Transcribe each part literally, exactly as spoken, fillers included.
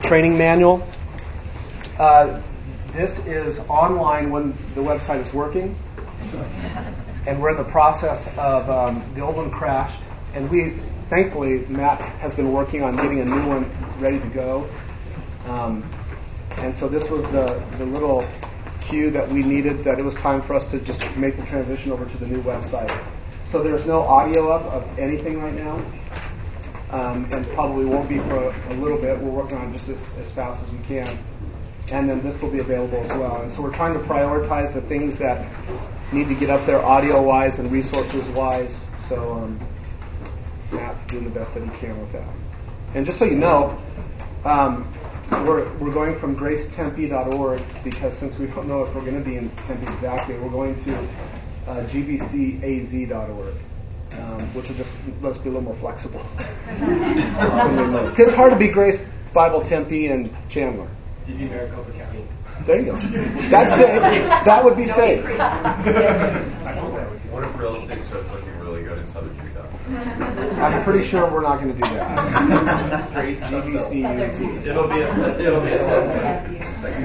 training manual. Uh, this is online when the website is working, and we're in the process of um, the old one crashed, and we thankfully Matt has been working on getting a new one ready to go. Um, and so this was the, the little cue that we needed, that it was time for us to just make the transition over to the new website. So there's no audio up of anything right now, um, and probably won't be for a little bit. We're working on it just as, as fast as we can. And then this will be available as well. And so we're trying to prioritize the things that need to get up there audio-wise and resources-wise. So um, Matt's doing the best that he can with that. And just so you know, um, we're we're going from grace tempe dot org, because since we don't know if we're going to be in Tempe exactly, we're going to uh, G B C A Z dot org, um, which will just let us be a little more flexible. Because it's hard to be Grace Bible Tempe and Chandler. G B Maricopa County. There you go. That's safe. That would be safe. What if real estate starts looking really good in southern Utah? I'm pretty sure we're not going to do that. G B C U T. It'll be a it'll be a subset.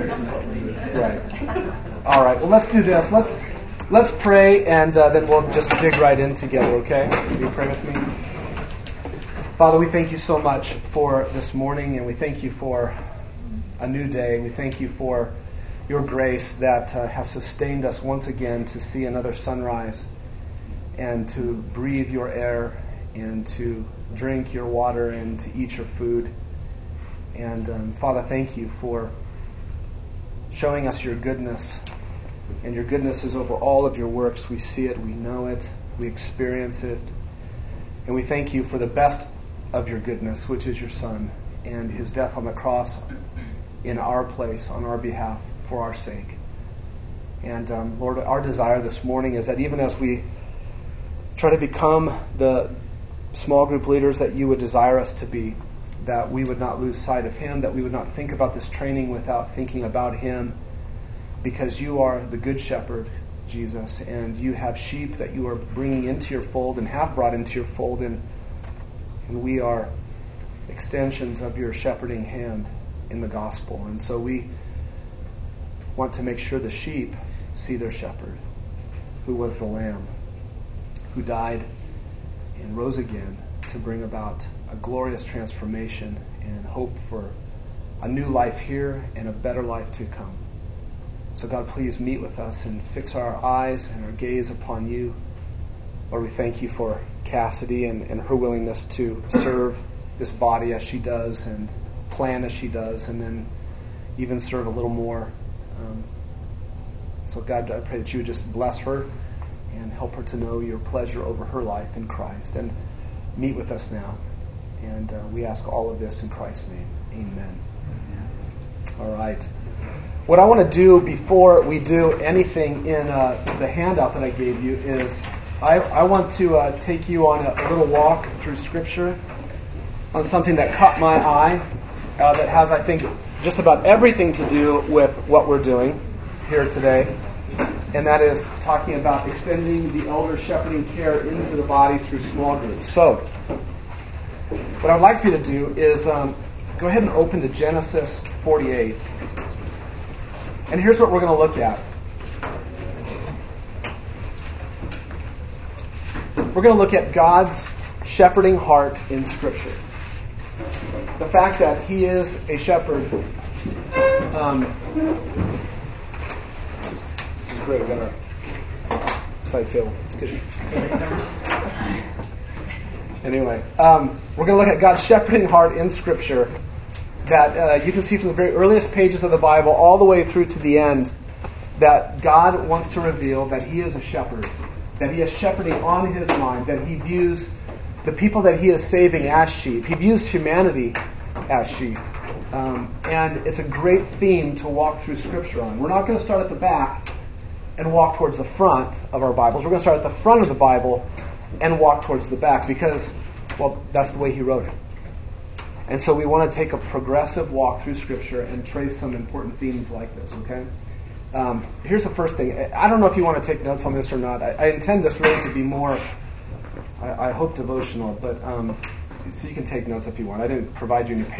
Right. All right. Well, let's do this. Let's let's pray, and uh, then we'll just dig right in together. Okay? Will you pray with me? Father, we thank you so much for this morning, and we thank you for a new day. We thank you for your grace that uh, has sustained us once again to see another sunrise, and to breathe your air, and to drink your water, and to eat your food. And um, Father, thank you for showing us your goodness. And your goodness is over all of your works. We see it, we know it, we experience it. And we thank you for the best of your goodness, which is your Son, and his death on the cross in our place, on our behalf, for our sake. And um, Lord, our desire this morning is that even as we try to become the small group leaders that you would desire us to be, that we would not lose sight of him, that we would not think about this training without thinking about him, because you are the good shepherd, Jesus, and you have sheep that you are bringing into your fold and have brought into your fold, and, and we are extensions of your shepherding hand in the gospel. And so we want to make sure the sheep see their shepherd, who was the Lamb, who died and rose again to bring about a glorious transformation and hope for a new life here and a better life to come. So God, please meet with us and fix our eyes and our gaze upon you. Lord, we thank you for Cassidy and, and her willingness to serve this body as she does, and plan as she does, and then even serve a little more. Um, so God, I pray that you would just bless her and help her to know your pleasure over her life in Christ, and meet with us now. And uh, we ask all of this in Christ's name. Amen. All right. What I want to do before we do anything in uh, the handout that I gave you is I, I want to uh, take you on a, a little walk through Scripture on something that caught my eye, uh, that has, I think, just about everything to do with what we're doing here today. And that is talking about extending the elder shepherding care into the body through small groups. So, what I'd like for you to do is um, go ahead and open to Genesis forty-eight. And here's what we're going to look at. We're going to look at God's shepherding heart in Scripture. The fact that he is a shepherd. Um, this is great. We've got our side table. It's good. Anyway, um, we're going to look at God's shepherding heart in Scripture, that uh, you can see from the very earliest pages of the Bible all the way through to the end, that God wants to reveal that he is a shepherd, that he is shepherding on his mind, that he views the people that he is saving as sheep. He views humanity as sheep. Um, and it's a great theme to walk through Scripture on. We're not going to start at the back and walk towards the front of our Bibles. We're going to start at the front of the Bible and walk towards the back, because, well, that's the way he wrote it. And so we want to take a progressive walk through Scripture and trace some important themes like this, okay? Um, here's the first thing. I don't know if you want to take notes on this or not. I, I intend this really to be more, I, I hope, devotional, but um, so you can take notes if you want. I didn't provide you any paper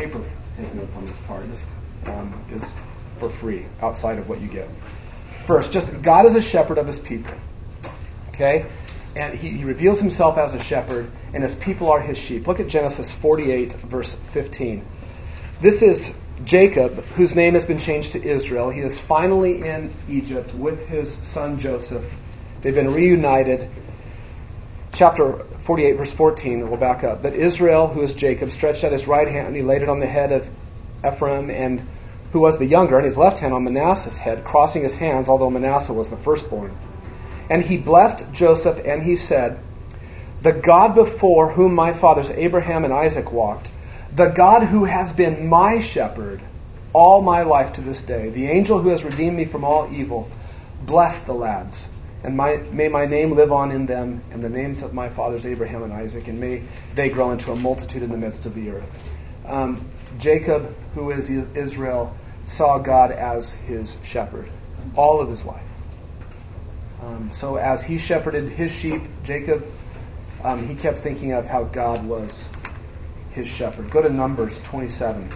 take notes on this part. This um, is for free, outside of what you get. First, just God is a shepherd of his people. Okay? And he, he reveals himself as a shepherd, and his people are his sheep. Look at Genesis forty-eight, verse fifteen. This is Jacob, whose name has been changed to Israel. He is finally in Egypt with his son Joseph. They've been reunited. Chapter forty-eight, verse fourteen, we'll back up. But Israel, who is Jacob, stretched out his right hand, and he laid it on the head of Ephraim, and who was the younger, and his left hand on Manasseh's head, crossing his hands, although Manasseh was the firstborn. And he blessed Joseph, and he said, the God before whom my fathers Abraham and Isaac walked, the God who has been my shepherd all my life to this day, the angel who has redeemed me from all evil, bless the lads, and my, may my name live on in them, and the names of my fathers Abraham and Isaac, and may they grow into a multitude in the midst of the earth. Um, Jacob, who is Israel, saw God as his shepherd all of his life. Um, so as he shepherded his sheep, Jacob, um, he kept thinking of how God was his shepherd. Go to Numbers twenty-seven.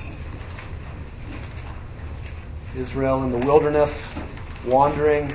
Israel in the wilderness, wandering.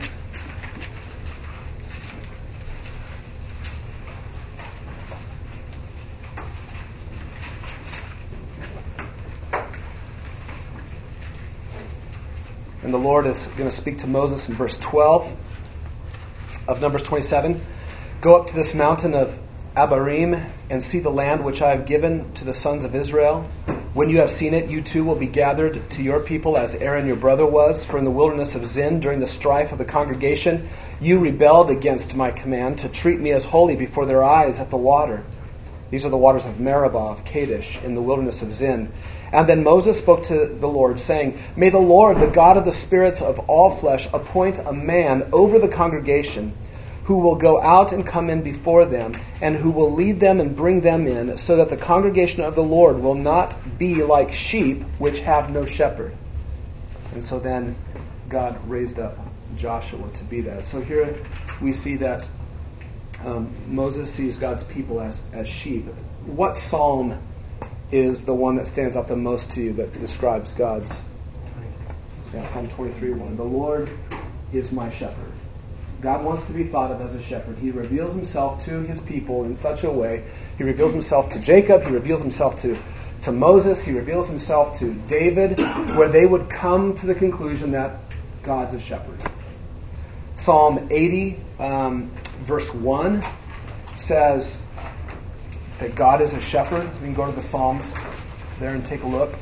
And the Lord is going to speak to Moses in verse twelve of Numbers twenty-seven. Go up to this mountain of Abarim and see the land which I have given to the sons of Israel. When you have seen it, you too will be gathered to your people as Aaron your brother was. For in the wilderness of Zin, during the strife of the congregation, you rebelled against my command to treat me as holy before their eyes at the water. These are the waters of Meribah, of Kadesh, in the wilderness of Zin. And then Moses spoke to the Lord, saying, may the Lord, the God of the spirits of all flesh, appoint a man over the congregation who will go out and come in before them, and who will lead them and bring them in, so that the congregation of the Lord will not be like sheep which have no shepherd. And so then God raised up Joshua to be that. So here we see that um, Moses sees God's people as, as sheep. What psalm is the one that stands out the most to you that describes God's? Yeah, Psalm twenty-three one. The Lord is my shepherd. God wants to be thought of as a shepherd. He reveals himself to his people in such a way. He reveals himself to Jacob. He reveals himself to, to Moses. He reveals himself to David, where they would come to the conclusion that God's a shepherd. Psalm eighty, um, verse one, says that God is a shepherd. We can go to the Psalms there and take a look.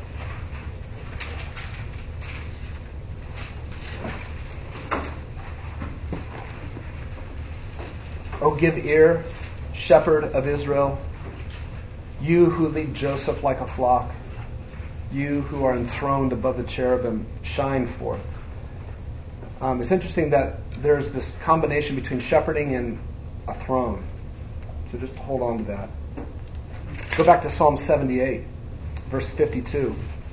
O give ear, shepherd of Israel, you who lead Joseph like a flock, you who are enthroned above the cherubim, shine forth. Um, it's interesting that there's this combination between shepherding and a throne. So just hold on to that. Go back to Psalm seventy-eight, verse fifty-two.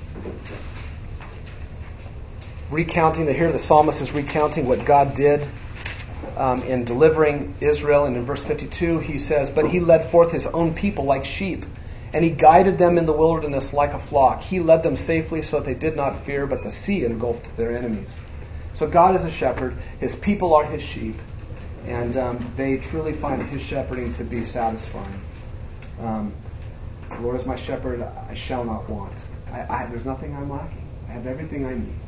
Recounting, here the psalmist is recounting what God did Um, in delivering Israel, and in verse fifty-two he says, but he led forth his own people like sheep, and he guided them in the wilderness like a flock. He led them safely so that they did not fear, but the sea engulfed their enemies. So God is a shepherd, his people are his sheep, and um, they truly find his shepherding to be satisfying. Um, the Lord is my shepherd, I shall not want. I, I, there's nothing I'm lacking. I have everything I need.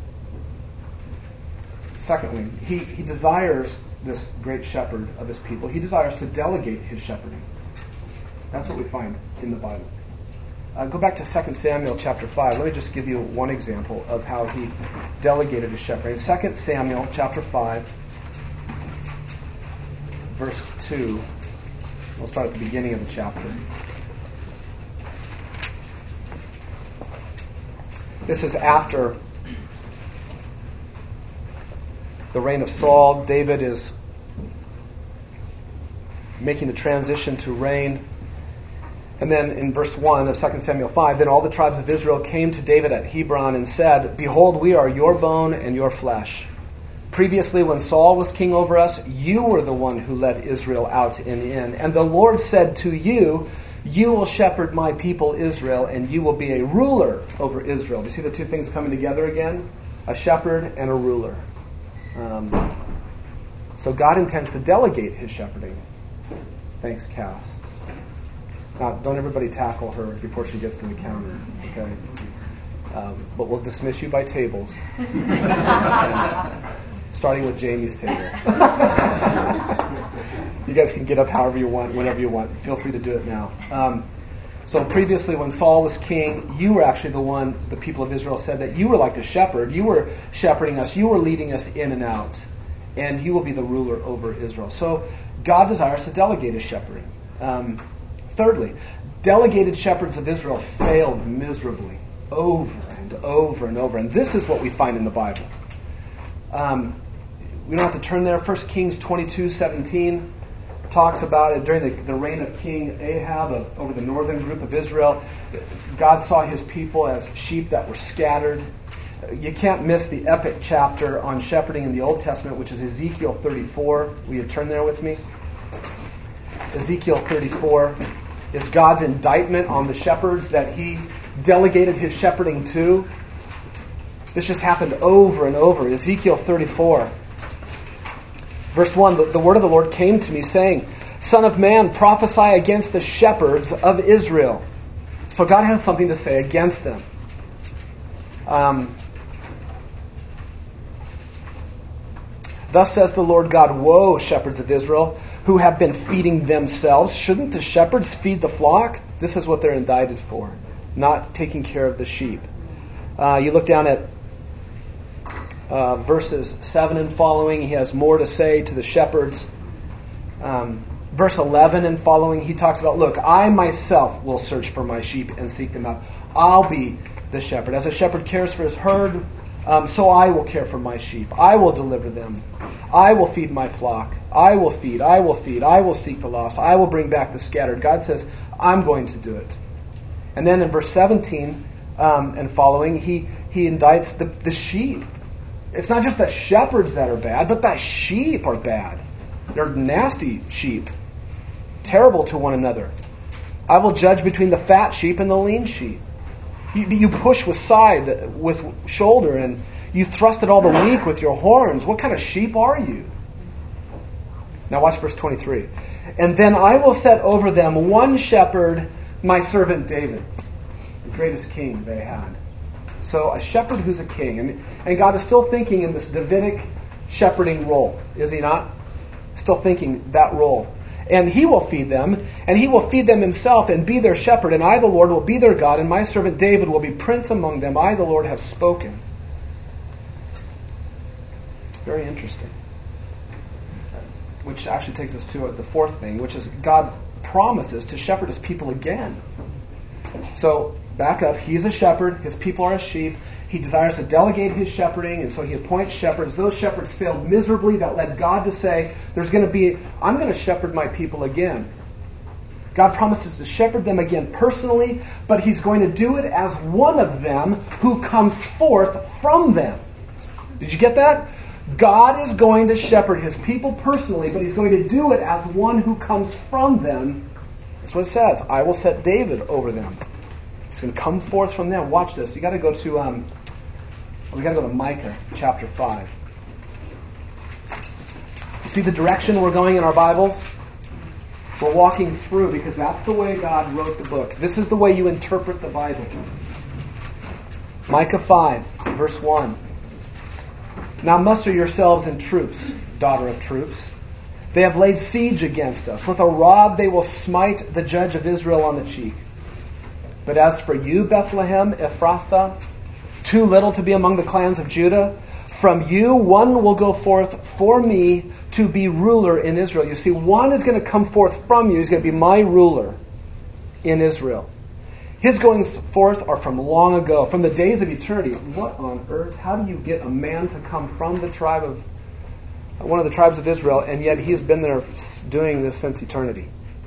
Secondly, he, he desires, this great shepherd of his people, he desires to delegate his shepherding. That's what we find in the Bible. Uh, go back to Second Samuel chapter five. Let me just give you one example of how he delegated his shepherding. Second Samuel chapter five, verse two. We'll start at the beginning of the chapter. This is after the reign of Saul. David is making the transition to reign. And then in verse one of Second Samuel five, then all the tribes of Israel came to David at Hebron and said, behold, we are your bone and your flesh. Previously, when Saul was king over us, you were the one who led Israel out and in. And the Lord said to you, You will shepherd my people Israel, and you will be a ruler over Israel. Do you see the two things coming together again? A shepherd and a ruler. Um, so God intends to delegate his shepherding. Thanks, Cass. Now, don't everybody tackle her before she gets to the counter, okay? Um, but we'll dismiss you by tables. Starting with Jamie's table. You guys can get up however you want, whenever you want. Feel free to do it now. Um, so previously when Saul was king, you were actually the one, the people of Israel said that you were like the shepherd. You were shepherding us. You were leading us in and out. And you will be the ruler over Israel. So God desires to delegate his shepherding. Um, thirdly, delegated shepherds of Israel failed miserably over and over and over. And this is what we find in the Bible. Um, we don't have to turn there. First Kings twenty-two seventeen talks about it during the, the reign of King Ahab of, over the northern group of Israel. God saw his people as sheep that were scattered. You can't miss the epic chapter on shepherding in the Old Testament, which is Ezekiel thirty-four. Will you turn there with me? Ezekiel thirty-four is God's indictment on the shepherds that he delegated his shepherding to. This just happened over and over. Ezekiel thirty-four. Verse one, the, the word of the Lord came to me saying, Son of man, prophesy against the shepherds of Israel. So God has something to say against them. Um, Thus says the Lord God, Woe, shepherds of Israel, who have been feeding themselves. Shouldn't the shepherds feed the flock? This is what they're indicted for, not taking care of the sheep. Uh, you look down at uh, verses seven and following. He has more to say to the shepherds. Um, verse eleven and following, he talks about, Look, I myself will search for my sheep and seek them out. I'll be the shepherd. As a shepherd cares for his herd, Um, so I will care for my sheep. I will deliver them. I will feed my flock. I will feed. I will feed. I will seek the lost. I will bring back the scattered. God says, I'm going to do it. And then in verse seventeen um, and following, he, he indicts the, the sheep. It's not just that shepherds that are bad, but that sheep are bad. They're nasty sheep. Terrible to one another. I will judge between the fat sheep and the lean sheep. You, you push with side, with shoulder, and you thrust at all the weak with your horns. What kind of sheep are you? Now watch verse twenty-three. And then I will set over them one shepherd, my servant David, the greatest king they had. So a shepherd who's a king. And, and God is still thinking in this Davidic shepherding role, is he not? Still thinking that role. And he will feed them, and he will feed them himself and be their shepherd. And I, the Lord, will be their God, and my servant David will be prince among them. I, the Lord, have spoken. Very interesting. Which actually takes us to the fourth thing, which is God promises to shepherd his people again. So, back up. He's a shepherd. His people are his sheep. He desires to delegate his shepherding, and so he appoints shepherds. Those shepherds failed miserably. That led God to say, there's going to be, I'm going to shepherd my people again. God promises to shepherd them again personally, but he's going to do it as one of them who comes forth from them. Did you get that? God is going to shepherd his people personally, but he's going to do it as one who comes from them. That's what it says. I will set David over them. It's going to come forth from them. Watch this. You got to go to um, we got to go to Micah chapter five. You see the direction we're going in our Bibles? We're walking through because that's the way God wrote the book. This is the way you interpret the Bible. Micah five, verse one. Now muster yourselves in troops, daughter of troops. They have laid siege against us. With a rod they will smite the judge of Israel on the cheek. But as for you, Bethlehem, Ephrathah, too little to be among the clans of Judah, from you one will go forth for me to be ruler in Israel. You see, one is going to come forth from you. He's going to be my ruler in Israel. His goings forth are from long ago, from the days of eternity. What on earth? How do you get a man to come from the tribe of, one of the tribes of Israel, and yet he's been there doing this since eternity?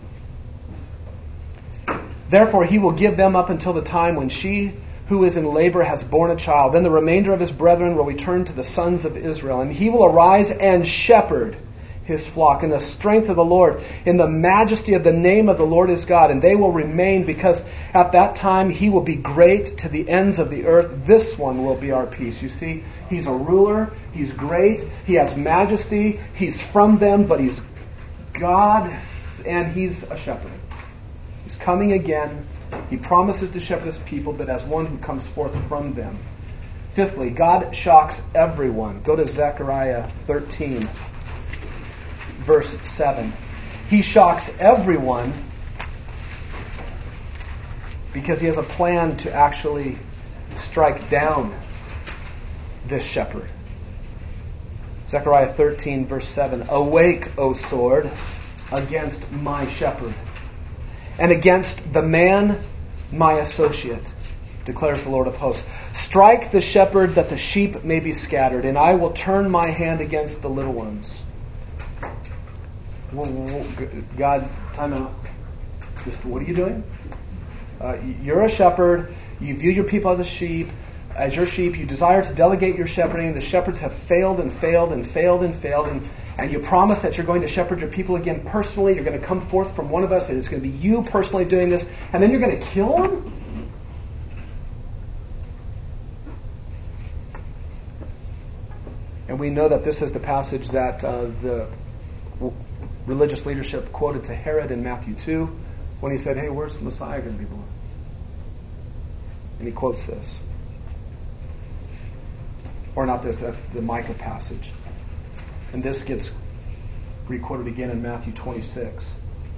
Therefore he will give them up until the time when she who is in labor has borne a child. Then the remainder of his brethren will return to the sons of Israel. And he will arise and shepherd his flock in the strength of the Lord, in the majesty of the name of the Lord his God, and they will remain, because at that time he will be great to the ends of the earth. This one will be our peace. You see, he's a ruler, he's great, he has majesty, he's from them, but he's God, and he's a shepherd. He's coming again. He promises to shepherd his people, but as one who comes forth from them. Fifthly, God shocks everyone. Go to Zechariah thirteen. Verse seven. He shocks everyone because he has a plan to actually strike down this shepherd. Zechariah thirteen, verse seven. Awake, O sword, against my shepherd, and against the man, my associate, declares the Lord of hosts. Strike the shepherd that the sheep may be scattered, and I will turn my hand against the little ones. God, time out. Just what are you doing? Uh, you're a shepherd. You view your people as a sheep, as your sheep. You desire to delegate your shepherding. The shepherds have failed and failed and failed and failed. And, and you promise that you're going to shepherd your people again personally. You're going to come forth from one of us, and it's going to be you personally doing this. And then you're going to kill them? And we know that this is the passage that uh, the religious leadership quoted to Herod in Matthew two when he said, hey, where's the Messiah going to be born? And he quotes this. Or not this, that's the Micah passage. And this gets re-quoted again in Matthew twenty-six.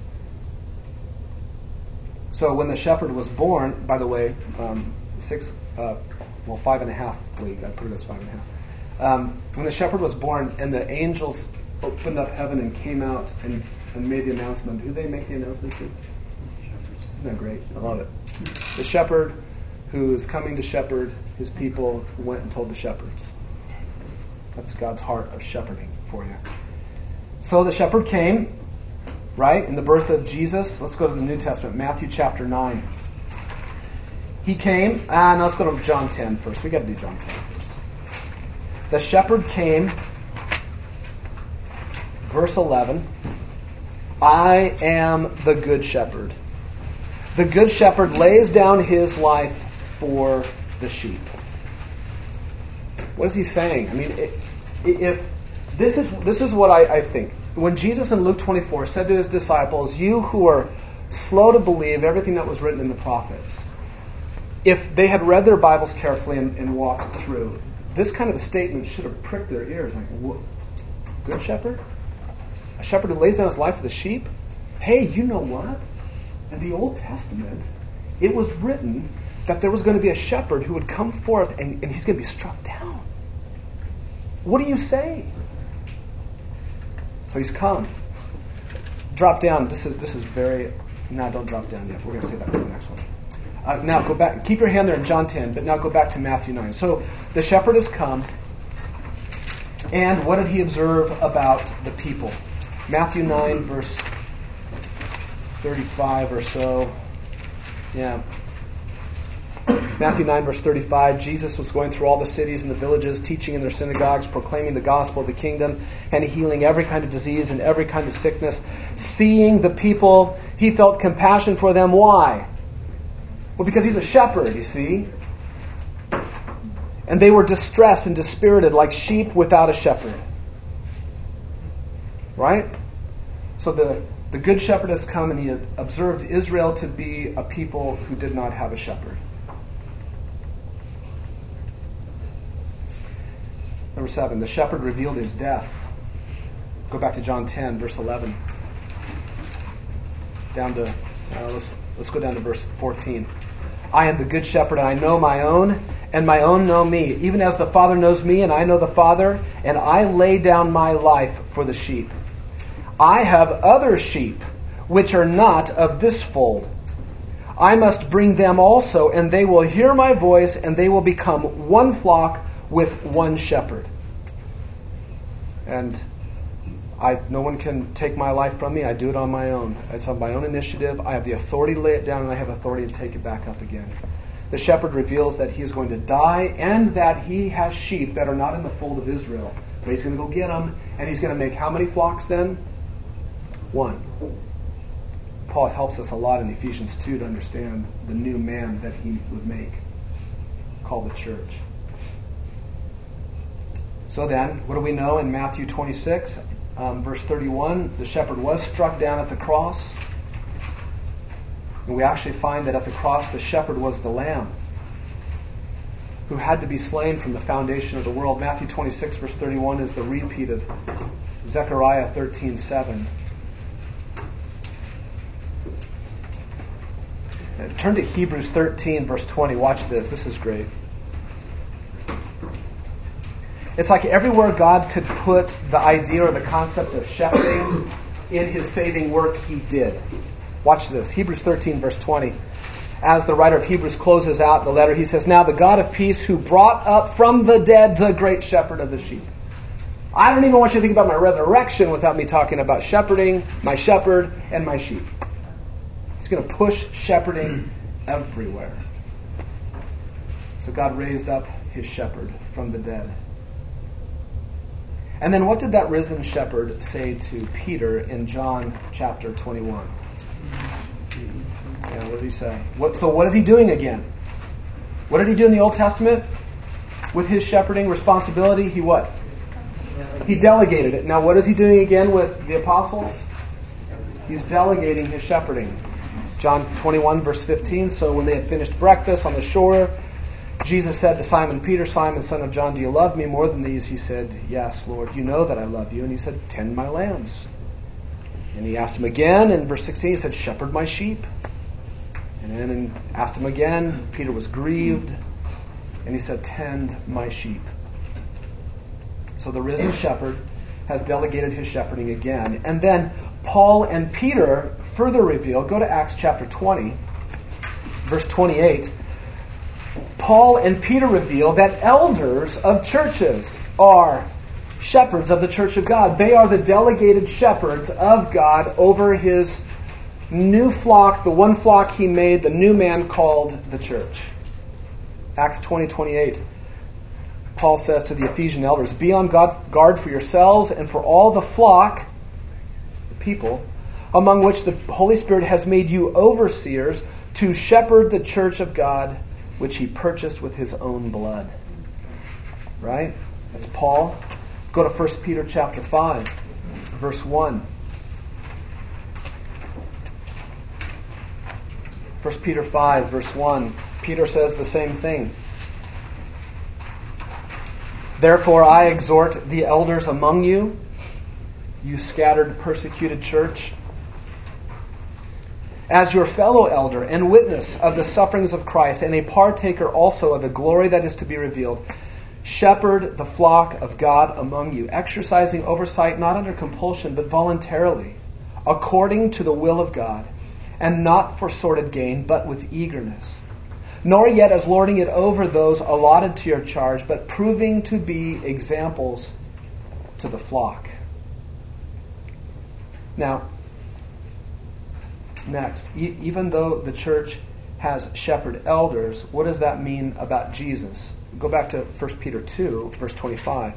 So when the shepherd was born, by the way, um, six, uh, well, five and a half, league, I put it as five and a half. Um, when the shepherd was born and the angels opened up heaven and came out and, and made the announcement. Who did they make the announcement to? Isn't that great? I love it. The shepherd who is coming to shepherd his people went and told the shepherds. That's God's heart of shepherding for you. So the shepherd came, right, in the birth of Jesus. Let's go to the New Testament, Matthew chapter nine. He came, and let's go to John ten first. We've got to do John ten first. The shepherd came. Verse eleven, I am the good shepherd. The good shepherd lays down his life for the sheep. What is he saying? I mean, if this is this is what I, I think. When Jesus in Luke twenty-four said to his disciples, you who are slow to believe everything that was written in the prophets, if they had read their Bibles carefully and, and walked through, this kind of a statement should have pricked their ears. Like, what? Good shepherd? A shepherd who lays down his life for the sheep? Hey, you know what? In the Old Testament, it was written that there was going to be a shepherd who would come forth and, and he's going to be struck down. What do you say? So he's come. Drop down. This is this is very... No, don't drop down yet. We're going to say that for the next one. Uh, now go back. Keep your hand there in John ten, but now go back to Matthew nine. So the shepherd has come, and what did he observe about the people? Matthew nine, verse thirty-five or so. Yeah. Matthew nine, verse thirty-five. Jesus was going through all the cities and the villages, teaching in their synagogues, proclaiming the gospel of the kingdom, and healing every kind of disease and every kind of sickness. Seeing the people, he felt compassion for them. Why? Well, because he's a shepherd, you see. And they were distressed and dispirited like sheep without a shepherd. Right? So the, the good shepherd has come and he had observed Israel to be a people who did not have a shepherd. Number seven, the shepherd revealed his death. Go back to John ten, verse eleven. Down to, uh, let's, let's go down to verse fourteen. I am the good shepherd, and I know my own, and my own know me, even as the Father knows me, and I know the Father, and I lay down my life for the sheep. I have other sheep, which are not of this fold. I must bring them also, and they will hear my voice, and they will become one flock with one shepherd. And I, no one can take my life from me. I do it on my own. It's on my own initiative. I have the authority to lay it down, and I have authority to take it back up again. The shepherd reveals that he is going to die and that he has sheep that are not in the fold of Israel. But he's going to go get them, and he's going to make how many flocks then? One. Paul helps us a lot in Ephesians two to understand the new man that he would make, called the church. So then, what do we know in Matthew twenty-six, um, verse thirty-one? The shepherd was struck down at the cross. And we actually find that at the cross, the shepherd was the lamb who had to be slain from the foundation of the world. Matthew twenty-six, verse thirty-one is the repeat of Zechariah thirteen seven. Turn to Hebrews thirteen, verse twenty. Watch this. This is great. It's like everywhere God could put the idea or the concept of shepherding in his saving work, he did. Watch this. Hebrews thirteen, verse twenty. As the writer of Hebrews closes out the letter, he says, "Now the God of peace who brought up from the dead the great shepherd of the sheep." I don't even want you to think about my resurrection without me talking about shepherding, my shepherd, and my sheep. He's going to push shepherding everywhere. So God raised up his shepherd from the dead. And then what did that risen shepherd say to Peter in John chapter twenty-one? Yeah, what did he say? What, so what is he doing again? What did he do in the Old Testament? With his shepherding responsibility, he what? He delegated it. Now what is he doing again with the apostles? He's delegating his shepherding. John twenty-one, verse fifteen, "So when they had finished breakfast on the shore, Jesus said to Simon Peter, 'Simon, son of John, do you love me more than these?' He said, 'Yes, Lord, you know that I love you.' And he said, 'Tend my lambs.' And he asked him again in verse sixteen, he said, 'Shepherd my sheep.' And then he asked him again. Peter was grieved. And he said, 'Tend my sheep.'" So the risen shepherd has delegated his shepherding again. And then Paul and Peter further reveal, go to Acts chapter twenty, verse twenty-eight. Paul and Peter reveal that elders of churches are shepherds of the church of God. They are the delegated shepherds of God over his new flock, the one flock he made, the new man called the church. Acts twenty twenty-eight. Paul says to the Ephesian elders, "Be on guard for yourselves and for all the flock," the people, "among which the Holy Spirit has made you overseers to shepherd the church of God, which he purchased with his own blood." Right? That's Paul. Go to First Peter chapter five, verse one. First Peter five, verse one. Peter says the same thing. "Therefore I exhort the elders among you, you scattered, persecuted church, as your fellow elder and witness of the sufferings of Christ, and a partaker also of the glory that is to be revealed, shepherd the flock of God among you, exercising oversight not under compulsion, but voluntarily, according to the will of God, and not for sordid gain, but with eagerness. Nor yet as lording it over those allotted to your charge, but proving to be examples to the flock." Now, next, e- even though the church has shepherd elders, what does that mean about Jesus? Go back to First Peter two, verse twenty-five.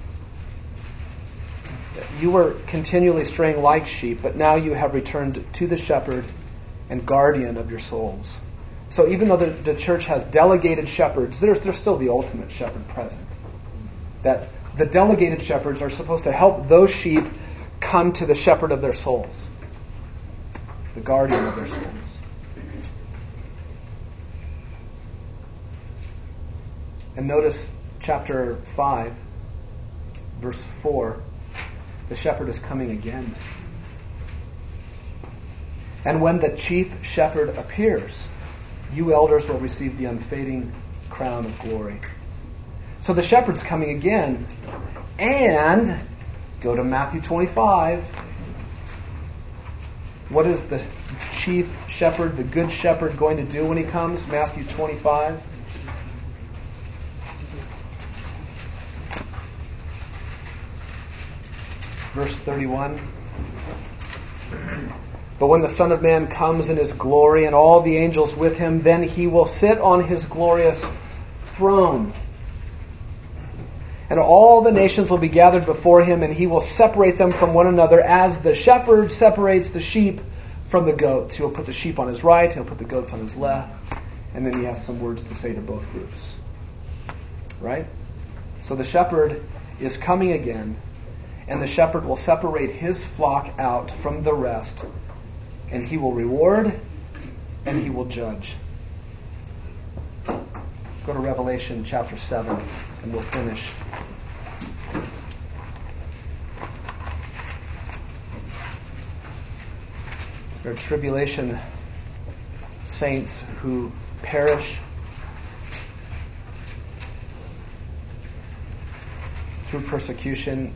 "You were continually straying like sheep, but now you have returned to the shepherd and guardian of your souls." So even though the, the church has delegated shepherds, there's, there's still the ultimate shepherd present. That the delegated shepherds are supposed to help those sheep come to the shepherd of their souls, the guardian of their souls. And notice chapter five, verse four. The shepherd is coming again. "And when the chief shepherd appears, you elders will receive the unfading crown of glory." So the shepherd's coming again. And go to Matthew twenty-five. What is the chief shepherd, the good shepherd, going to do when he comes? Matthew twenty-five. Verse thirty-one. "But when the Son of Man comes in his glory and all the angels with him, then he will sit on his glorious throne. And all the nations will be gathered before him, and he will separate them from one another as the shepherd separates the sheep from the goats. He'll put the sheep on his right, he'll put the goats on his left, and then he has some words to say to both groups. Right? So the shepherd is coming again, and the shepherd will separate his flock out from the rest, and he will reward and he will judge. Go to Revelation chapter seven, and we'll finish. There are tribulation saints who perish through persecution.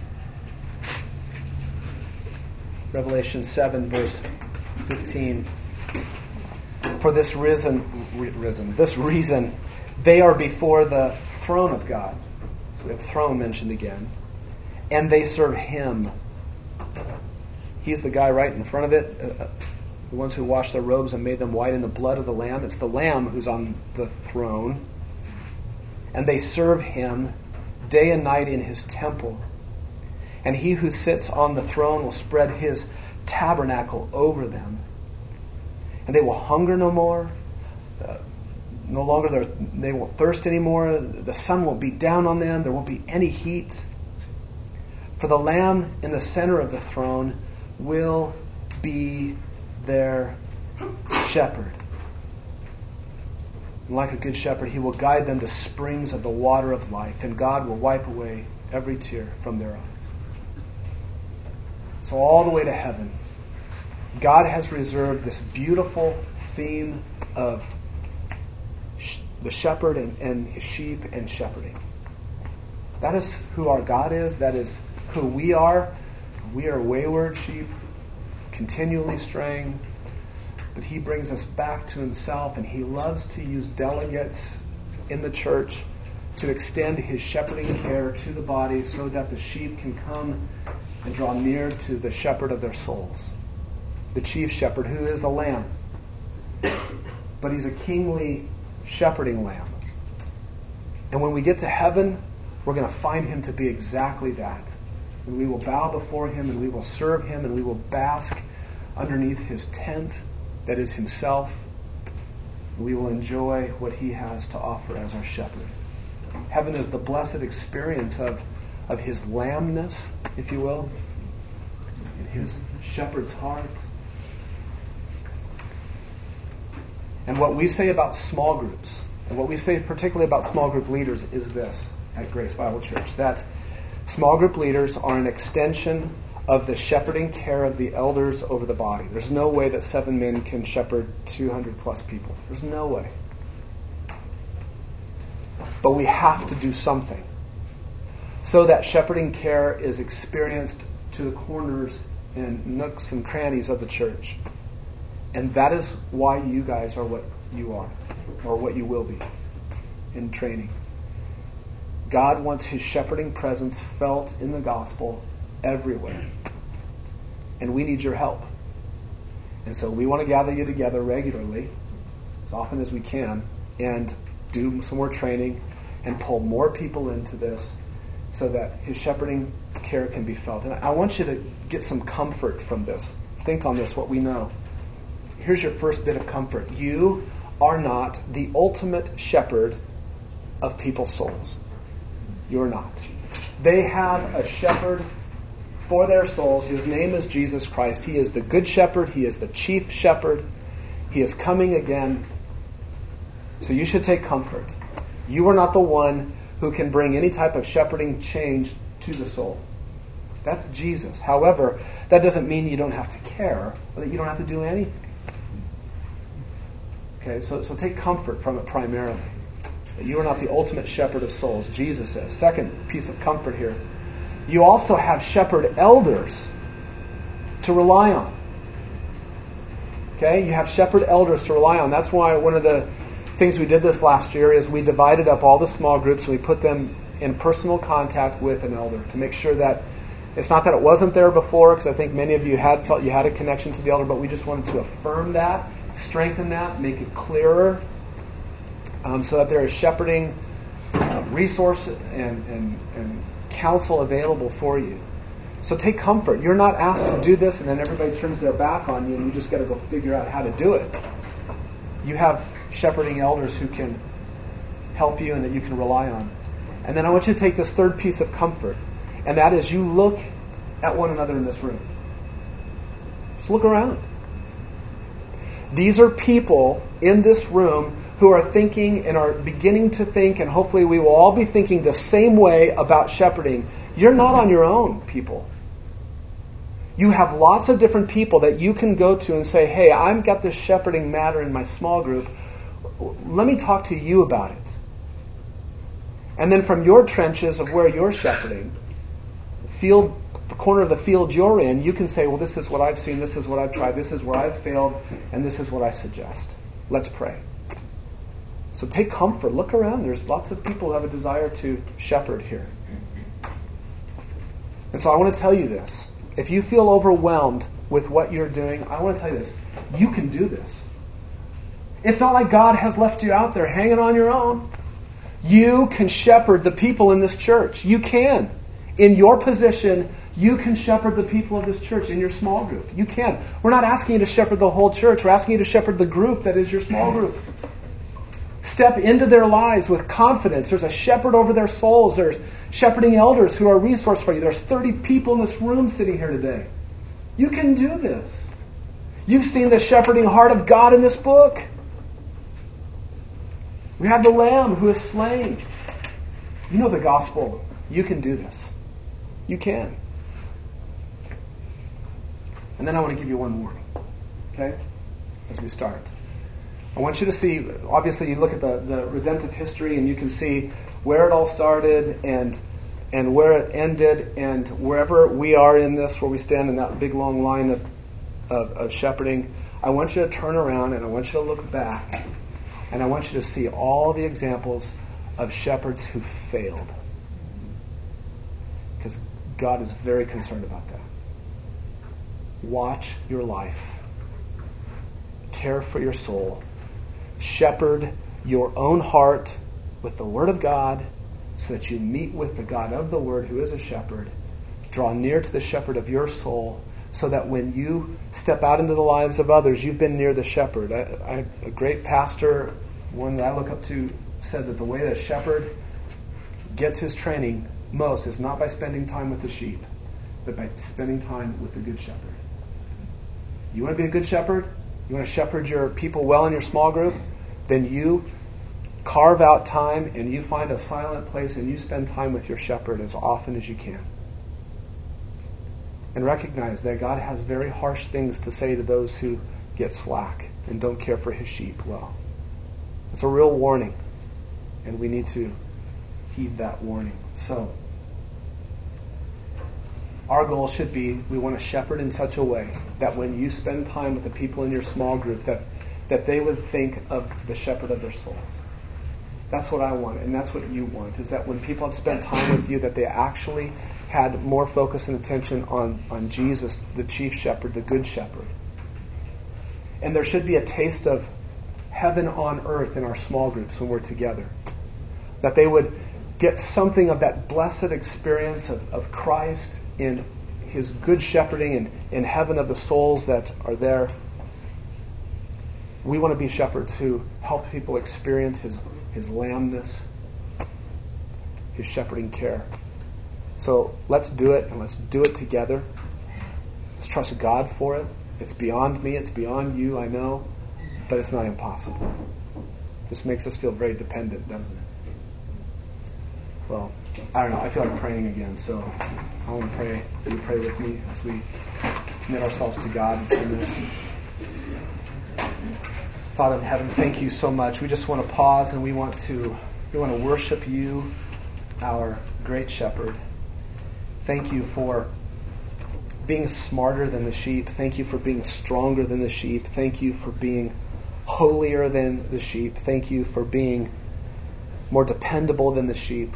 Revelation seven, verse fifteen. For this reason, risen, this reason, they are before the throne of God. So we have throne mentioned again. And they serve him. He's the guy right in front of it. Uh, the ones who washed their robes and made them white in the blood of the Lamb. It's the Lamb who's on the throne. And they serve him day and night in his temple. And he who sits on the throne will spread his tabernacle over them. And they will hunger no more. Uh, no longer they won't thirst anymore. The sun won't beat down on them. There won't be any heat. For the Lamb in the center of the throne will be their shepherd. And like a good shepherd, he will guide them to springs of the water of life, and God will wipe away every tear from their eyes. So all the way to heaven, God has reserved this beautiful theme of sh- the shepherd and, and his sheep and shepherding. That is who our God is. That is who we are. We are wayward sheep, continually straying. But he brings us back to himself, and he loves to use delegates in the church to extend his shepherding care to the body so that the sheep can come and draw near to the shepherd of their souls. The chief shepherd, who is the lamb. But he's a kingly shepherding lamb. And when we get to heaven, we're going to find him to be exactly that. And we will bow before him, and we will serve him, and we will bask underneath his tent that is himself. And we will enjoy what he has to offer as our shepherd. Heaven is the blessed experience of, of his lambness, if you will, in his shepherd's heart. And what we say about small groups, and what we say particularly about small group leaders, is this at Grace Bible Church, that small group leaders are an extension of the shepherding care of the elders over the body. There's no way that seven men can shepherd two hundred plus people. There's no way. But we have to do something so that shepherding care is experienced to the corners and nooks and crannies of the church. And that is why you guys are what you are, or what you will be in training. God wants his shepherding presence felt in the gospel everywhere. And we need your help. And so we want to gather you together regularly, as often as we can, and do some more training and pull more people into this so that his shepherding care can be felt. And I want you to get some comfort from this. Think on this, what we know. Here's your first bit of comfort. You are not the ultimate shepherd of people's souls. You're not. They have a shepherd for their souls. His name is Jesus Christ. He is the good shepherd. He is the chief shepherd. He is coming again. So you should take comfort. You are not the one who can bring any type of shepherding change to the soul. That's Jesus. However, that doesn't mean you don't have to care or that you don't have to do anything. Okay, so, so take comfort from it primarily. That you are not the ultimate shepherd of souls. Jesus is. Second piece of comfort here. You also have shepherd elders to rely on. Okay, you have shepherd elders to rely on. That's why one of the things we did this last year is we divided up all the small groups and we put them in personal contact with an elder to make sure that it's not that it wasn't there before, because I think many of you had felt you had a connection to the elder, but we just wanted to affirm that, strengthen that, make it clearer, um, so that there is shepherding uh, resource and, and, and counsel available for you. So take comfort. You're not asked to do this and then everybody turns their back on you and you just got to go figure out how to do it. You have shepherding elders who can help you and that you can rely on. And then I want you to take this third piece of comfort, and that is you look at one another in this room. Just look around. These are people in this room who are thinking and are beginning to think, and hopefully we will all be thinking the same way about shepherding. You're not on your own, people. You have lots of different people that you can go to and say, hey, I've got this shepherding matter in my small group. Let me talk to you about it. And then from your trenches of where you're shepherding, field, the corner of the field you're in, you can say, well, this is what I've seen, this is what I've tried, this is where I've failed, and this is what I suggest. Let's pray. So take comfort. Look around. There's lots of people who have a desire to shepherd here. And so I want to tell you this. If you feel overwhelmed with what you're doing, I want to tell you this. You can do this. It's not like God has left you out there hanging on your own. You can shepherd the people in this church. You can. In your position, you can shepherd the people of this church in your small group. You can. We're not asking you to shepherd the whole church. We're asking you to shepherd the group that is your small group. Step into their lives with confidence. There's a shepherd over their souls. There's shepherding elders who are a resource for you. There's thirty people in this room sitting here today. You can do this. You've seen the shepherding heart of God in this book. We have the Lamb who is slain. You know the gospel. You can do this. You can. And then I want to give you one warning. Okay? As we start. I want you to see, obviously you look at the, the redemptive history and you can see where it all started and and where it ended, and wherever we are in this, where we stand in that big long line of, of, of shepherding, I want you to turn around and I want you to look back. And I want you to see all the examples of shepherds who failed. Because God is very concerned about that. Watch your life. Care for your soul. Shepherd your own heart with the Word of God so that you meet with the God of the Word who is a shepherd. Draw near to the shepherd of your soul so that when you step out into the lives of others, you've been near the shepherd. I, I, a great pastor, one that I look up to, said that the way that a shepherd gets his training most is not by spending time with the sheep, but by spending time with the good shepherd. You want to be a good shepherd? You want to shepherd your people well in your small group? Then you carve out time and you find a silent place and you spend time with your shepherd as often as you can. And recognize that God has very harsh things to say to those who get slack and don't care for his sheep well. It's a real warning, and we need to heed that warning. So, our goal should be we want to shepherd in such a way that when you spend time with the people in your small group, that, that they would think of the shepherd of their souls. That's what I want, and that's what you want, is that when people have spent time with you, that they actually had more focus and attention on, on Jesus, the chief shepherd, the good shepherd. And there should be a taste of heaven on earth in our small groups when we're together. That they would get something of that blessed experience of, of Christ in his good shepherding and in heaven of the souls that are there. We want to be shepherds who help people experience his, his lambness, his shepherding care. So let's do it, and let's do it together. Let's trust God for it. It's beyond me, it's beyond you, I know, but it's not impossible. This makes us feel very dependent, doesn't it? Well, I don't know, I feel like praying again, so I want to pray. Will you pray with me as we commit ourselves to God in this? Father in heaven, thank you so much. We just want to pause and we want to we want to worship you, our great shepherd. Thank you for being smarter than the sheep. Thank you for being stronger than the sheep. Thank you for being holier than the sheep. Thank you for being more dependable than the sheep,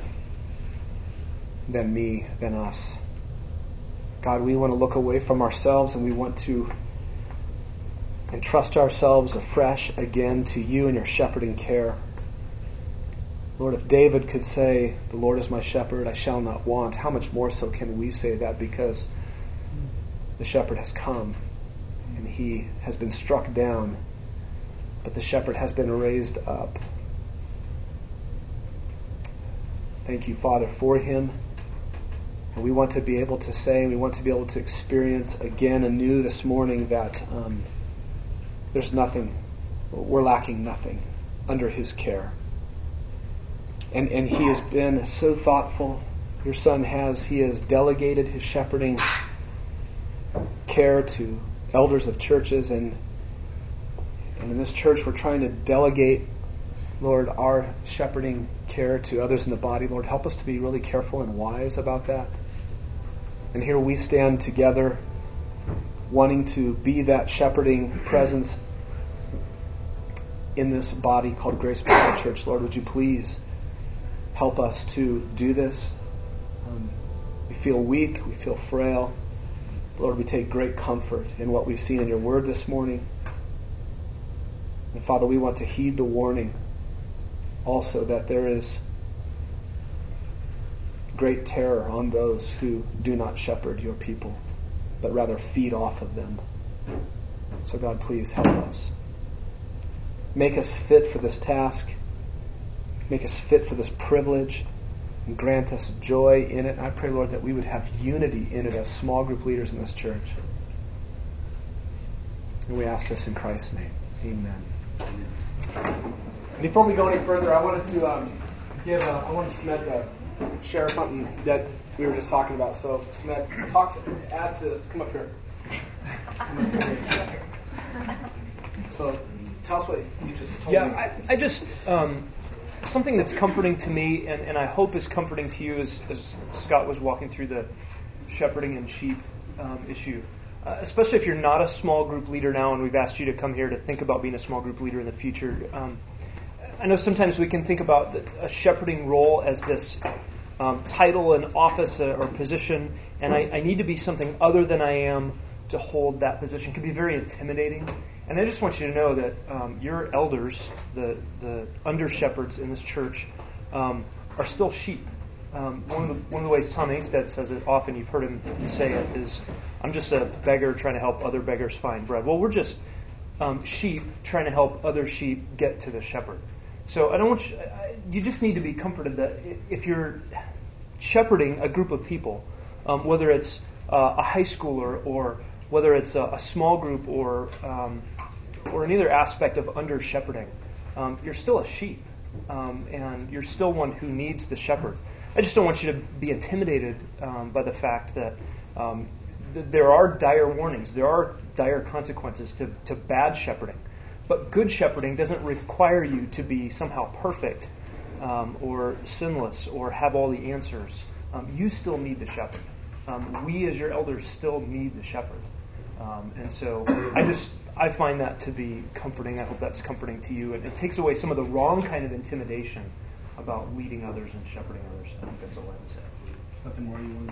than me, than us. God, we want to look away from ourselves and we want to entrust ourselves afresh again to you and your shepherding care. Lord, if David could say, the Lord is my shepherd, I shall not want, how much more so can we say that, because the shepherd has come and he has been struck down, but the shepherd has been raised up. Thank you, Father, for him. And we want to be able to say, we want to be able to experience again anew this morning that um, there's nothing, we're lacking nothing under his care. And and he has been so thoughtful. Your son has. He has delegated his shepherding care to elders of churches. And, and in this church, we're trying to delegate, Lord, our shepherding care to others in the body. Lord, help us to be really careful and wise about that. And here we stand together, wanting to be that shepherding presence in this body called Grace Bible Church. Lord, would you please help us to do this? Um, we feel weak, we feel frail. Lord, we take great comfort in what we've seen in your word this morning. And Father, we want to heed the warning also that there is great terror on those who do not shepherd your people, but rather feed off of them. So God, please help us. Make us fit for this task. Make us fit for this privilege. And grant us joy in it. And I pray, Lord, that we would have unity in it as small group leaders in this church. And we ask this in Christ's name. Amen. Before we go any further, I wanted to um, give, uh, I wanted Smed to share something that we were just talking about. So, Smed, talk, add to this. Come up here. Come up here. So, tell us what you just told yeah, me. Yeah, I, I just, um, something that's comforting to me, and, and I hope is comforting to you as, as Scott was walking through the shepherding and sheep um, issue. Uh, especially if you're not a small group leader now, and we've asked you to come here to think about being a small group leader in the future. Um, I know sometimes we can think about a shepherding role as this um, title and office uh, or position, and I, I need to be something other than I am to hold that position. It can be very intimidating. And I just want you to know that um, your elders, the, the under-shepherds in this church, um, are still sheep. Um, one, of the, one of the ways Tom Angstead says it often, you've heard him say it, is, I'm just a beggar trying to help other beggars find bread. Well, we're just um, sheep trying to help other sheep get to the shepherd. So I don't want you, you just need to be comforted that if you're shepherding a group of people, um, whether it's uh, a high schooler or whether it's a, a small group or um, or any other aspect of under shepherding, um, you're still a sheep, um, and you're still one who needs the shepherd. I just don't want you to be intimidated um, by the fact that um, th- there are dire warnings, there are dire consequences to, to bad shepherding. But good shepherding doesn't require you to be somehow perfect um, or sinless or have all the answers. Um, you still need the shepherd. Um, we as your elders still need the shepherd. Um, and so I just I find that to be comforting. I hope that's comforting to you. And it takes away some of the wrong kind of intimidation about leading others and shepherding others. I think that's all I would say. Nothing more you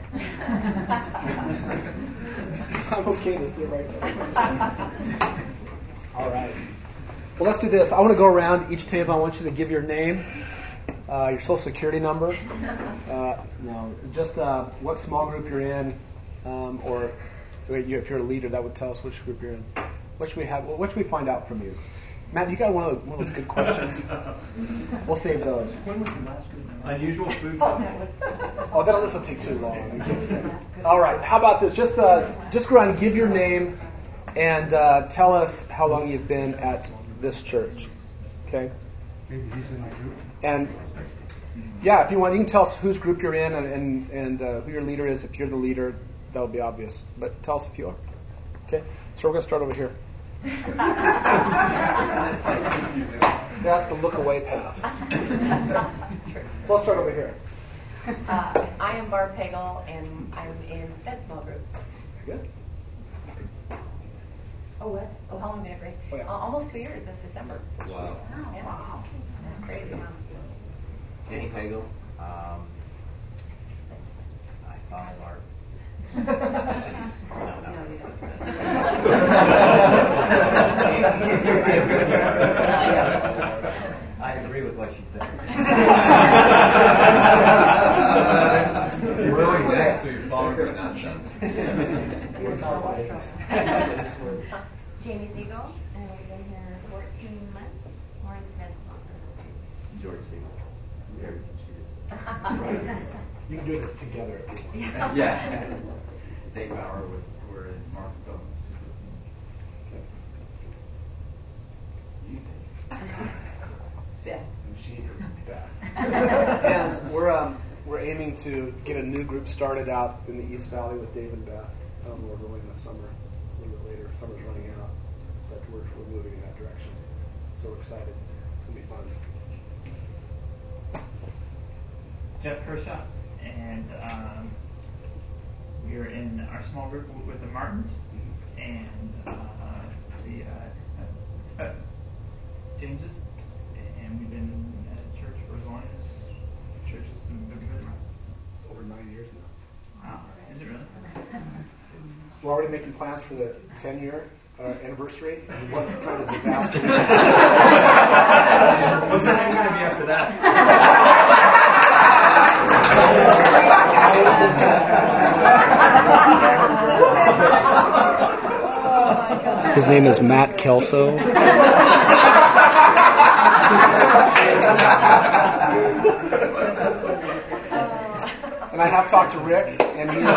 want to do? I'm okay to sit right there. All right. Well, let's do this. I want to go around each table. I want you to give your name, uh, your social security number, uh, no, just uh, what small group you're in, um, or if you're a leader, that would tell us which group you're in. What should we have? What should we find out from you? Matt, you got one of those, one of those good questions. We'll save those. When was your last group? Unusual food. Oh, that'll, this will take too long. All right. How about this? Just uh, just go around and give your name and uh, tell us how long you've been at this church. Okay? Maybe he's in my group. And yeah, if you want, you can tell us whose group you're in and and, and uh, who your leader is. If you're the leader, that'll be obvious. But tell us if you are. Okay? So we're going to start over here. That's the look away pass. So let's start over here. Uh, I am Barb Pagel, and I'm in Fed Small Group. Very good. Oh, what? Oh, how long have you been at Grace? Oh, yeah. uh, almost two years this December. Wow. Yeah. Wow. That's crazy, huh? Danny Pagel. Um, I follow art. no, no. No, you don't. I agree with what she nonsense. You're really next, so you're following the nonsense. Jamie Siegel, and we've been here fourteen months. More than that's longer. George Siegel. Very You can do this together if you want. Yeah. Dave Bauer with we're in Mark Phillips. Yeah. She is bad. And we're um, we're aiming to get a new group started out in the East Valley with Dave and Beth. Um, we're going this summer, a little bit later. Summer's running out, but we're we're moving in that direction. So we're excited. It's gonna be fun. Jeff Kershaw, and um, we are in our small group w- with the Martins and uh, the uh, uh, Jameses, and we've been at church for as long as church has been really around. It's over nine years now. Wow, is it really? We're already making plans for the ten-year uh, anniversary. What kind of disaster? What's it going to be after that? His name is Matt Kelso. And I have talked to Rick, and he.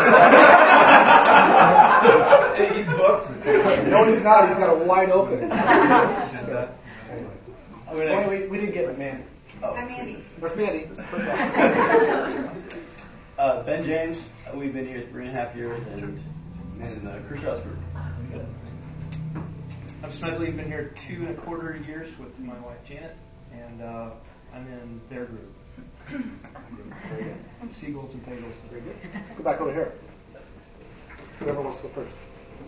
He's booked. No, he's not. He's got a wide open. So, anyway. next. we, we didn't get Mandy. I'm Andy. Where's Mandy? Uh, Ben James, uh, we've been here three and a half years, and and uh, Kershaw's group. I'm Smedley. I've been here two and a quarter years with my wife Janet, and uh, I'm in their group. Seagulls and Pagels. Very good. Let's go back over here. Whoever wants to go first.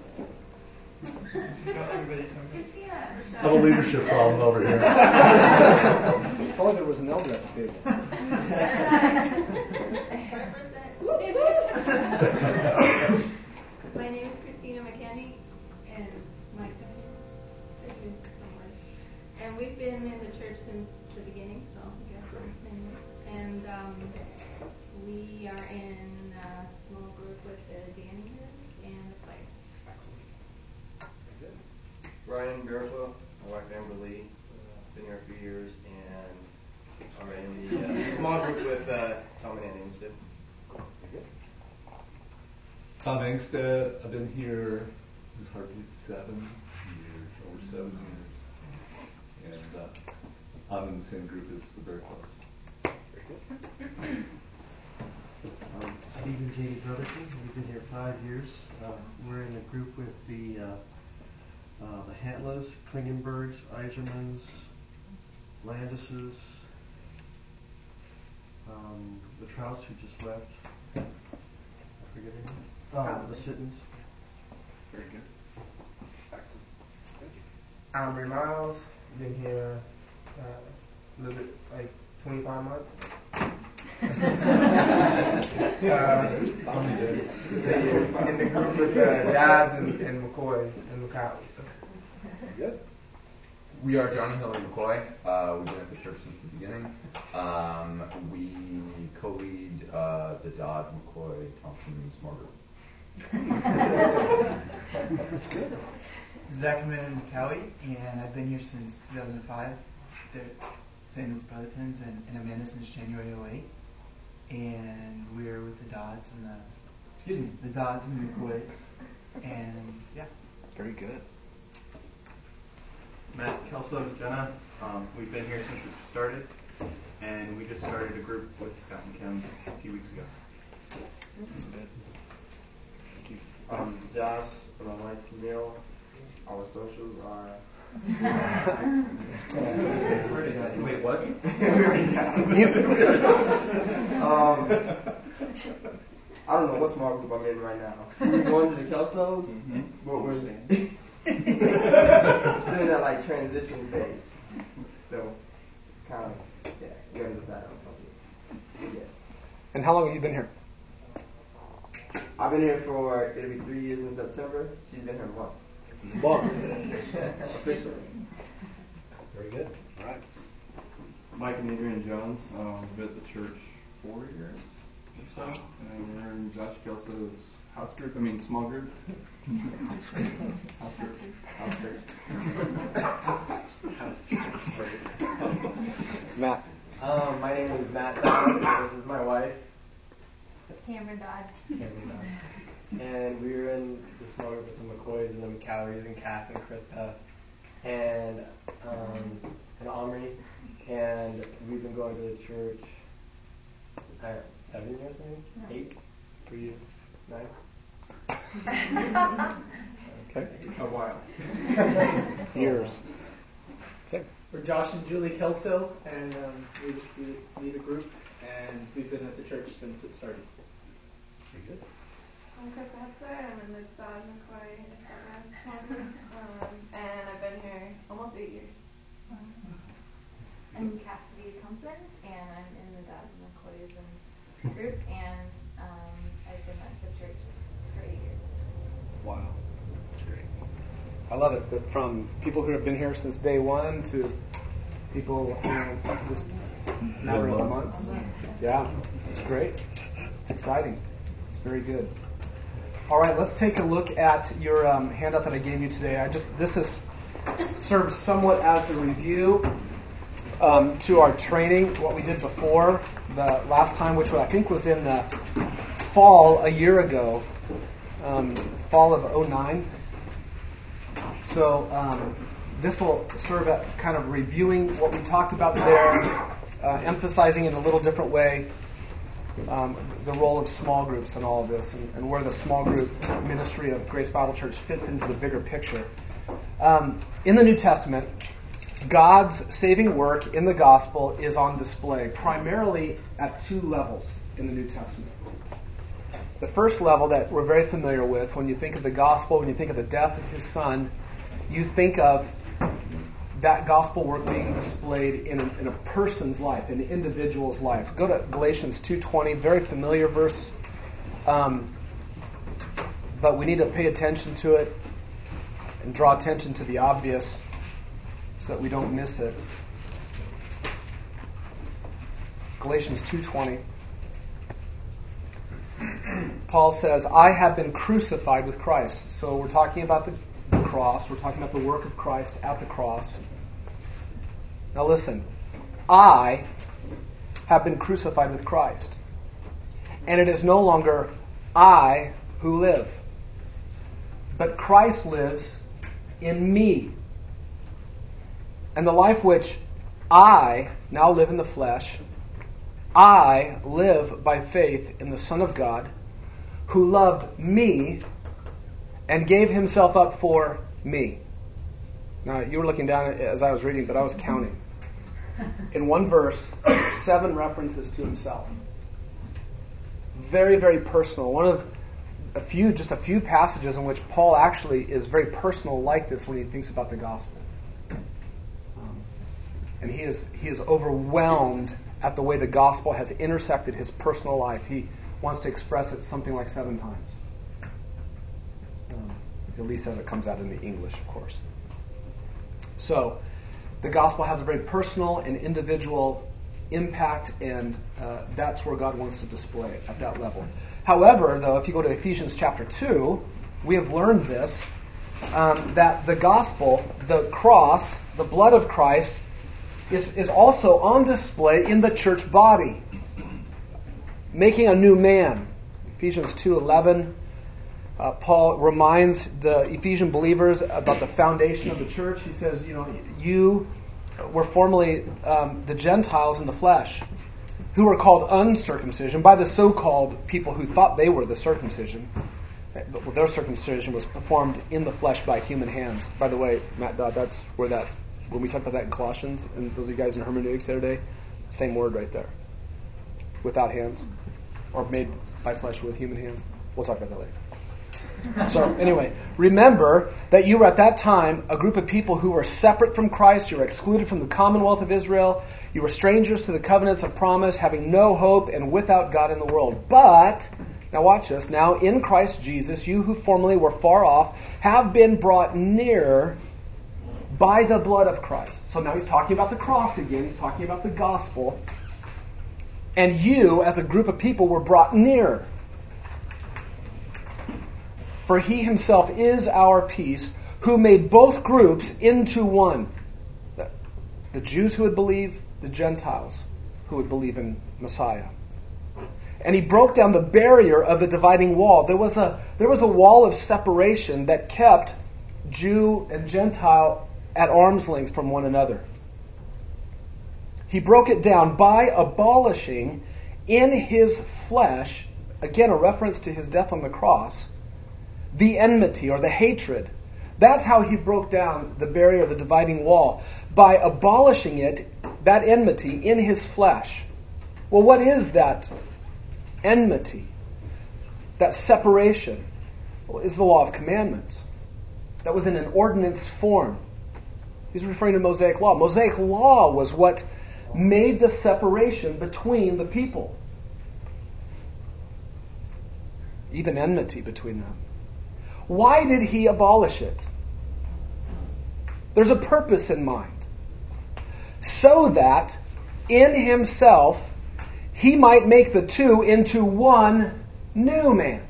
Christina. No leadership problem over here. If only there was an elder at the table. My name is Christina McKenney, and my sitting somewhere. And we've been in the church since the beginning, so I guess anyway. And um, we are in a small group with the Danny here and the Claire. Ryan Barefoot, my wife Amber Lee, been here a few years, and are in the uh, small group with uh, Tom and Ann Amstead. Tom Angstead, I've been here, this is hard to believe, seven years, over seven years. And uh, I'm in the same group as the Bearclaws. Um, Stephen J. Brotherton, we've been here five years. Uh, we're in a group with the uh, uh, the Hatlas, Klingenbergs, Eisermans, Landises, um, the Trouts who just left. I forget their names. Oh, the Sittons. Very good. Excellent. Thank you. Amber Miles, been here uh, a little bit, like twenty-five months. uh, in the group with uh, Dodds and, and McCoys and McCollys. Good. We are Johnny Hill and McCoy. Uh, we've been at the church since the beginning. Um, we co-lead uh, the Dodd, McCoy, Thompson small group. That's good. Zachman and McCowie, and I've been here since two thousand five. They're same as the Brothertons, and, and Amanda since January oh eight. And we're with the Dodds and the, excuse me, the Dodds and the McCoys. And yeah. Very good. Matt Kelso and Jenna, um, we've been here since it started, and we just started a group with Scott and Kim a few weeks ago. That's good. Thank you. Um, Josh, and my wife Camille. Our socials are. Wait, what? um, I don't know what small group I'm in right now. We're going to the Kelsos, mm-hmm. but we're still in that like transition phase. So, kind of, yeah, we gotta decide on something. Yeah. And how long have you been here? I've been here for, it'll be three years in September. She's been here a month. Month. Officially. Very good. All right. Mike and Adrian Jones. Um, we've been at the church four years or so, and we're in Josh Kelso's house group. I mean, small group. House group. House group. House group. Matt. Um, my name is Matt Dodd. This is my wife. Cameron Dodge. Cameron Dodge. And we were in the small group with the McCoys and the McCalleries and Cass and Krista and um, and Omri. And we've been going to the church uh, seven years maybe? Eight? For you? Nine? Okay. A while. Years. Okay. We're Josh and Julie Kelso, and um, we, we lead a group, and we've been at the church since it started. Very good. I'm Krista Hexler. I'm in the Dodd McCoy Instagram, um, and I've been here almost eight years. I'm Cassidy Thompson, and I'm in the Dodd McCoys group, and um, I've been at the church for eight years. Wow. That's great. I love it. That from people who have been here since day one to people, you know, just a matter of months. Yeah, it's great. It's exciting. It's very good. All right, let's take a look at your um, handout that I gave you today. I just this is serves somewhat as a review um, to our training, what we did before the last time, which I think was in the fall a year ago, um, fall of oh nine. So um, this will serve at kind of reviewing what we talked about there, uh, emphasizing in a little different way um, the role of small groups in all of this, and, and where the small group ministry of Grace Bible Church fits into the bigger picture. Um, in the New Testament, God's saving work in the gospel is on display primarily at two levels in the New Testament. The first level that we're very familiar with, when you think of the gospel, when you think of the death of his son, you think of that gospel work being displayed in a, in a person's life, in an individual's life. Go to Galatians two twenty, very familiar verse, um, but we need to pay attention to it and draw attention to the obvious so that we don't miss it. Galatians two twenty. Paul says, I have been crucified with Christ. So we're talking about the, the cross. We're talking about the work of Christ at the cross. Now listen. I have been crucified with Christ. And it is no longer I who live, but Christ lives in me. And the life which I now live in the flesh, I live by faith in the Son of God, who loved me and gave himself up for me. Now, you were looking down as I was reading, but I was counting. In one verse, seven references to himself. Very, very personal. One of a few, just a few passages in which Paul actually is very personal like this when he thinks about the gospel. Um, and he is he is overwhelmed at the way the gospel has intersected his personal life. He wants to express it something like seven times. Um, at least as it comes out in the English, of course. So, the gospel has a very personal and individual impact, and uh, that's where God wants to display it, at that level. However, though, if you go to Ephesians chapter two, we have learned this, um, that the gospel, the cross, the blood of Christ, is, is also on display in the church body, making a new man. Ephesians two eleven, uh, Paul reminds the Ephesian believers about the foundation of the church. He says, you know, you were formerly um, the Gentiles in the flesh, who were called uncircumcision by the so-called people who thought they were the circumcision. But their circumcision was performed in the flesh by human hands. By the way, Matt Dodd, that's where that, when we talked about that in Colossians, and those of you guys in hermeneutics the other day, same word right there. Without hands, or made by flesh with human hands. We'll talk about that later. So anyway, remember that you were at that time a group of people who were separate from Christ. You were excluded from the commonwealth of Israel. You were strangers to the covenants of promise, having no hope and without God in the world. But, now watch this, now in Christ Jesus, you who formerly were far off have been brought near by the blood of Christ. So now he's talking about the cross again. He's talking about the gospel. And you, as a group of people, were brought near. For he himself is our peace, who made both groups into one. The, the Jews who would believe, the Gentiles who would believe in Messiah. And he broke down the barrier of the dividing wall. There was a, there was a wall of separation that kept Jew and Gentile at arm's length from one another. He broke it down by abolishing in his flesh, again a reference to his death on the cross, the enmity or the hatred. That's how he broke down the barrier, the dividing wall, by abolishing it, that enmity, in his flesh. Well, what is that enmity? That separation? Well, is the law of commandments. That was in an ordinance form. He's referring to Mosaic law. Mosaic law was what made the separation between the people. Even enmity between them. Why did he abolish it? There's a purpose in mind. So that in himself he might make the two into one new man,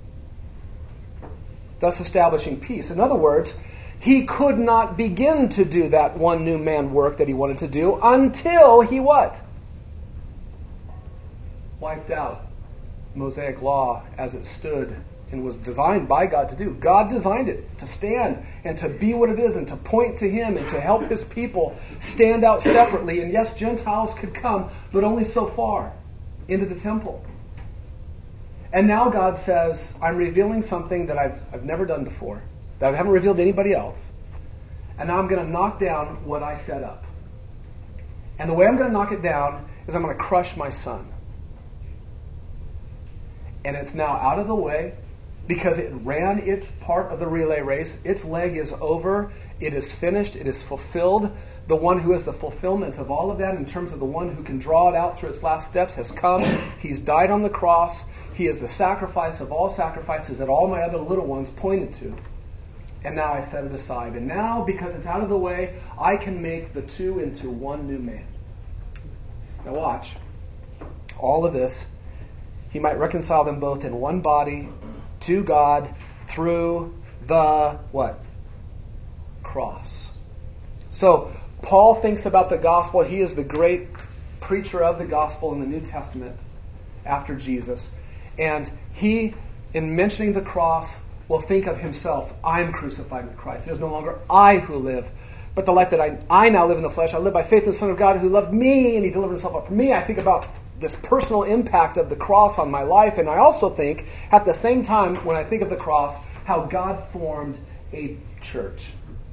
thus establishing peace. In other words, he could not begin to do that one new man work that he wanted to do until he what? Wiped out Mosaic law as it stood and was designed by God to do. God designed it to stand and to be what it is and to point to him and to help his people stand out separately. And yes, Gentiles could come, but only so far into the temple. And now God says, I'm revealing something that I've, I've never done before, that I haven't revealed to anybody else. And now I'm going to knock down what I set up. And the way I'm going to knock it down is I'm going to crush my son. And it's now out of the way because it ran its part of the relay race. Its leg is over. It is finished. It is fulfilled. The one who is the fulfillment of all of that in terms of the one who can draw it out through its last steps has come. He's died on the cross. He is the sacrifice of all sacrifices that all my other little ones pointed to. And now I set it aside. And now, because it's out of the way, I can make the two into one new man. Now watch. All of this, he might reconcile them both in one body to God through the what? Cross. So, Paul thinks about the gospel. He is the great preacher of the gospel in the New Testament after Jesus. And he, in mentioning the cross, will think of himself. I am crucified with Christ. It is no longer I who live, but the life that I, I now live in the flesh. I live by faith in the Son of God who loved me and he delivered himself up for me. I think about this personal impact of the cross on my life. And I also think, at the same time, when I think of the cross, how God formed a church.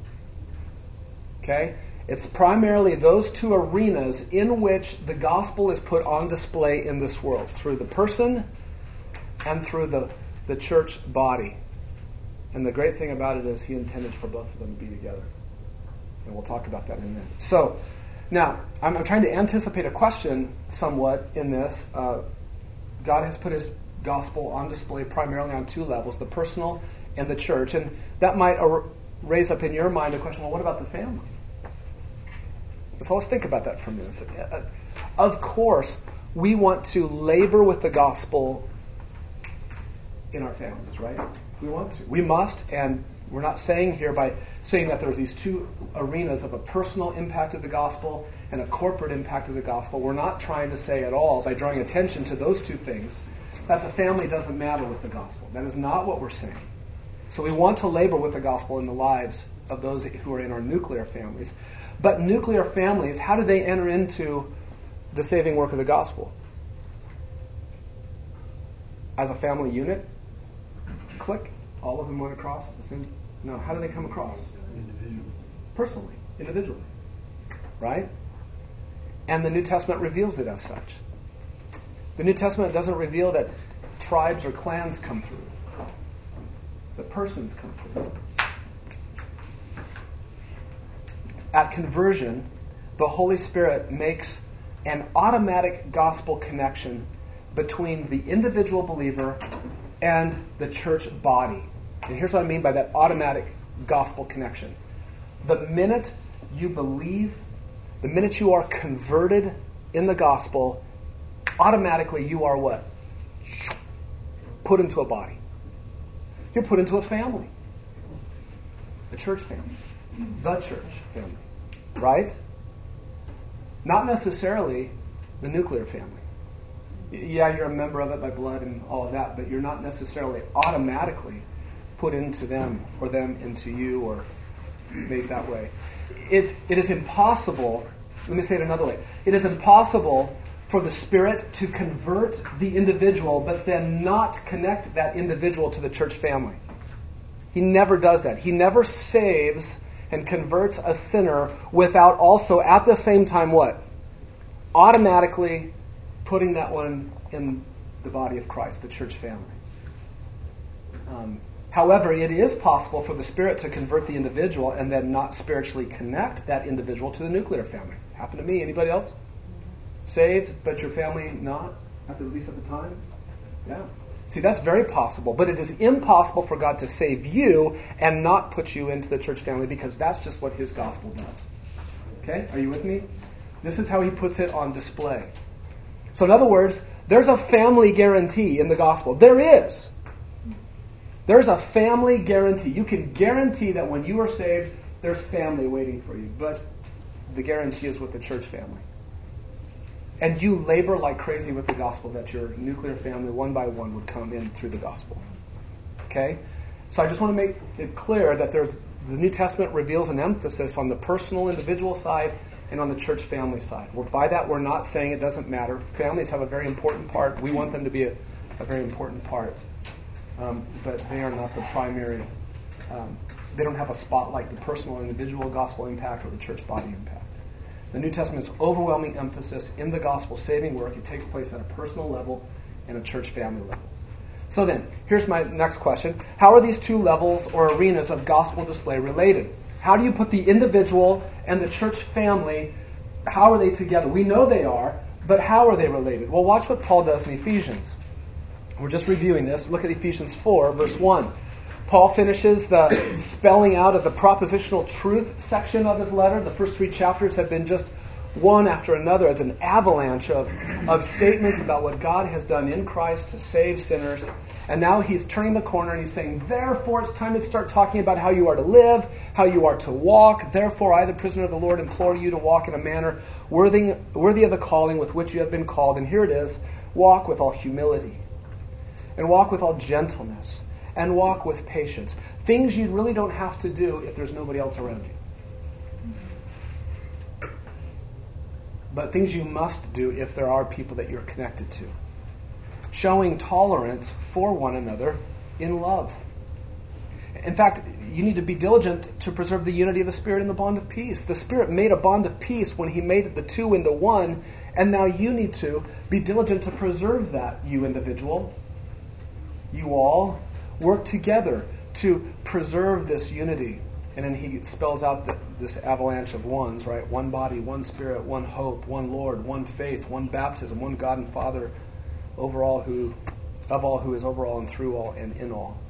Okay? It's primarily those two arenas in which the gospel is put on display in this world, through the person and through the, the church body. And the great thing about it is he intended for both of them to be together. And we'll talk about that in a minute. So, now, I'm, I'm trying to anticipate a question somewhat in this. Uh, God has put his gospel on display primarily on two levels, the personal and the church. And that might ar- raise up in your mind the question, well, what about the family? So let's think about that for a minute. Uh, of course, we want to labor with the gospel in our families, right? We want to. We must, and we're not saying here by saying that there's these two arenas of a personal impact of the gospel and a corporate impact of the gospel. We're not trying to say at all, by drawing attention to those two things, that the family doesn't matter with the gospel. That is not what we're saying. So we want to labor with the gospel in the lives of those who are in our nuclear families. But nuclear families, how do they enter into the saving work of the gospel? As a family unit? Click. All of them went across the same. No, how do they come across? Individually. Personally. Individually. Right? And the New Testament reveals it as such. The New Testament doesn't reveal that tribes or clans come through. That persons come through. At conversion, the Holy Spirit makes an automatic gospel connection between the individual believer and the church body. And here's what I mean by that automatic gospel connection. The minute you believe, the minute you are converted in the gospel, automatically you are what? Put into a body. You're put into a family. A church family. The church family. Right? Not necessarily the nuclear family. Yeah, you're a member of it by blood and all of that, but you're not necessarily automatically put into them or them into you or made that way. It's, it is impossible, let me say it another way. It is impossible for the Spirit to convert the individual but then not connect that individual to the church family. He never does that. He never saves and converts a sinner without also at the same time what? Automatically putting that one in the body of Christ, the church family. Um, however, it is possible for the Spirit to convert the individual and then not spiritually connect that individual to the nuclear family. Happened to me. Anybody else? Saved, but your family not? At least at the time? Yeah. See, that's very possible, but it is impossible for God to save you and not put you into the church family because that's just what His gospel does. Okay? Are you with me? This is how He puts it on display. So in other words, there's a family guarantee in the gospel. There is. There's a family guarantee. You can guarantee that when you are saved, there's family waiting for you. But the guarantee is with the church family. And you labor like crazy with the gospel that your nuclear family, one by one, would come in through the gospel. Okay? So I just want to make it clear that there's the New Testament reveals an emphasis on the personal, individual side and on the church family side. Well, by that, we're not saying it doesn't matter. Families have a very important part. We want them to be a, a very important part. Um, but they are not the primary. Um, they don't have a spotlight, the personal, individual gospel impact or the church body impact. The New Testament's overwhelming emphasis in the gospel saving work, it takes place at a personal level and a church family level. So then, here's my next question. How are these two levels or arenas of gospel display related? How do you put the individual and the church family, how are they together? We know they are, but how are they related? Well, watch what Paul does in Ephesians. We're just reviewing this. Look at Ephesians four, verse one. Paul finishes the spelling out of the propositional truth section of his letter. The first three chapters have been just one after another as an avalanche of, of statements about what God has done in Christ to save sinners. And now he's turning the corner and he's saying, therefore it's time to start talking about how you are to live, how you are to walk. Therefore I, the prisoner of the Lord, implore you to walk in a manner worthy, worthy of the calling with which you have been called. And here it is, walk with all humility and walk with all gentleness and walk with patience. Things you really don't have to do if there's nobody else around you. But things you must do if there are people that you're connected to. Showing tolerance for one another in love. In fact, you need to be diligent to preserve the unity of the Spirit in the bond of peace. The Spirit made a bond of peace when He made the two into one, and now you need to be diligent to preserve that, you individual. You all work together to preserve this unity. And then he spells out the, this avalanche of ones, right? One body, one Spirit, one hope, one Lord, one faith, one baptism, one God and Father, over all who, of all who is over all and through all and in all.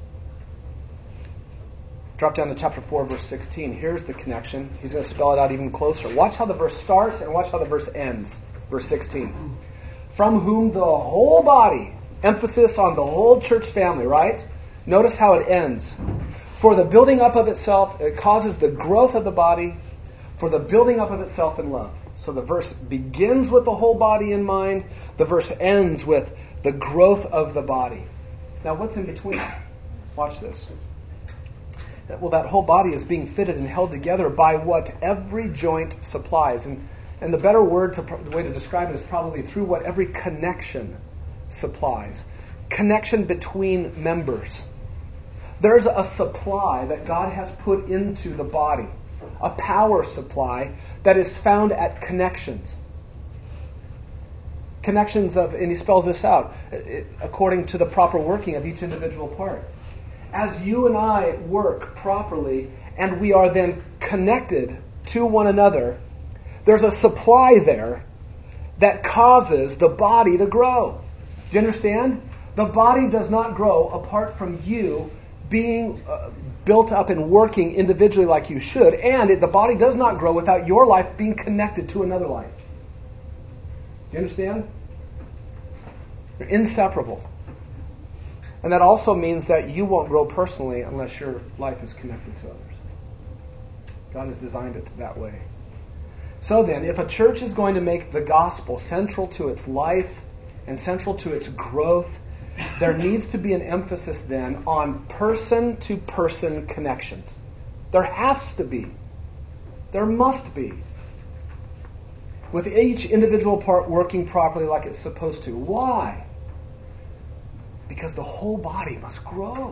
Drop down to chapter four, verse sixteen. Here's the connection. He's going to spell it out even closer. Watch how the verse starts and watch how the verse ends. Verse sixteen. From whom the whole body, emphasis on the whole church family, right? Notice how it ends. For the building up of itself, it causes the growth of the body, for the building up of itself in love. So the verse begins with the whole body in mind. The verse ends with the growth of the body. Now what's in between? Watch this. Well, that whole body is being fitted and held together by what every joint supplies. And, and the better word, to, the way to describe it is probably through what every connection supplies. Connection between members. There's a supply that God has put into the body. A power supply that is found at connections. Connections of, and he spells this out, according to the proper working of each individual part. As you and I work properly, and we are then connected to one another, there's a supply there that causes the body to grow. Do you understand? The body does not grow apart from you being uh, built up and working individually like you should, and it, the body does not grow without your life being connected to another life. Do you understand? They're inseparable. And that also means that you won't grow personally unless your life is connected to others. God has designed it that way. So then, if a church is going to make the gospel central to its life and central to its growth, there needs to be an emphasis then on person-to-person connections. There has to be. There must be. With each individual part working properly like it's supposed to. Why? Because the whole body must grow.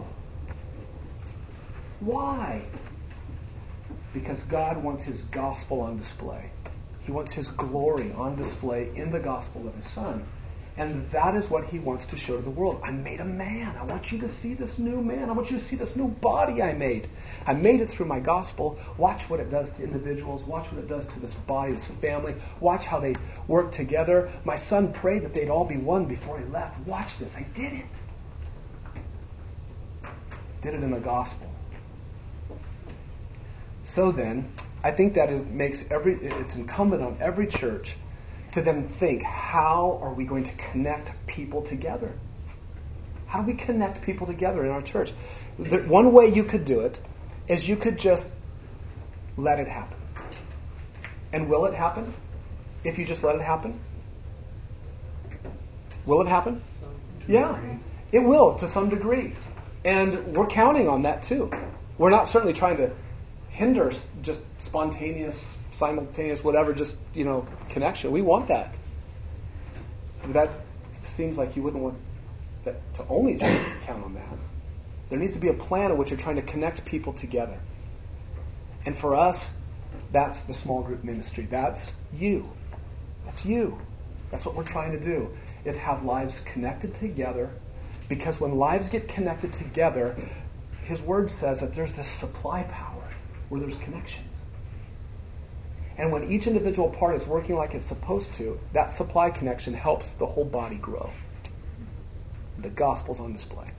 Why? Because God wants His gospel on display. He wants His glory on display in the gospel of His Son. And that is what He wants to show to the world. I made a man. I want you to see this new man. I want you to see this new body I made. I made it through my gospel. Watch what it does to individuals. Watch what it does to this body, this family. Watch how they work together. My son prayed that they'd all be one before he left. Watch this. I did it. Did it in the gospel. So then, I think that is makes every it's incumbent on every church to then think, how are we going to connect people together? How do we connect people together in our church? The, one way you could do it is you could just let it happen. And will it happen? If you just let it happen? Will it happen? Yeah, it will to some degree. And we're counting on that too. We're not certainly trying to hinder just spontaneous, simultaneous, whatever, just, you know, connection. We want that. That seems like you wouldn't want that to only just count on that. There needs to be a plan in which you're trying to connect people together. And for us, that's the small group ministry. That's you. That's you. That's what we're trying to do, is have lives connected together, because when lives get connected together, His Word says that there's this supply power where there's connections. And when each individual part is working like it's supposed to, that supply connection helps the whole body grow. The gospel's on display.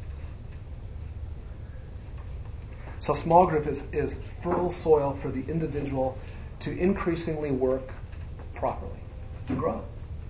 So small group is, is fertile soil for the individual to increasingly work properly, to grow.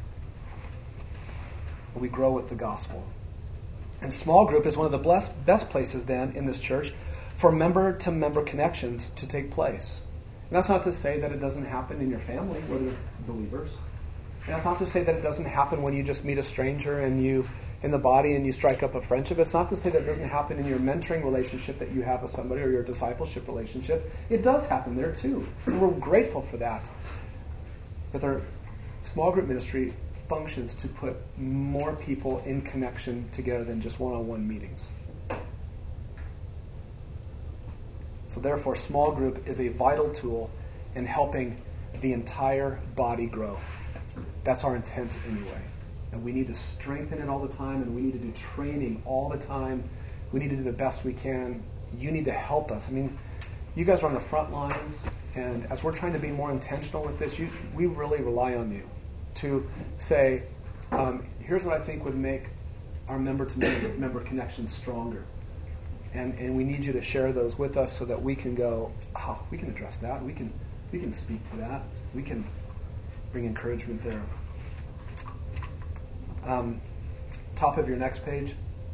We grow with the gospel. And small group is one of the blessed, best places then in this church for member-to-member connections to take place. And that's not to say that it doesn't happen in your family where they're believers. And that's not to say that it doesn't happen when you just meet a stranger and you, in the body, and you strike up a friendship. It's not to say that it doesn't happen in your mentoring relationship that you have with somebody, or your discipleship relationship. It does happen there too. And we're grateful for that. But our small group ministry functions to put more people in connection together than just one-on-one meetings. So therefore, small group is a vital tool in helping the entire body grow. That's our intent anyway. And we need to strengthen it all the time, and we need to do training all the time. We need to do the best we can. You need to help us. I mean, you guys are on the front lines, and as we're trying to be more intentional with this, you, we really rely on you to say, um, here's what I think would make our member-to-member connections stronger. And and we need you to share those with us so that we can go, oh, we can address that. We can we can speak to that. We can bring encouragement there. Um, top of your next page.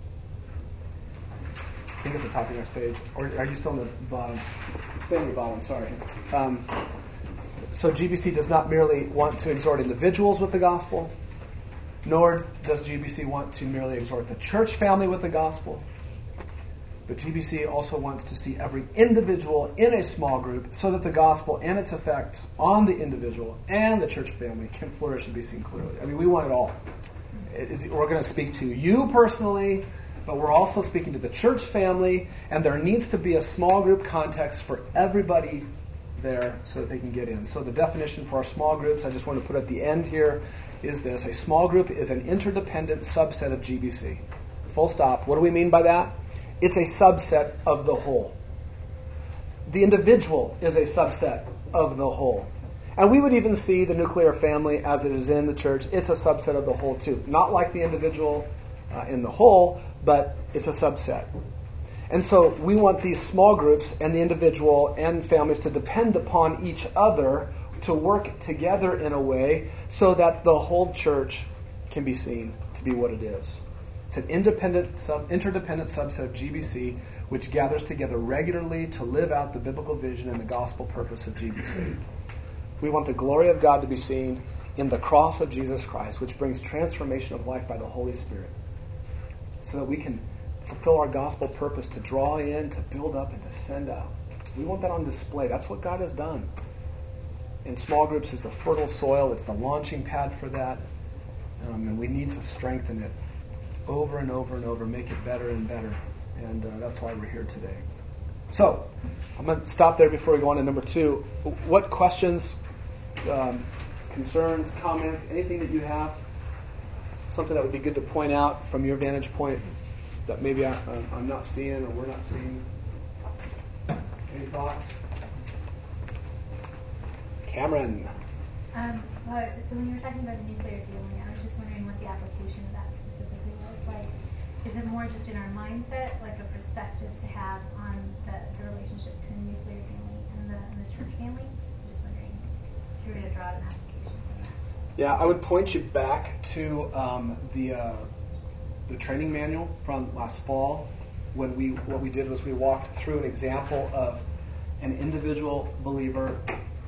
I think it's the top of your next page. Or are you still on the bottom? Stay on the bottom, sorry. Um, so G B C does not merely want to exhort individuals with the gospel, nor does G B C want to merely exhort the church family with the gospel. But G B C also wants to see every individual in a small group so that the gospel and its effects on the individual and the church family can flourish and be seen clearly. I mean, we want it all. It, it, we're going to speak to you personally, but we're also speaking to the church family, and there needs to be a small group context for everybody there so that they can get in. So the definition for our small groups, I just want to put at the end here, is this. A small group is an interdependent subset of G B C. Full stop. What do we mean by that? It's a subset of the whole. The individual is a subset of the whole. And we would even see the nuclear family as it is in the church. It's a subset of the whole too. Not like the individual uh, in the whole, but it's a subset. And so we want these small groups and the individual and families to depend upon each other to work together in a way so that the whole church can be seen to be what it is. It's an independent, sub, interdependent subset of G B C which gathers together regularly to live out the biblical vision and the gospel purpose of G B C. We want the glory of God to be seen in the cross of Jesus Christ, which brings transformation of life by the Holy Spirit, so that we can fulfill our gospel purpose to draw in, to build up, and to send out. We want that on display. That's what God has done. And small groups is the fertile soil. It's the launching pad for that. Um, and we need to strengthen it over and over and over, make it better and better. And uh, that's why we're here today. So, I'm going to stop there before we go on to number two. What questions, um, concerns, comments, anything that you have, something that would be good to point out from your vantage point that maybe I, uh, I'm not seeing or we're not seeing? Any thoughts? Cameron. Um, uh, so when you were talking about the nuclear family, I was just wondering what the application of that specifically was. Like, is it more just in our mindset, like a perspective to have on the, the relationship between the nuclear family and the, and the church family? I'm just wondering if you were going to draw an application from that. Yeah, I would point you back to um, the uh, the training manual from last fall. When we what we did was we walked through an example of an individual believer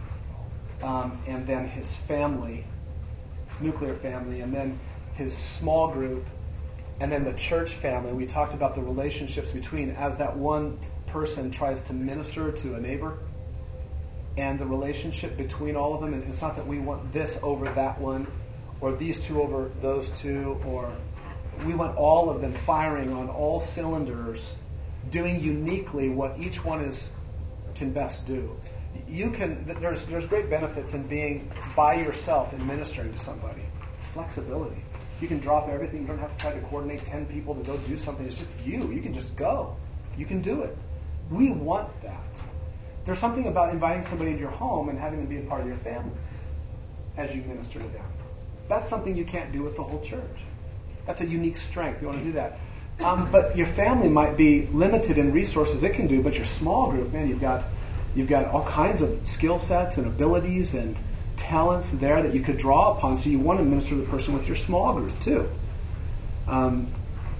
um, and then his family, his nuclear family, and then his small group, and then the church family. We talked about the relationships between as that one person tries to minister to a neighbor, and the relationship between all of them. And it's not that we want this over that one, or these two over those two, or we want all of them firing on all cylinders, doing uniquely what each one is can best do. You can there's there's great benefits in being by yourself and ministering to somebody. Flexibility. You can drop everything. You don't have to try to coordinate ten people to go do something. It's just you. You can just go. You can do it. We want that. There's something about inviting somebody into your home and having them be a part of your family as you minister to them. That's something you can't do with the whole church. That's a unique strength. You want to do that. Um, but your family might be limited in resources it can do, but your small group, man, you've got you've got all kinds of skill sets and abilities and talents there that you could draw upon. So you want to minister to the person with your small group too. Um,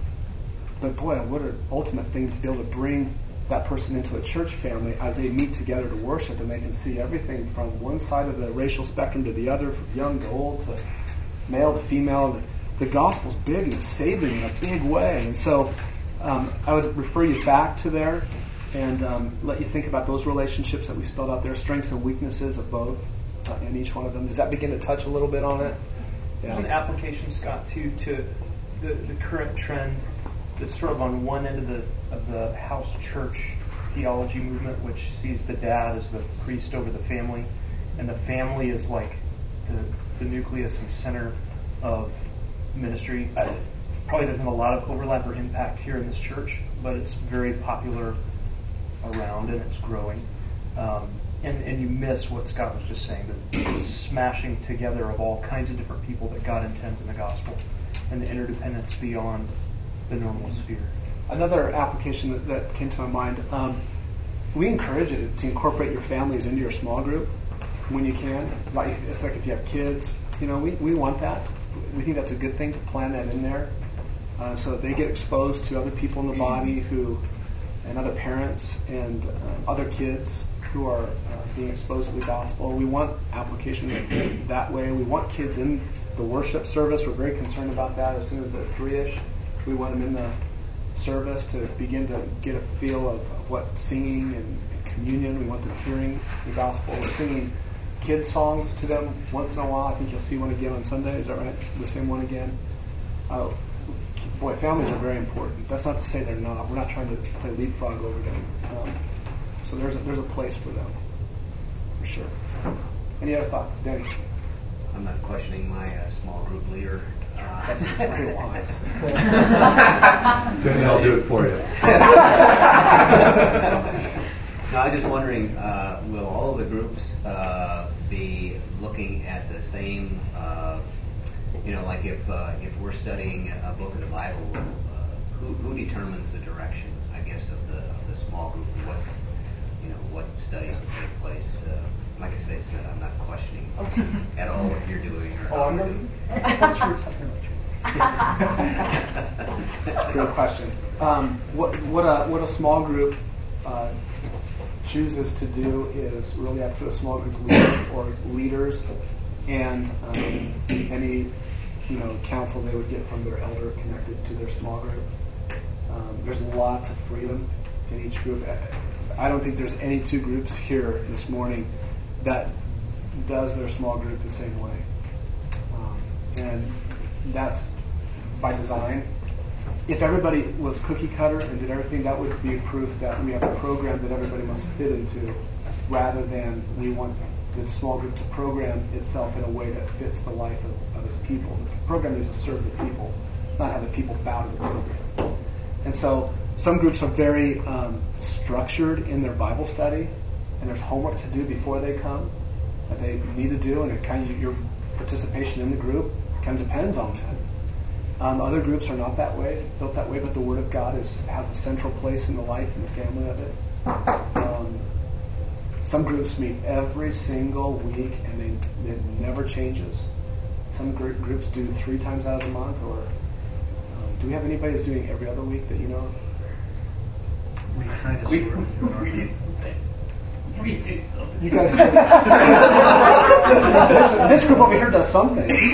but boy, what an ultimate thing to be able to bring that person into a church family as they meet together to worship, and they can see everything from one side of the racial spectrum to the other, from young to old to male to female. The gospel's big and it's saving in a big way. And so um, I would refer you back to there and um, let you think about those relationships that we spelled out there, strengths and weaknesses of both uh, in each one of them. Does that begin to touch a little bit on it? Yeah. There's an application, Scott, too, to the, the current trend that's sort of on one end of the of the house church theology movement, which sees the dad as the priest over the family, and the family is like the, the nucleus and center of ministry. I, probably doesn't have a lot of overlap or impact here in this church, but it's very popular around and it's growing. Um, and, and you miss what Scott was just saying, the, the smashing together of all kinds of different people that God intends in the gospel, and the interdependence beyond the normal sphere. Another application that, that came to my mind, um, we encourage you to, to incorporate your families into your small group when you can. Like, it's like if you have kids, you know, we, we want that. We think that's a good thing to plan that in there uh, so that they get exposed to other people in the body who, and other parents and uh, other kids who are uh, being exposed to the gospel. We want application that way. We want kids in the worship service. We're very concerned about that. As soon as they're three-ish, we want them in the service to begin to get a feel of what singing and, and communion. We want them hearing the gospel. We're singing kids songs to them once in a while. I think you'll see one again on Sunday. Is that right? The same one again. Uh, boy, families are very important. That's not to say they're not. We're not trying to play leapfrog over them. Um, so there's a, there's a place for them, for sure. Any other thoughts, Danny? I'm not questioning my uh, small group leader. Uh, That's pretty wise. Then I'll do it for you. No, I was just wondering, uh, will all of the groups uh, be looking at the same, uh, you know, like if uh, if we're studying a book of the Bible, uh, who, who determines the direction, I guess, guess, of the of the small group and what you know what studies would take place. Uh, like I say, it's not, I'm not questioning at all what you're doing. Or oh, I'm not. That's a good question. Um, what what a what a small group uh, chooses to do is really up to a small group leader or leaders and um, any you know counsel they would get from their elder connected to their small group. Um, there's lots of freedom in each group. I don't think there's any two groups here this morning that does their small group the same way, um, and that's by design. If everybody was cookie cutter and did everything, that would be proof that we have a program that everybody must fit into, rather than we want the small group to program itself in a way that fits the life of, of its people. The program is to serve the people, not have the people bow to the program. And so some groups are very um, structured in their Bible study, and there's homework to do before they come that they need to do, and it kind of your participation in the group kind of depends on that. Um, other groups are not that way, built that way, but the Word of God is has a central place in the life and the family of it. Um, some groups meet every single week, and they, it never changes. Some gr- groups do three times out of the month, or um, do we have anybody that's doing every other week that you know of? We kind of we, sort of we do something. We do something. You guys, this, this group over here does something. You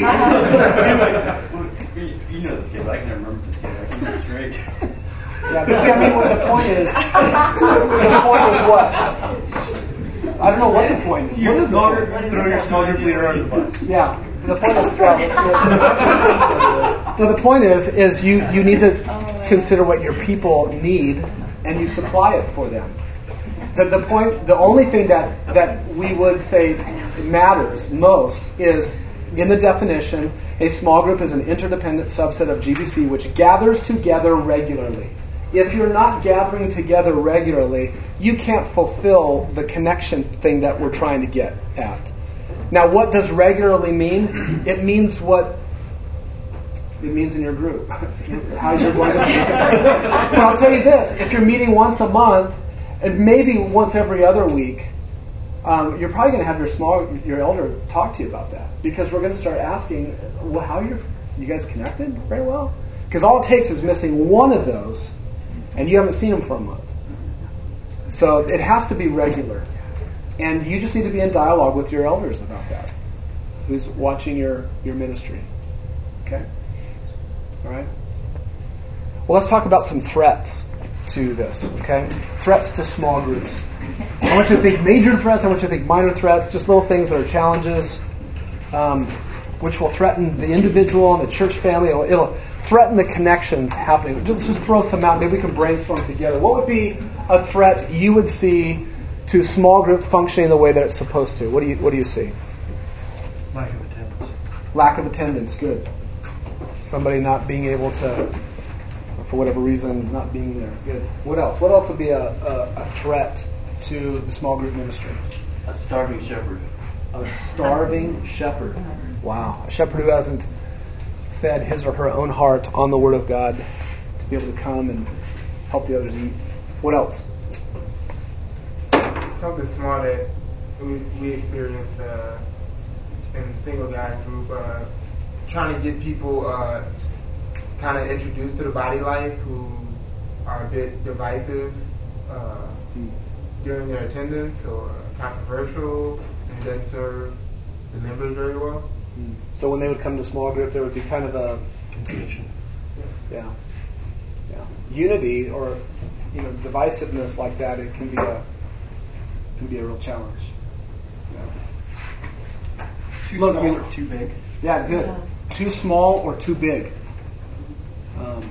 know this kid, but I can never remember this kid. I can remember straight. Yeah, but see, I mean, what the point is, the point is what? I don't know what the point is. Your small group, throw your small group leader under the bus. Yeah, the point is, no, the point is, is you, you need to consider what your people need, and you supply it for them. The, the point, the only thing that, that we would say matters most is, in the definition, a small group is an interdependent subset of G B C which gathers together regularly. If you're not gathering together regularly, you can't fulfill the connection thing that we're trying to get at. Now, what does regularly mean? It means what it means in your group. How you're going to be. But I'll tell you this, if you're meeting once a month, and maybe once every other week, um, you're probably going to have your small, your elder talk to you about that, because we're going to start asking, well, how you're, you guys connected very well? Because all it takes is missing one of those, and you haven't seen them for a month. So it has to be regular, and you just need to be in dialogue with your elders about that, who's watching your, your ministry. Okay? All right? Well, let's talk about some threats to this, okay? Threats to small groups. I want you to think major threats, I want you to think minor threats, just little things that are challenges, um, which will threaten the individual and the church family. It'll, it'll threaten the connections happening. Just, just throw some out. Maybe we can brainstorm together. What would be a threat you would see to small group functioning the way that it's supposed to? What do you What do you see? Lack of attendance. Lack of attendance. Good. Somebody not being able to, for whatever reason, not being there. Good. What else? What else would be a, a, a threat to the small group ministry? A starving shepherd. A starving shepherd. Wow. A shepherd who hasn't fed his or her own heart on the Word of God to be able to come and help the others eat. What else? Something small that we, we experienced uh, in the single guy group, uh, trying to get people uh, kind of introduced to the body life who are a bit divisive uh, mm. during their attendance or controversial and doesn't serve the members very well. Mm. So when they would come to small group, there would be kind of a confusion. Yeah. Yeah. Unity or you know divisiveness like that, it can be a can be a real challenge. Yeah. Too Look, small I mean, or too big? Yeah, good. Yeah. Too small or too big. Um,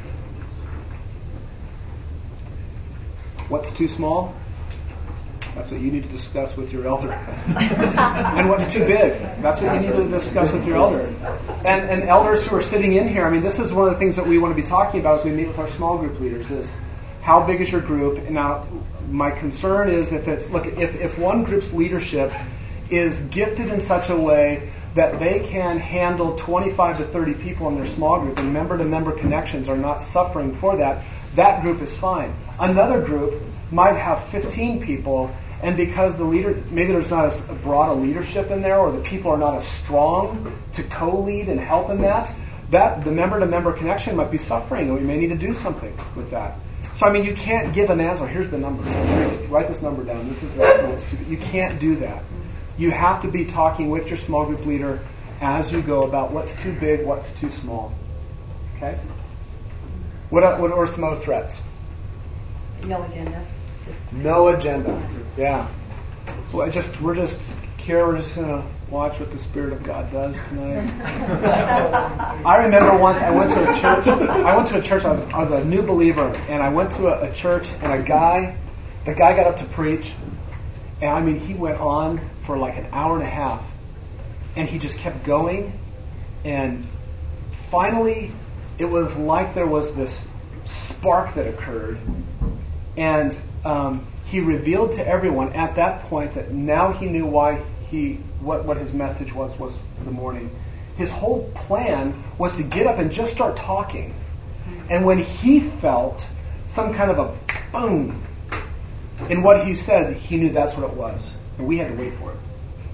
what's too small? That's what you need to discuss with your elder. And what's too big? That's what you need to discuss with your elder. And, and elders who are sitting in here, I mean, this is one of the things that we want to be talking about as we meet with our small group leaders is how big is your group? And now, my concern is if it's, look, if, if one group's leadership is gifted in such a way that they can handle twenty-five to thirty people in their small group and member-to-member connections are not suffering for that, that group is fine. Another group might have fifteen people, and because the leader, maybe there's not as broad a leadership in there, or the people are not as strong to co-lead and help in that, that the member-to-member connection might be suffering, and we may need to do something with that. So, I mean, you can't give an answer. Here's the number. Write this number down. This is what's too. You can't do that. You have to be talking with your small group leader as you go about what's too big, what's too small. Okay? What are, what are some other threats? No agenda. Just No agenda. Yeah. So I just we're just here. We're just gonna watch what the Spirit of God does tonight. I remember once I went to a church. I went to a church. I was, I was a new believer, and I went to a, a church, and a guy, the guy got up to preach, and I mean he went on for like an hour and a half, and he just kept going, and finally, it was like there was this spark that occurred, and um, he revealed to everyone at that point that now he knew why he what, what his message was was for the morning. His whole plan was to get up and just start talking. And when he felt some kind of a boom in what he said, he knew that's what it was. And we had to wait for it.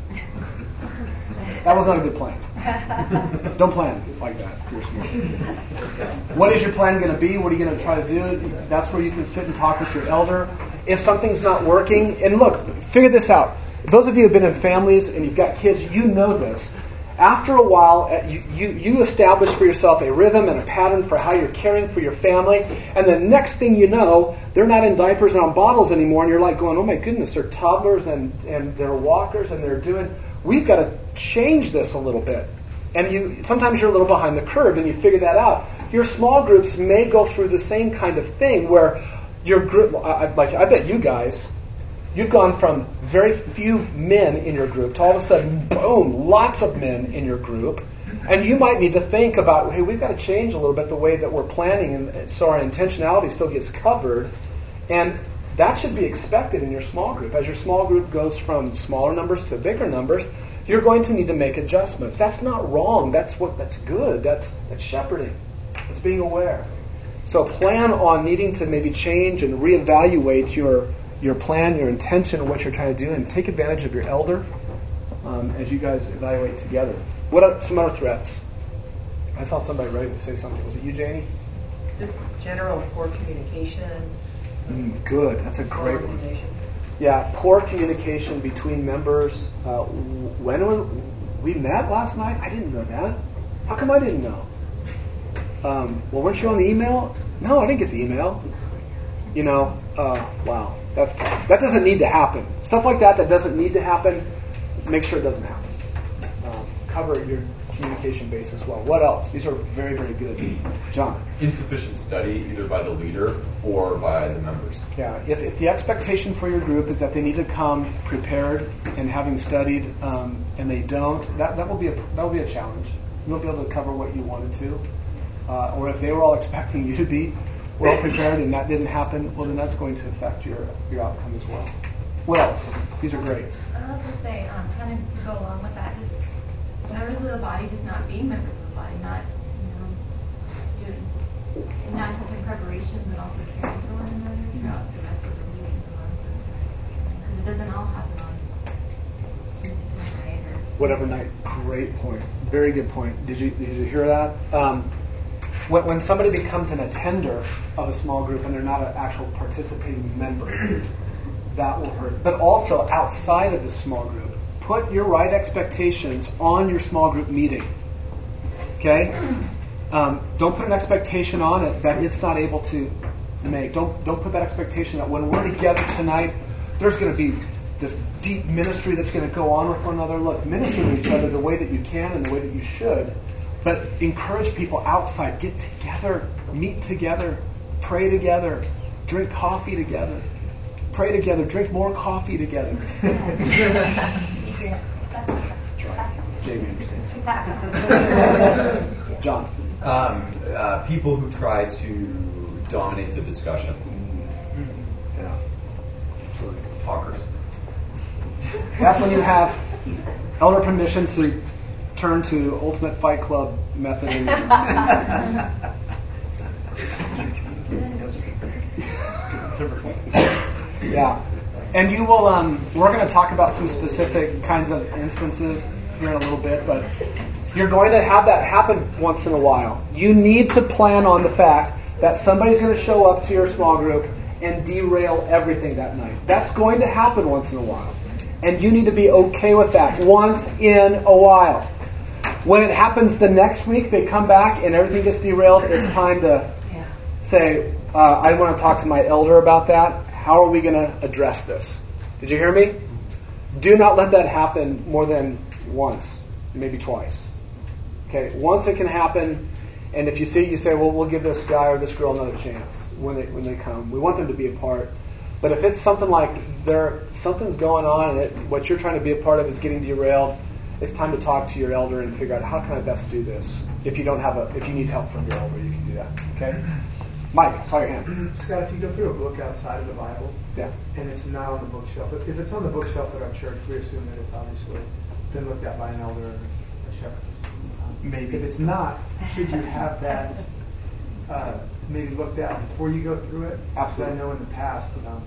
That was not a good plan. Don't plan like that. What is your plan going to be? What are you going to try to do? That's where you can sit and talk with your elder. If something's not working, and look, figure this out. Those of you who have been in families and you've got kids, you know this. After a while, you, you, you establish for yourself a rhythm and a pattern for how you're caring for your family, and the next thing you know, they're not in diapers and on bottles anymore, and you're like going, oh my goodness, they're toddlers and, and they're walkers and they're doing, we've got to change this a little bit. And you sometimes you're a little behind the curve and you figure that out. Your small groups may go through the same kind of thing where your group, I, like I bet you guys, you've gone from very few men in your group to all of a sudden, boom, lots of men in your group. And you might need to think about, hey, we've got to change a little bit the way that we're planning, and so our intentionality still gets covered. And that should be expected in your small group. As your small group goes from smaller numbers to bigger numbers, you're going to need to make adjustments. That's not wrong. That's what. That's good. That's that's shepherding. That's being aware. So plan on needing to maybe change and reevaluate your your plan, your intention, what you're trying to do, and take advantage of your elder um, as you guys evaluate together. What are some other threats? I saw somebody ready to say something. Was it you, Janie? Just general poor communication. Mm, good. That's a great one. Yeah, poor communication between members. Uh, when we met last night, I didn't know that. How come I didn't know? Um, well, weren't you on the email? No, I didn't get the email. You know, uh, wow, that's tough. That doesn't need to happen. Stuff like that that doesn't need to happen, make sure it doesn't happen. Um, cover your communication base as well. What else? These are very, very good. John? Insufficient study either by the leader or by the members. Yeah, if, if the expectation for your group is that they need to come prepared and having studied, um, and they don't, that, that will be a that will be a challenge. You won't be able to cover what you wanted to. Uh, or if they were all expecting you to be well prepared and that didn't happen, well then that's going to affect your, your outcome as well. What else? These are great. I'll also say, um, kind of to go along with that, just members of the body just not being members of the body, not, you know, doing, not just in preparation, but also caring for one another throughout the rest of the meeting. Because it doesn't all happen on Tuesday night or whatever night. Great point. Very good point. Did you did you hear that? Um, when, when somebody becomes an attender of a small group and they're not an actual participating member, that will hurt. But also outside of the small group, put your right expectations on your small group meeting. Okay? Um, don't put an expectation on it that it's not able to make. Don't don't put that expectation that when we're together tonight, there's going to be this deep ministry that's going to go on with one another. Look, minister to each other the way that you can and the way that you should, but encourage people outside. Get together, meet together, pray together, drink coffee together, pray together, drink more coffee together. Jamie understands. John. Um, uh, people who try to dominate the discussion. Yeah. Talkers. That's when you have elder permission to turn to Ultimate Fight Club method. Yeah. And you will, um, we're going to talk about some specific kinds of instances here in a little bit, but you're going to have that happen once in a while. You need to plan on the fact that somebody's going to show up to your small group and derail everything that night. That's going to happen once in a while. And you need to be okay with that once in a while. When it happens the next week, they come back and everything gets derailed, it's time to say, uh, I want to talk to my elder about that. How are we going to address this? Did you hear me? Do not let that happen more than once, maybe twice. Okay, once it can happen, and if you see, you say, well, we'll give this guy or this girl another chance when they when they come. We want them to be a part. But if it's something like there something's going on and it, what you're trying to be a part of is getting derailed, it's time to talk to your elder and figure out how can I best do this. If you don't have a, if you need help from your elder, you can do that. Okay. Mike, I saw your hand. Scott, if you go through a book outside of the Bible, yeah, and it's not on the bookshelf, if it's on the bookshelf at our church, we assume that it's obviously been looked at by an elder or a shepherd. Maybe. If it's not, should you have that uh, maybe looked at before you go through it? Absolutely. I know in the past, um,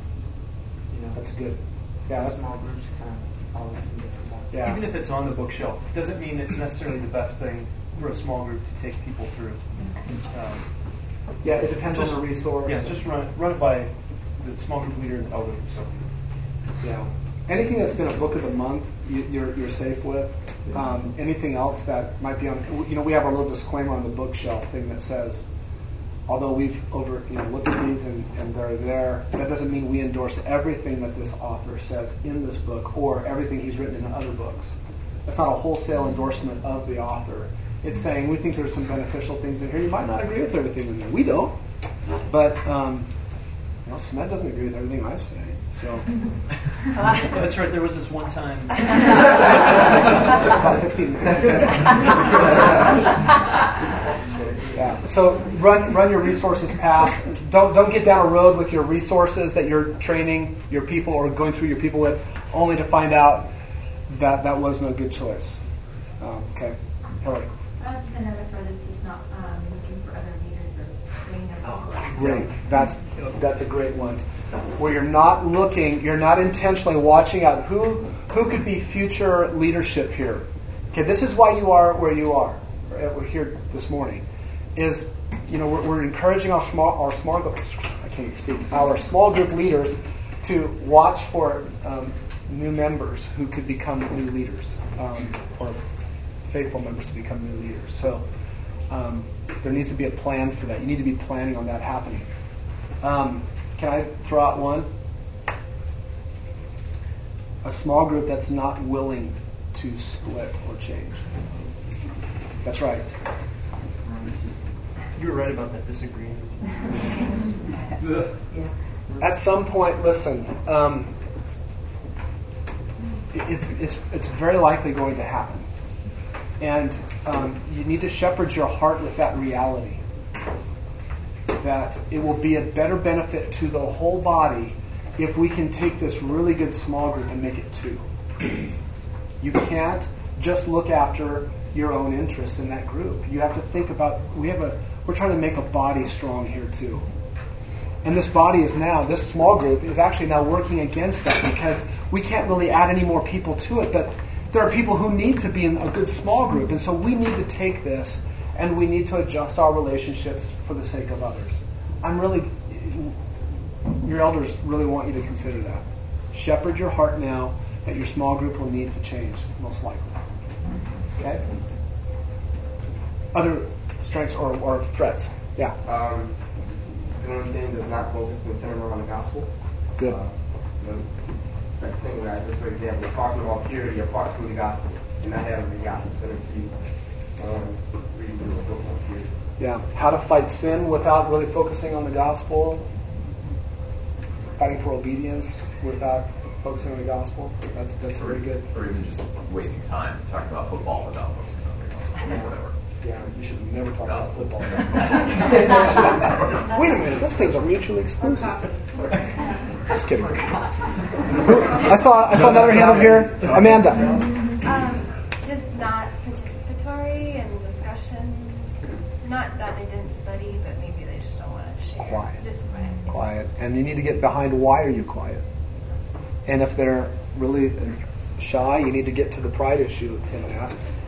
you know, that's good. Yeah, small groups kind of always seem to come up. Yeah. Even if it's on the bookshelf, doesn't mean it's necessarily the best thing for a small group to take people through. Um, Yeah, it depends just, on the resource. Yeah, just run it, run it by the small group leader and elder. So. Yeah. Anything that's been a book of the month, you, you're you're safe with. Um, anything else that might be on, you know, we have our little disclaimer on the bookshelf thing that says, although we've over, you know, looked at these and, and they're there, that doesn't mean we endorse everything that this author says in this book or everything he's written in other books. That's not a wholesale endorsement of the author. It's saying we think there's some beneficial things in here. You might not agree with everything in there. We don't. But, um, you know, Smed doesn't agree with everything I say. So. That's right. There was this one time. About fifteen minutes. Yeah. So run run your resources past. Don't don't get down a road with your resources that you're training your people or going through your people with, only to find out that that wasn't a good choice. Um, okay, Hillary. I was going to refer this just not um, looking for other leaders or bringing them Oh, great. That's that's a great one. Where you're not looking, you're not intentionally watching out who who could be future leadership here. Okay, this is why you are where you are. Right? We're here this morning. Is you know we're, we're encouraging our small our small I can't speak our small group leaders to watch for um, new members who could become new leaders um, or faithful members to become new leaders. So um, there needs to be a plan for that. You need to be planning on that happening. Um, can I throw out one? A small group that's not willing to split or change. That's right. You were right about that disagreeing. Yeah. At some point, listen, um, it's, it's, it's very likely going to happen. And um, you need to shepherd your heart with that reality. That it will be a better benefit to the whole body if we can take this really good small group and make it two. You can't just look after your own interests in that group. You have to think about, we have a, we're trying to make a body strong here too. And this body is now, this small group is actually now working against that because we can't really add any more people to it. But there are people who need to be in a good small group. And so we need to take this and we need to adjust our relationships for the sake of others. I'm really, your elders really want you to consider that. Shepherd your heart now that your small group will need to change, most likely. Okay? Other strengths or, or threats? Yeah. Um, doing things that's not focused and centered around the gospel. Good. Uh, you know, like saying that, just for example, talking about purity apart from the gospel and not having the gospel centered view. Um, reading through a book on purity. Yeah. How to fight sin without really focusing on the gospel. Fighting for obedience without focusing on the gospel. That's that's or, very good. Or even just wasting time talking about football without focusing on the gospel or whatever. Yeah, you should never talk Gospel. about football. Wait a minute, those things are mutually exclusive. Just kidding. I saw I saw another hand up here. Amanda. Um, just not participatory in discussions. Not that they didn't study, but maybe they just don't want to share. Quiet. Just quiet. Quiet. And you need to get behind why are you quiet? And if they're really shy, you need to get to the pride issue in that.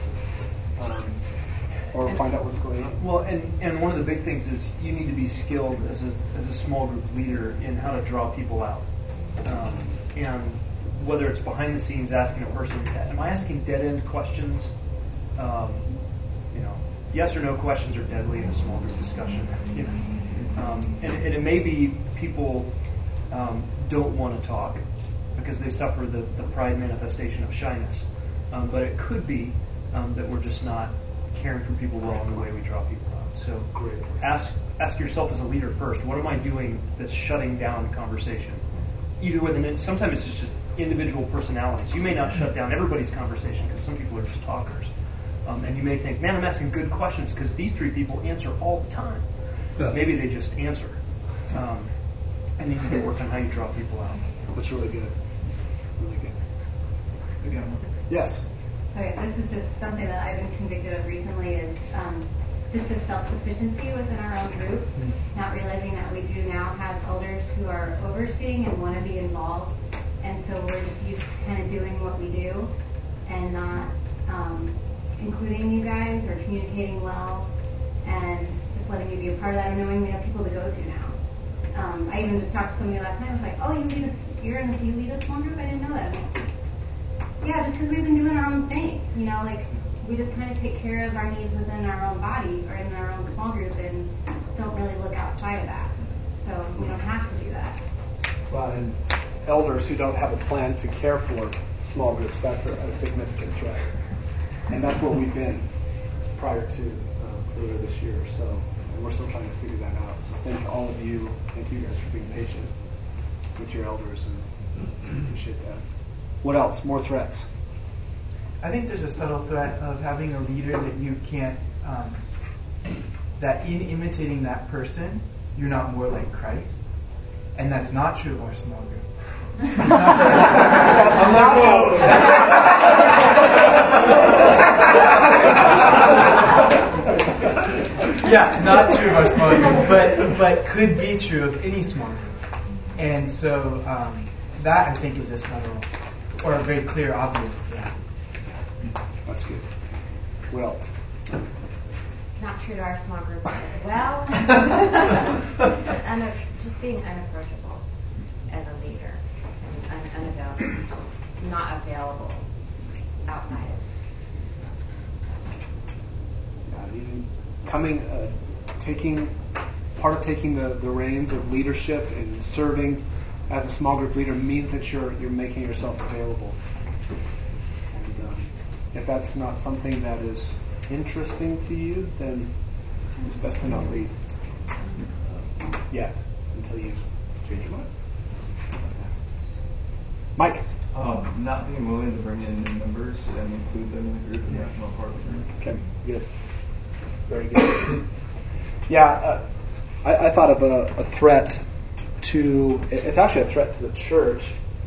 Um, or and, find out what's going on. Well, and, and one of the big things is you need to be skilled as a as a small group leader in how to draw people out. Um, and whether it's behind the scenes asking a person, am I asking dead end questions? Um, you know, yes or no questions are deadly in a small group discussion. You know, um, and, and it may be people um, don't want to talk because they suffer the, the pride manifestation of shyness. Um, but it could be um, that we're just not caring for people well in the way we draw people out. So ask ask yourself as a leader first, what am I doing that's shutting down conversation? Either with an, sometimes it's just individual personalities. You may not shut down everybody's conversation because some people are just talkers. Um, and you may think, man, I'm asking good questions because these three people answer all the time. Yeah. Maybe they just answer. Um, and you can work on how you draw people out. That's really good. Really good. Again. Yes. Okay, this is just something that I've been convicted of recently is um, just a self-sufficiency within our own group, mm-hmm. not realizing that we do now have elders who are overseeing and want to be involved, and so we're just used to kind of doing what we do and not um, including you guys or communicating well and just letting you be a part of that or knowing we have people to go to now. Um, I even just talked to somebody last night. I was like, "Oh, you lead a, you're in a you lead a small group? I didn't know that." And yeah, just because we've been doing our own thing, you know, like we just kind of take care of our needs within our own body or in our own small group and don't really look outside of that. So we don't have to do that. Well, and elders who don't have a plan to care for small groups, that's a, a significant threat. And that's what we've been prior to uh, earlier this year. So and we're still trying to figure that out. So thank all of you. Thank you guys for being patient with your elders, and appreciate that. What else? More threats? I think there's a subtle threat of having a leader that you can't, um, that in imitating that person, you're not more like Christ. And that's not true of our small group. I'm not Yeah, not true of our small group, but but could be true of any small group. And so um, that I think is a subtle or a very clear, obvious threat. That's good. What else? Not true to our small group as well. Unapp- just being unapproachable as a leader and un- unavailable, not available outside of. Yeah, even coming, uh, taking part of taking the, the reins of leadership and serving as a small group leader means that you're you're making yourself available. And um, if that's not something that is interesting to you, then it's best to not lead uh, yet until you change your mind. Mike? Um, not being willing to bring in new members and include them in the group and yeah. not part of the group. Okay, good. Very good. yeah, uh, I, I thought of a, a threat to, it's actually a threat to the church.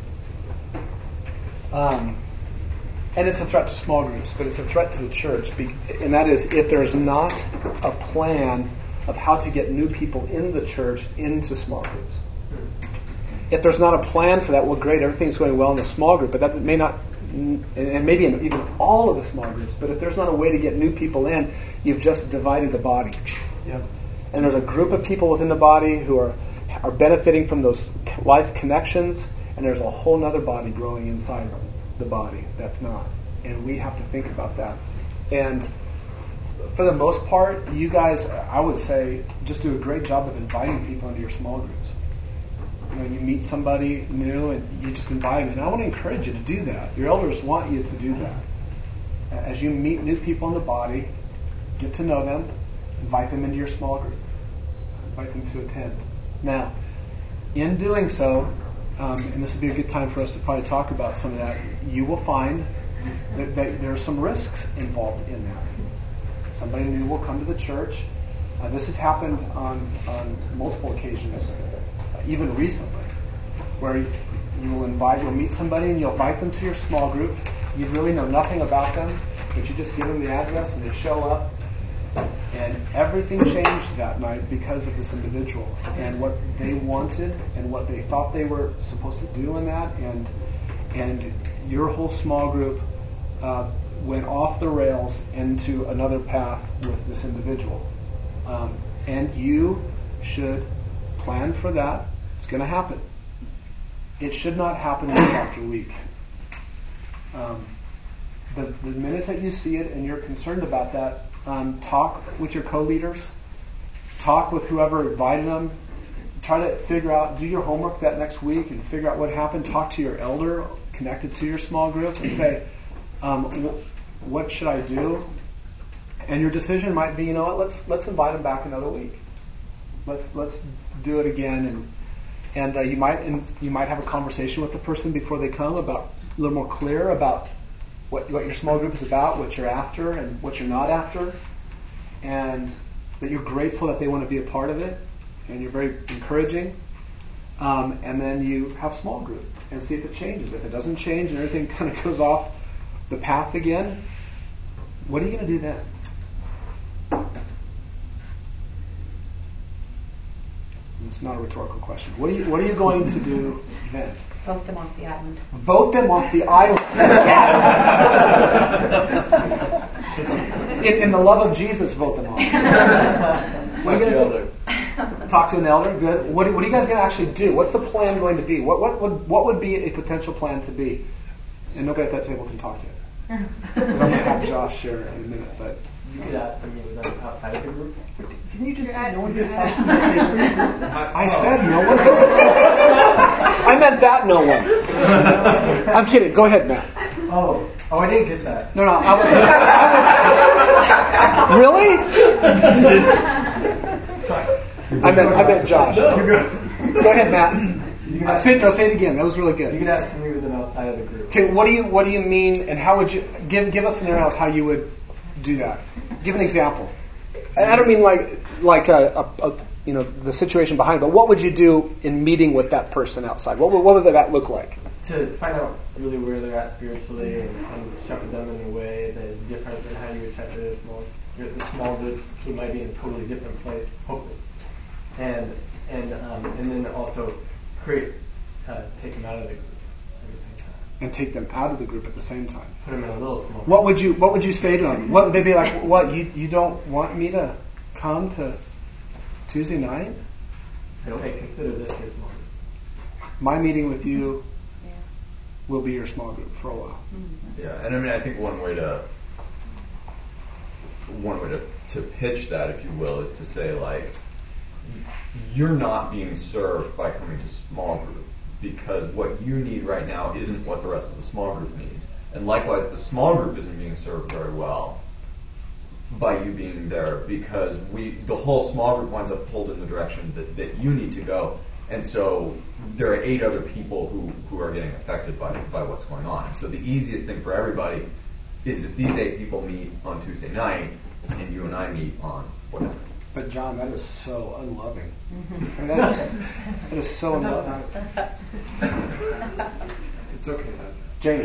Um, and it's a threat to small groups, but it's a threat to the church. And that is if there's not a plan of how to get new people in the church into small groups. If there's not a plan for that, well, great, everything's going well in the small group, but that may not, and maybe in even all of the small groups, but if there's not a way to get new people in, you've just divided the body. Yep. And there's a group of people within the body who are are benefiting from those life connections, and there's a whole other body growing inside the body that's not. And we have to think about that. And for the most part, you guys, I would say, just do a great job of inviting people into your small groups. You know, you meet somebody new and you just invite them. And I want to encourage you to do that. Your elders want you to do that. As you meet new people in the body, get to know them, invite them into your small group. Invite them to attend. Now, in doing so, um, and this would be a good time for us to probably talk about some of that, you will find that, that there are some risks involved in that. Somebody new will come to the church. Uh, this has happened on, on multiple occasions, uh, even recently, where you, you will invite, you'll meet somebody and you'll invite them to your small group. You really know nothing about them, but you just give them the address and they show up. And everything changed that night because of this individual and what they wanted and what they thought they were supposed to do in that. And and your whole small group uh, went off the rails into another path with this individual. Um, and you should plan for that. It's going to happen. It should not happen week after week. Um, the, the minute that you see it and you're concerned about that, um, talk with your co-leaders. Talk with whoever invited them. Try to figure out, do your homework that next week and figure out what happened. Talk to your elder connected to your small group and say, um, wh- what should I do? And your decision might be, you know what, let's let's invite them back another week. Let's let's do it again, and and uh, you might and you might have a conversation with the person before they come about a little more clear about what what your small group is about, what you're after, and what you're not after, and that you're grateful that they want to be a part of it, and you're very encouraging. Um, and then you have small group and see if it changes. If it doesn't change and everything kind of goes off the path again, what are you going to do then? It's not a rhetorical question. What are you What are you going to do then? Vote them off the island. Vote them off the island. Yes. in, in the love of Jesus, vote them off. What are you going to do? Talk to an elder. Good. What, what are you guys going to actually do? What's the plan going to be? What what would what would be a potential plan to be? And nobody at that table can talk yet. Because I'm going to have Josh share in a minute, but. You could ask them with them outside of the group. Didn't you just say no one just said I, I said no one. I meant that no one. I'm kidding. Go ahead, Matt. Oh, oh, I didn't get that. No, no. I was. I was really? Sorry. I meant I meant Josh. No, you're good. Go ahead, Matt. Uh, say it. No, say it again. That was really good. You could ask me with them outside of the group. Okay. What do you What do you mean? And how would you give Give us an area of how you would do that? Give an example. And I don't mean like like a, a, a you know the situation behind it, but what would you do in meeting with that person outside? What would, what would that look like? To find out really where they're at spiritually and, and shepherd them in a way that is different than how you would shepherd a small the small group who might be in a totally different place, hopefully. And and um, and then also create uh, take them out of the group at the same time. And take them out of the group at the same time. Put them in a little small. What would you What would you say to them? What would they be like? What you you don't want me to come to Tuesday night? I don't consider this your small group. My meeting with you yeah. will be your small group for a while. Yeah, and I mean I think one way to one way to, to pitch that, if you will, is to say like you're not being served by coming to small group. Because what you need right now isn't what the rest of the small group needs. And likewise, the small group isn't being served very well by you being there because we, the whole small group winds up pulled in the direction that, that you need to go. And so there are eight other people who, who are getting affected by, by what's going on. So the easiest thing for everybody is if these eight people meet on Tuesday night and you and I meet on whatever. But John, that is so unloving. Mm-hmm. I mean, that, is, that is so unloving. It's okay, Jamie.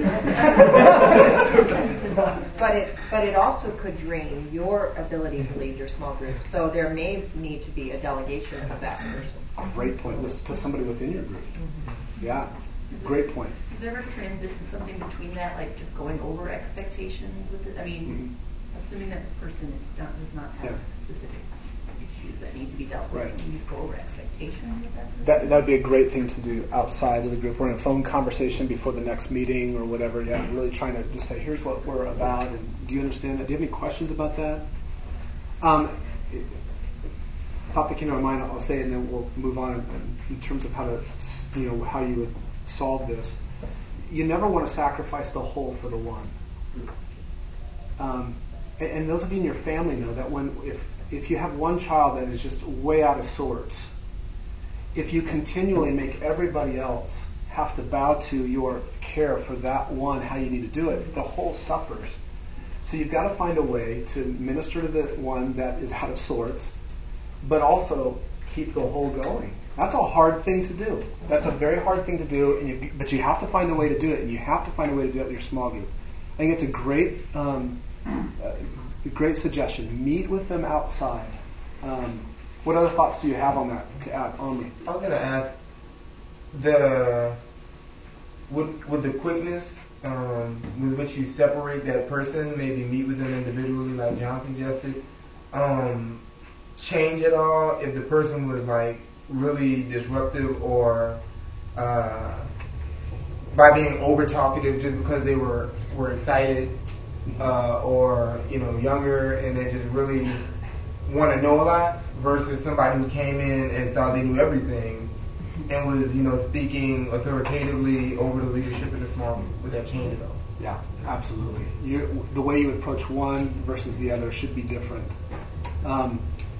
But it but it also could drain your ability to lead your small group. So there may need to be a delegation of that person. Great point. Listen to somebody within your group. Mm-hmm. Yeah. Great point. Is there ever transition something between that, like just going over expectations with it? I mean, mm-hmm. assuming that this person is not, does not have yeah. specific issues that need to be dealt with, right. can you just go over expectations with that person? That that would be a great thing to do outside of the group, or in a phone conversation before the next meeting or whatever. Yeah, really trying to just say, here's what we're about, and do you understand that? Do you have any questions about that? Um, topic in our mind, I'll say it, and then we'll move on in, in terms of how to, you know, how you would solve this. You never want to sacrifice the whole for the one. Um, and, and those of you in your family know that when if if you have one child that is just way out of sorts, if you continually make everybody else have to bow to your care for that one, how you need to do it, the whole suffers. So you've got to find a way to minister to the one that is out of sorts, but also keep the whole going. That's a hard thing to do. That's a very hard thing to do, and you, but you have to find a way to do it, and you have to find a way to do it with your small group. I think it's a great um, uh, Great suggestion. Meet with them outside. Um, what other thoughts do you have on that to add, Omri? I was going to ask, the with, with the quickness um, with which you separate that person, maybe meet with them individually like John suggested, um, change at all if the person was like really disruptive or uh, by being over talkative just because they were, were excited uh, or you know younger and they just really want to know a lot versus somebody who came in and thought they knew everything and was you know speaking authoritatively over the leadership in the small group. Would that change at all? Yeah, absolutely. You, the way you approach one versus the other should be different. Um,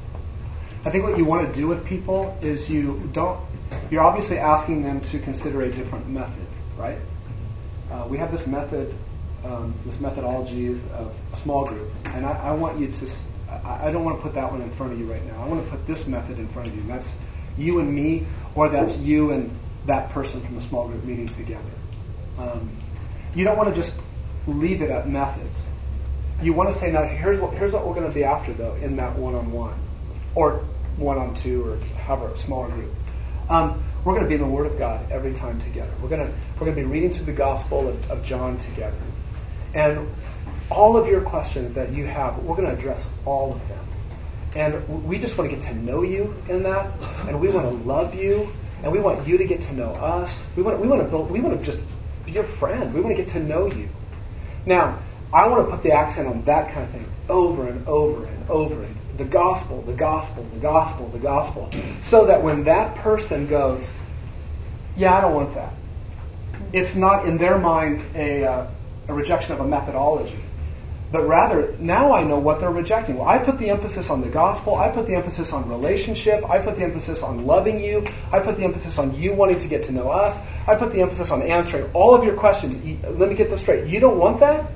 I think what you want to do with people is you don't, you're obviously asking them to consider a different method, right? Uh, we have this method, um, this methodology of a small group, and I, I want you to, I, I don't want to put that one in front of you right now. I want to put this method in front of you, and that's you and me, or that's you and that person from the small group meeting together. Um, you don't want to just leave it at methods. You want to say, now here's what, here's what we're going to be after, though, in that one-on-one, or one-on-two, or however, a smaller group. Um, we're going to be in the Word of God every time together. We're going to we're going to be reading through the Gospel of, of John together, and all of your questions that you have, we're going to address all of them. And we just want to get to know you in that, and we want to love you, and we want you to get to know us. We want we want to build. We want to just be your friend. We want to get to know you. Now, I want to put the accent on that kind of thing over and over and over and the gospel, the gospel, the gospel, the gospel, so that when that person goes, yeah, I don't want that, it's not in their mind a, uh, a rejection of a methodology, but rather, now I know what they're rejecting. Well, I put the emphasis on the gospel, I put the emphasis on relationship, I put the emphasis on loving you, I put the emphasis on you wanting to get to know us, I put the emphasis on answering all of your questions. Let me get this straight. You don't want that?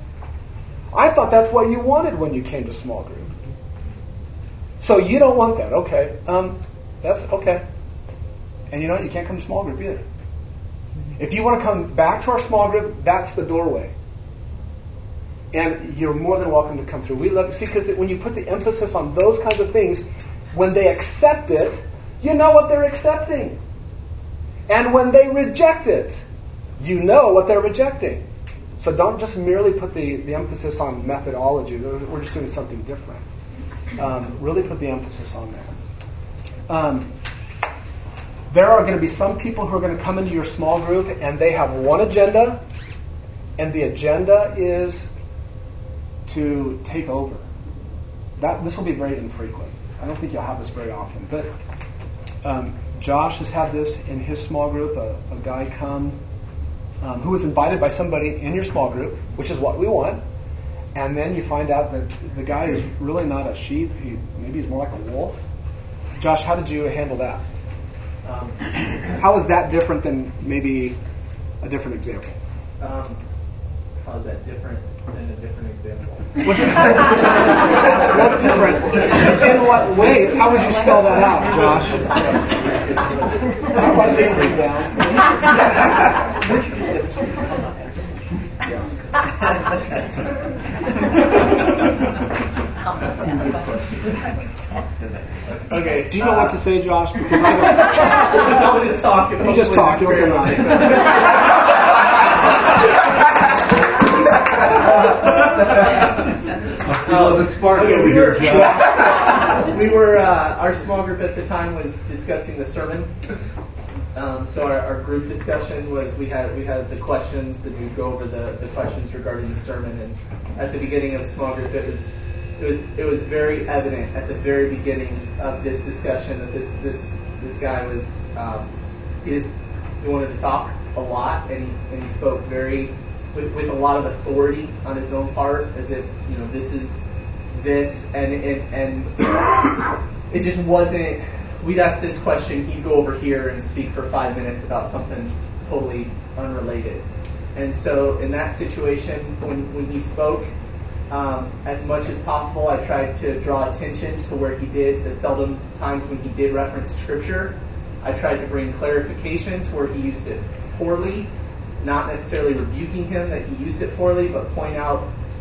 I thought that's what you wanted when you came to small group. So you don't want that, okay? Um, that's okay. And you know what? You can't come to small group either. If you want to come back to our small group, that's the doorway, and you're more than welcome to come through. We love see because when you put the emphasis on those kinds of things, when they accept it, you know what they're accepting, and when they reject it, you know what they're rejecting. So don't just merely put the, the emphasis on methodology. We're just doing something different. Um, really put the emphasis on that. Um, there are going to be some people who are going to come into your small group and they have one agenda, and the agenda is to take over. That this will be very infrequent. I don't think you'll have this very often. But um, Josh has had this in his small group. A, a guy come um, who was invited by somebody in your small group, which is what we want. And then you find out that the guy is really not a sheep. He, maybe he's more like a wolf. Josh, how did you handle that? Um, how is that different than maybe a different example? Um, how is that different than a different example? What's, what's different? In what ways? How would you spell that out, Josh? How about this thing Okay. Do you know what to say, Josh? Because I don't. Nobody's talking. You just talked. Okay, Oh, the spark okay, over we here. Were, we were uh, our small group at the time was discussing the sermon. Um, so our, our group discussion was we had we had the questions and we'd go over the, the questions regarding the sermon. And at the beginning of the small group, it was it was it was very evident at the very beginning of this discussion that this this this guy was um, he just he wanted to talk a lot, and he and he spoke very. With, with a lot of authority on his own part, as if, you know, this is this, and and, and it just wasn't, we'd ask this question, he'd go over here and speak for five minutes about something totally unrelated. And so in that situation, when, when he spoke, um, as much as possible, I tried to draw attention to where he did, the seldom times when he did reference Scripture, I tried to bring clarification to where he used it poorly, not necessarily rebuking him that he used it poorly, but point out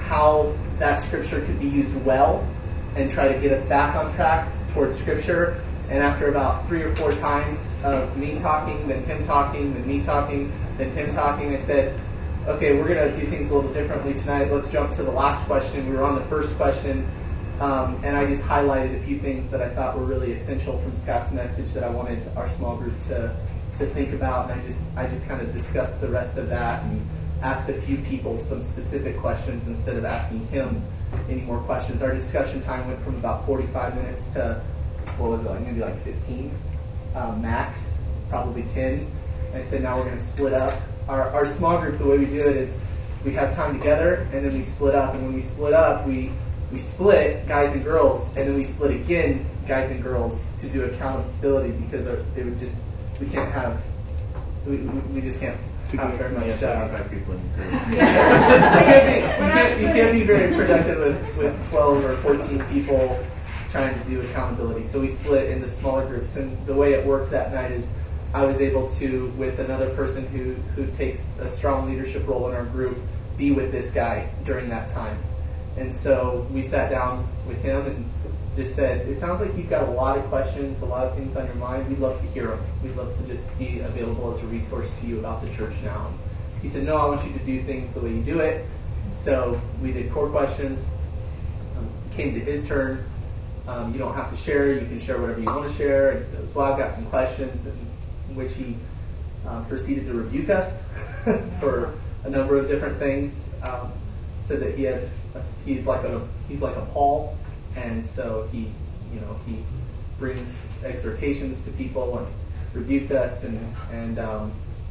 how that scripture could be used well and try to get us back on track towards scripture. And after about three or four times of me talking, then him talking, then me talking, then him talking, I said, okay, we're going to do things a little differently tonight. Let's jump to the last question. We were on the first question, um, and I just highlighted a few things that I thought were really essential from Scott's message that I wanted our small group to to think about. And I just I just kind of discussed the rest of that and asked a few people some specific questions instead of asking him any more questions. Our discussion time went from about forty-five minutes to, what was it, like maybe like fifteen, uh, max, probably ten. I said, now we're going to split up. Our, our small group, the way we do it is we have time together, and then we split up. And when we split up, we, we split guys and girls, and then we split again guys and girls to do accountability, because it would just, we can't have, we, we just can't have very much stuff. people in you, can't be, you, can't, you can't be very productive with, with twelve or fourteen people trying to do accountability. So we split into smaller groups, and the way it worked that night is I was able to, with another person who, who takes a strong leadership role in our group, be with this guy during that time. And so we sat down with him and just said, it sounds like you've got a lot of questions, a lot of things on your mind. We'd love to hear them. We'd love to just be available as a resource to you about the church now. And he said, no, I want you to do things the way you do it. So we did core questions. Um, came to his turn. Um, you don't have to share. You can share whatever you want to share. And he goes, well, I've got some questions, and in which he um, proceeded to rebuke us for a number of different things. Um, said that he had, a, he's like a he's like a Paul, and so he, you know, he brings exhortations to people and rebuked us, and and um,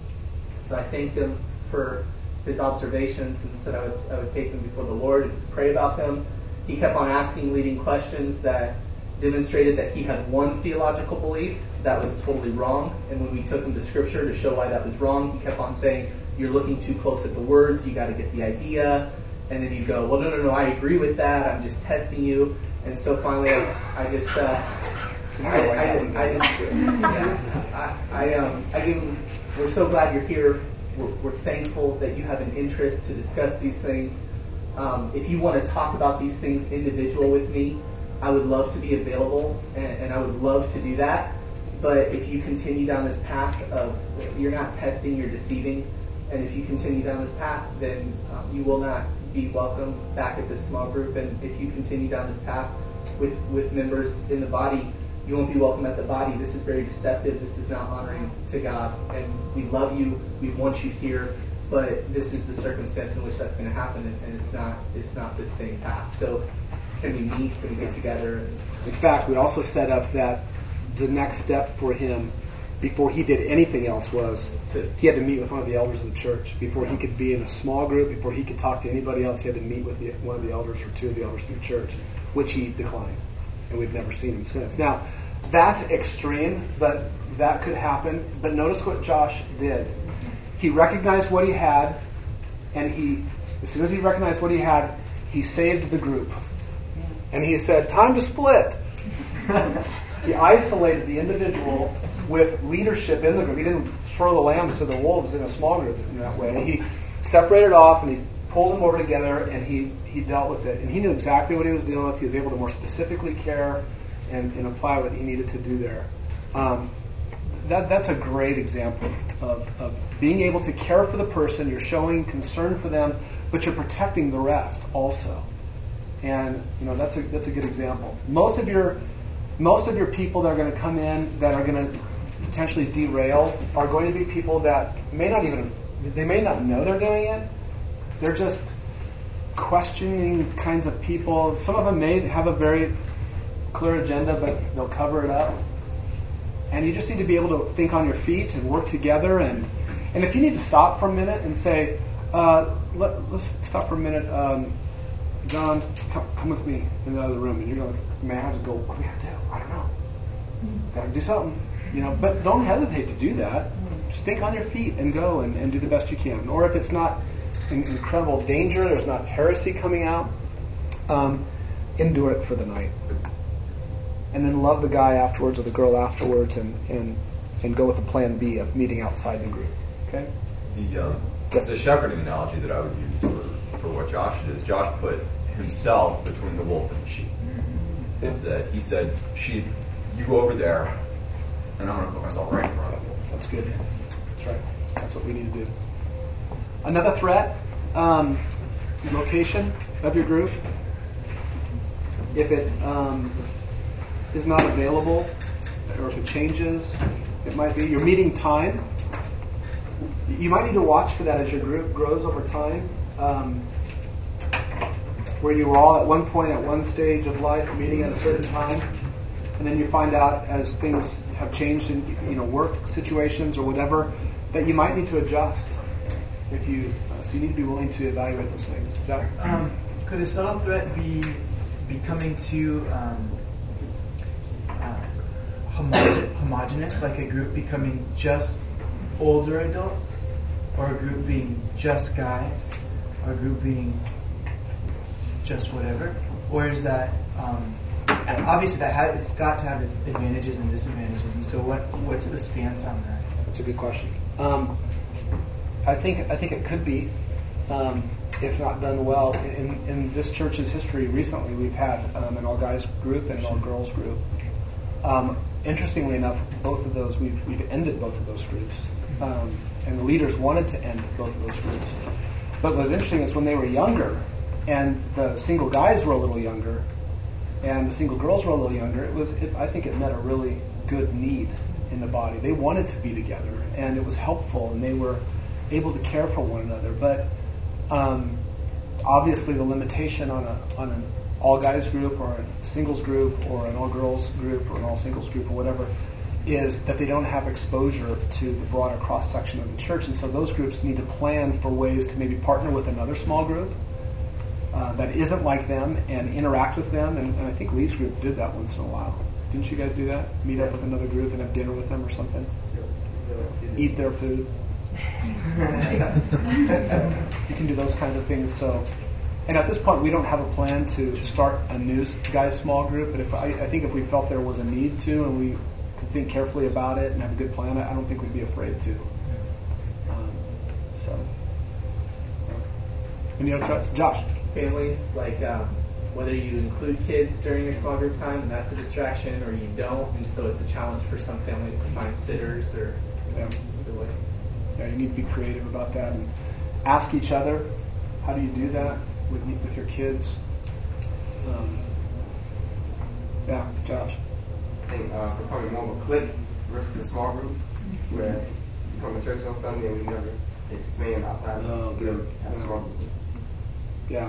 so I thanked him for his observations and said I would I would take them before the Lord and pray about them. He kept on asking leading questions that demonstrated that he had one theological belief that was totally wrong, and when we took him to Scripture to show why that was wrong, he kept on saying, you're looking too close at the words, you got to get the idea, and then he'd go, well, no, no, no, I agree with that, I'm just testing you, and so finally I, I just, uh, I, I, I just, yeah, I, I, um, I give him, we're so glad you're here, we're, we're thankful that you have an interest to discuss these things. Um, if you want to talk about these things individual with me, I would love to be available, and, and I would love to do that. But if you continue down this path of, you're not testing, you're deceiving, and if you continue down this path, then um, you will not be welcome back at this small group. And if you continue down this path with, with members in the body, you won't be welcome at the body. This is very deceptive. This is not honoring to God. And we love you. We want you here. But this is the circumstance in which that's going to happen, and, and it's not it's not the same path. So can we meet? Can we get together? In fact, we also set up that the next step for him before he did anything else was he had to meet with one of the elders of the church. Before he could be in a small group, before he could talk to anybody else, he had to meet with the, one of the elders or two of the elders of the church, which he declined. And we've never seen him since. Now, that's extreme, but that could happen. But notice what Josh did. He recognized what he had, and he, as soon as he recognized what he had, he saved the group. And he said, time to split. He isolated the individual with leadership in the group. He didn't throw the lambs to the wolves in a small group in that way. He separated off, and he pulled them over together, and he, he dealt with it. And he knew exactly what he was dealing with. He was able to more specifically care and, and apply what he needed to do there. Um, that that's a great example of, of being able to care for the person. You're showing concern for them, but you're protecting the rest also. And you know that's a that's a good example. Most of your most of your people that are going to come in that are going to potentially derail are going to be people that may not even they may not know they're doing it. They're just questioning kinds of people. Some of them may have a very clear agenda, but they'll cover it up. And you just need to be able to think on your feet and work together. And, and if you need to stop for a minute and say, uh, let, let's stop for a minute. Um, John, come, come with me in the other room. And you're going, man, I have to go, what do we have to do? I don't know. Got to do something. You know, but don't hesitate to do that. Just think on your feet and go and, and do the best you can. Or if it's not in incredible danger, there's not heresy coming out, um, endure it for the night. And then love the guy afterwards or the girl afterwards, and, and, and go with a plan B of meeting outside the group. Okay? The uh, yes. the shepherding analogy that I would use for for what Josh did is Josh put himself between the wolf and the sheep. Is that he said, sheep, you go over there, and I'm going to put myself right in front of you. That's good. That's right. That's what we need to do. Another threat, um, location of your group. If it um, is not available, or if it changes, it might be your meeting time. You might need to watch for that as your group grows over time. Um, where you were all at one point at one stage of life meeting at a certain time, and then you find out as things have changed in you know work situations or whatever that you might need to adjust. If you uh, so you need to be willing to evaluate those things. Zach? Um, could a subtle threat be becoming too um, uh, homo- homogenous, like a group becoming just older adults, or a group being just guys, or a group being just whatever? Or is that um, obviously that ha- it's got to have its advantages and disadvantages, and so what what's the stance on that? That's a good question. Um, I think I think it could be, um, if not done well. In, in this church's history, recently we've had um, an all guys group and an all girls group. Um, interestingly enough, both of those we've we've ended both of those groups, um, and the leaders wanted to end both of those groups. But what's interesting is when they were younger, and the single guys were a little younger, and the single girls were a little younger, it was it, I think it met a really good need in the body. They wanted to be together, and it was helpful, and they were able to care for one another. But um, obviously, the limitation on a on an all guys group or a singles group or an all girls group or an all singles group or whatever is that they don't have exposure to the broader cross section of the church, and so those groups need to plan for ways to maybe partner with another small group uh, that isn't like them and interact with them. And, and I think Lee's group did that once in a while. Didn't you guys do that? Meet up with another group and have dinner with them or something? Eat their food. You can do those kinds of things. So, and at this point, we don't have a plan to start a new guys small group. But if I, I think if we felt there was a need to, and we could think carefully about it and have a good plan, I don't think we'd be afraid to. Um, so, any other thoughts, Josh? Families, like um, whether you include kids during your small group time, and that's a distraction, or you don't, and so it's a challenge for some families to find sitters or yeah. either way. Yeah, you need to be creative about that and ask each other, how do you do that with with your kids? Um, yeah, Josh. I think uh, we're probably more of a clique versus a small group, where you come to church on Sunday and we never expand outside of oh, good. a small group. Yeah.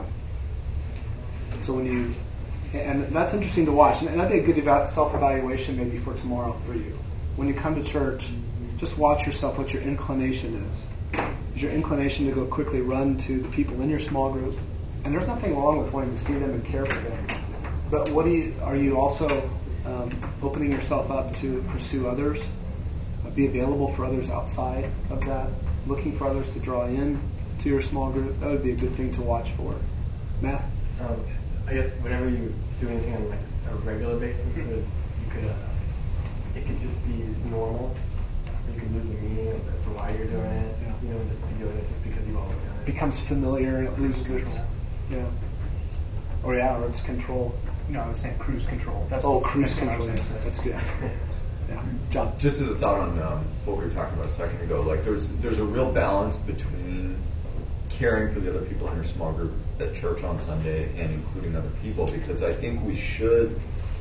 So when you, and that's interesting to watch, and that'd be a good eva- self-evaluation maybe for tomorrow for you. When you come to church, just watch yourself, what your inclination is. Is your inclination to go quickly run to the people in your small group? And there's nothing wrong with wanting to see them and care for them. But what do you, are you also um, opening yourself up to pursue others, uh, be available for others outside of that, looking for others to draw in to your small group? That would be a good thing to watch for. Matt? Um, I guess whenever you do anything on like a regular basis, there's, you could uh, it could just be normal. You could lose the meaning as to why you're doing it. Yeah. You know, just be doing it just because you've always done it. Becomes familiar and it loses its yeah. Or yeah, or its control. No, I was saying cruise control. That's oh, cruise that's control. That's good. Yeah, John. Just as a thought on um, what we were talking about a second ago, like there's there's a real balance between caring for the other people in your small group at church on Sunday and including other people, because I think we should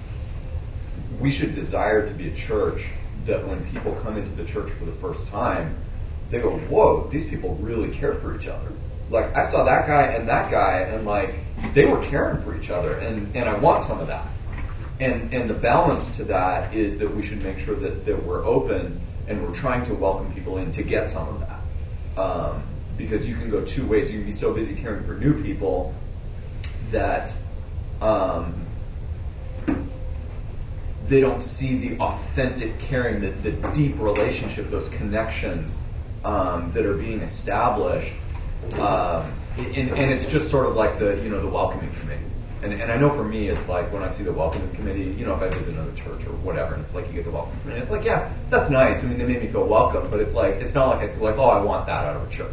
we should desire to be a church that when people come into the church for the first time, they go, whoa, these people really care for each other. Like, I saw that guy and that guy, and like, they were caring for each other, and, and I want some of that. And and the balance to that is that we should make sure that, that we're open and we're trying to welcome people in to get some of that. Um, because you can go two ways. You can be so busy caring for new people that um, they don't see the authentic caring, the, the deep relationship, those connections um, that are being established. Um, and, and it's just sort of like the, you know, the welcoming committee. And, and I know for me, it's like when I see the welcoming committee, you know, if I visit another church or whatever, and it's like you get the welcoming committee. It's like, yeah, that's nice. I mean, they made me feel welcome, but it's like, it's not like I say like, oh, I want that out of a church.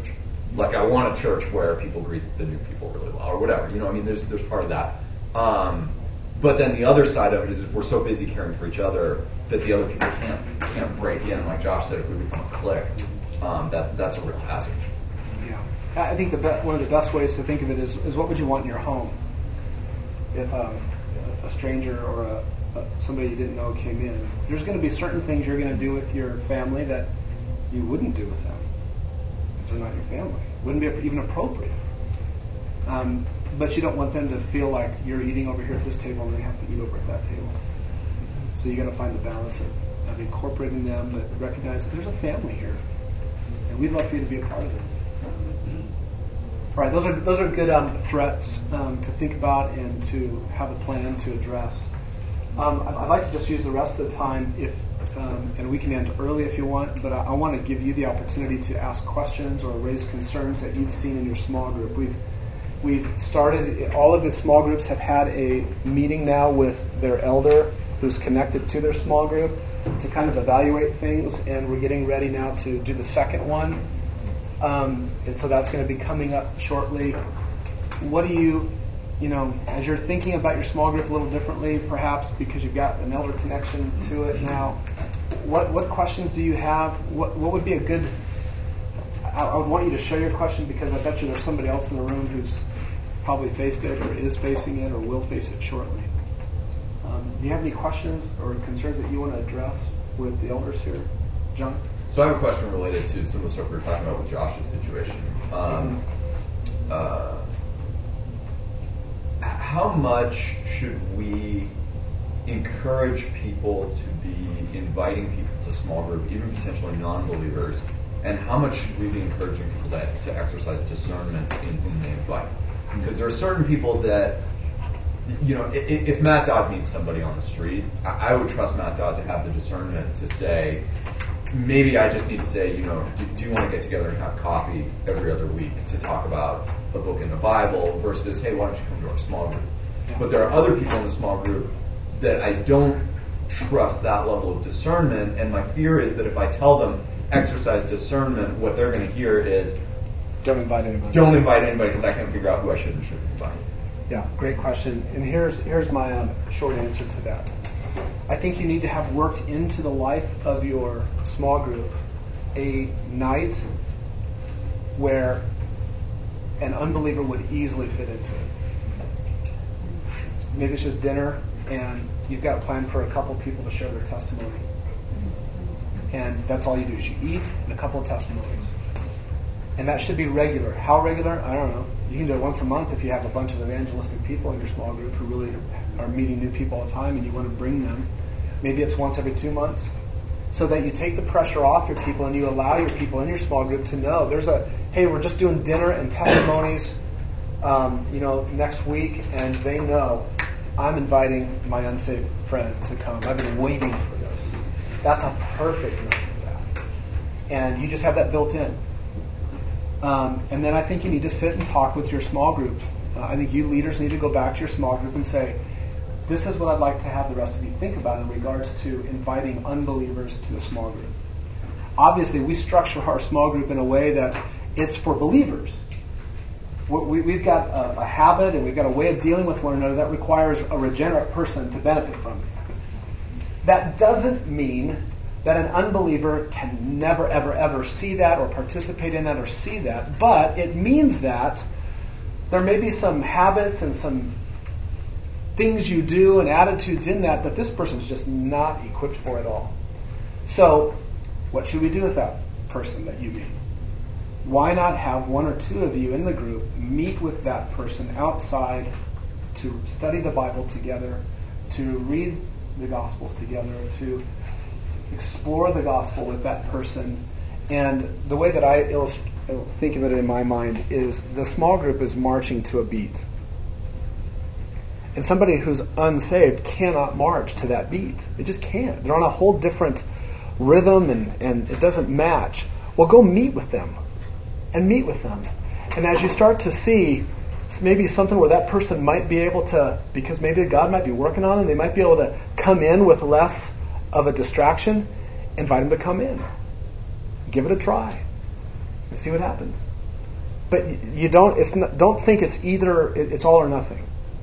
like I want a church where people greet the new people really well, or whatever. You know, I mean, there's there's part of that. Um, but then the other side of it is we're so busy caring for each other that the other people can't can't break in. Like Josh said, if we become a clique, um, that's that's a real hazard. Yeah, I think the be- one of the best ways to think of it is is what would you want in your home if um, a stranger or a, a somebody you didn't know came in. There's going to be certain things you're going to do with your family that you wouldn't do with them because they're not your family. Wouldn't be even appropriate. Um, but you don't want them to feel like you're eating over here at this table and they have to eat over at that table. So you got to find the balance of, of incorporating them, but recognize that there's a family here, and we'd love for you to be a part of it. All right, those are those are good um, threats um, to think about and to have a plan to address. Um, I'd, I'd like to just use the rest of the time, if um, and we can end early if you want, but I, I want to give you the opportunity to ask questions or raise concerns that you've seen in your small group. We've we've started. All of the small groups have had a meeting now with their elder, who's connected to their small group, to kind of evaluate things, and we're getting ready now to do the second one. Um, and so that's going to be coming up shortly. What do you, you know, as you're thinking about your small group a little differently, perhaps because you've got an elder connection to it now, what what questions do you have? What what would be a good, I, I would want you to share your question because I bet you there's somebody else in the room who's probably faced it or is facing it or will face it shortly. Um, do you have any questions or concerns that you want to address with the elders here? John? So I have a question related to some of the stuff we were talking about with Josh's situation. Um, uh, how much should we encourage people to be inviting people to small group, even potentially non-believers, and how much should we be encouraging people to, to exercise discernment in whom they invite? Because there are certain people that, you know, if, if Matt Dodd meets somebody on the street, I, I would trust Matt Dodd to have the discernment to say, maybe I just need to say, you know, do, do you want to get together and have coffee every other week to talk about a book in the Bible versus, hey, why don't you come to our small group? But there are other people in the small group that I don't trust that level of discernment, and my fear is that if I tell them exercise discernment, what they're going to hear is, don't invite anybody. Don't invite anybody because I can't figure out who I should and shouldn't invite. Yeah, great question. And here's here's my um, short answer to that. I think you need to have worked into the life of your small group a night where an unbeliever would easily fit into it. Maybe it's just dinner and you've got a plan for a couple people to share their testimony. And that's all you do is you eat and a couple of testimonies. And that should be regular. How regular? I don't know. You can do it once a month if you have a bunch of evangelistic people in your small group who really are meeting new people all the time and you want to bring them. Maybe it's once every two months. So that you take the pressure off your people and you allow your people in your small group to know there's a, hey, we're just doing dinner and testimonies, um, you know, next week, and they know I'm inviting my unsaved friend to come. I've been waiting for this. That's a perfect night for that. And you just have that built in. Um, and then I think you need to sit and talk with your small group. Uh, I think you leaders need to go back to your small group and say, this is what I'd like to have the rest of you think about in regards to inviting unbelievers to the small group. Obviously, we structure our small group in a way that it's for believers. We, we've got a, a habit and we've got a way of dealing with one another that requires a regenerate person to benefit from it. That doesn't mean that an unbeliever can never, ever, ever see that or participate in that or see that, but it means that there may be some habits and some things you do and attitudes in that that this person's just not equipped for at all. So, what should we do with that person that you meet? Why not have one or two of you in the group meet with that person outside to study the Bible together, to read the Gospels together, to explore the Gospel with that person. And the way that I illust- think of it in my mind is the small group is marching to a beat. And somebody who's unsaved cannot march to that beat. They just can't. They're on a whole different rhythm and, and it doesn't match. Well, go meet with them. And meet with them. And as you start to see maybe something where that person might be able to, because maybe God might be working on them, they might be able to come in with less of a distraction, invite them to come in. Give it a try. And see what happens. but you don't. It's not, don't think it's either. It's all or nothing.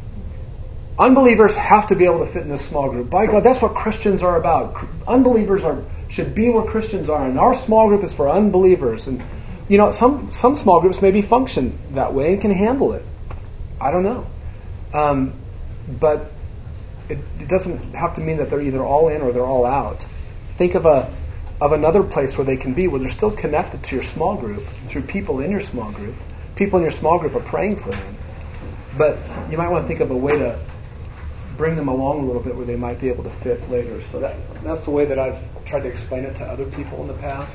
Unbelievers have to be able to fit in this small group. By God, that's what Christians are about. Unbelievers are should be where Christians are, and our small group is for unbelievers. And you know, some some small groups maybe function that way and can handle it. I don't know, um, but it, it doesn't have to mean that they're either all in or they're all out. Think of a of another place where they can be, where they're still connected to your small group through people in your small group. People in your small group are praying for them, but you might want to think of a way to bring them along a little bit where they might be able to fit later. So that that's the way that I've tried to explain it to other people in the past.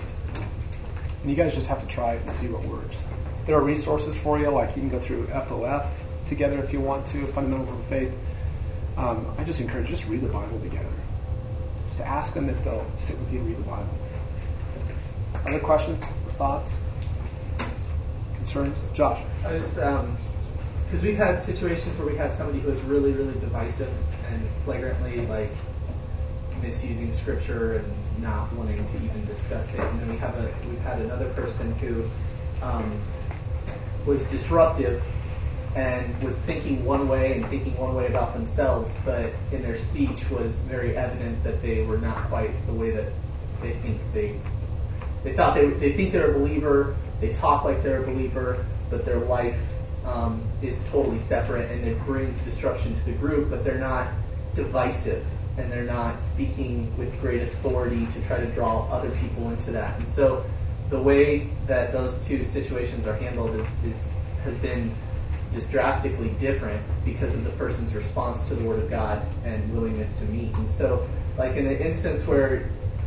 And you guys just have to try it and see what works. There are resources for you, like you can go through F O F together if you want to, Fundamentals of the Faith. Um, I just encourage you, just read the Bible together. Just ask them if they'll sit with you and read the Bible. Other questions or thoughts? Concerns? Josh? I just, um, because we've had situations where we had somebody who was really, really divisive and flagrantly, like, misusing scripture and not wanting to even discuss it. And then we have a we've had another person who um, was disruptive and was thinking one way and thinking one way about themselves, but in their speech was very evident that they were not quite the way that they think they they thought they they think they're a believer, they talk like they're a believer, but their life um, is totally separate, and it brings disruption to the group, but they're not divisive, and they're not speaking with great authority to try to draw other people into that. And so the way that those two situations are handled is, is has been just drastically different because of the person's response to the Word of God and willingness to meet. And so, like in an instance where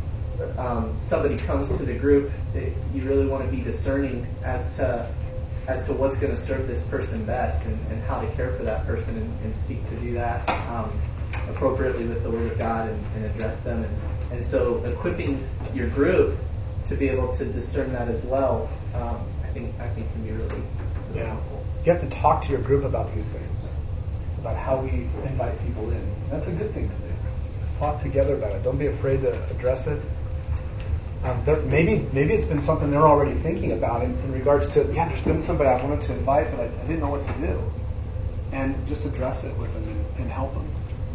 um, somebody comes to the group, it, you really want to be discerning as to as to what's going to serve this person best, and, and how to care for that person, and, and seek to do that um, appropriately with the Word of God, and, and address them. And, and so equipping your group to be able to discern that as well, um, I think I think can be really, really yeah. helpful. You have to talk to your group about these things, about how we invite people in. That's a good thing to do. Talk together about it. Don't be afraid to address it. Um, there, maybe maybe it's been something they're already thinking about in, in regards to, yeah, there's been somebody I wanted to invite, but I, I didn't know what to do. And just address it with them and, and help them.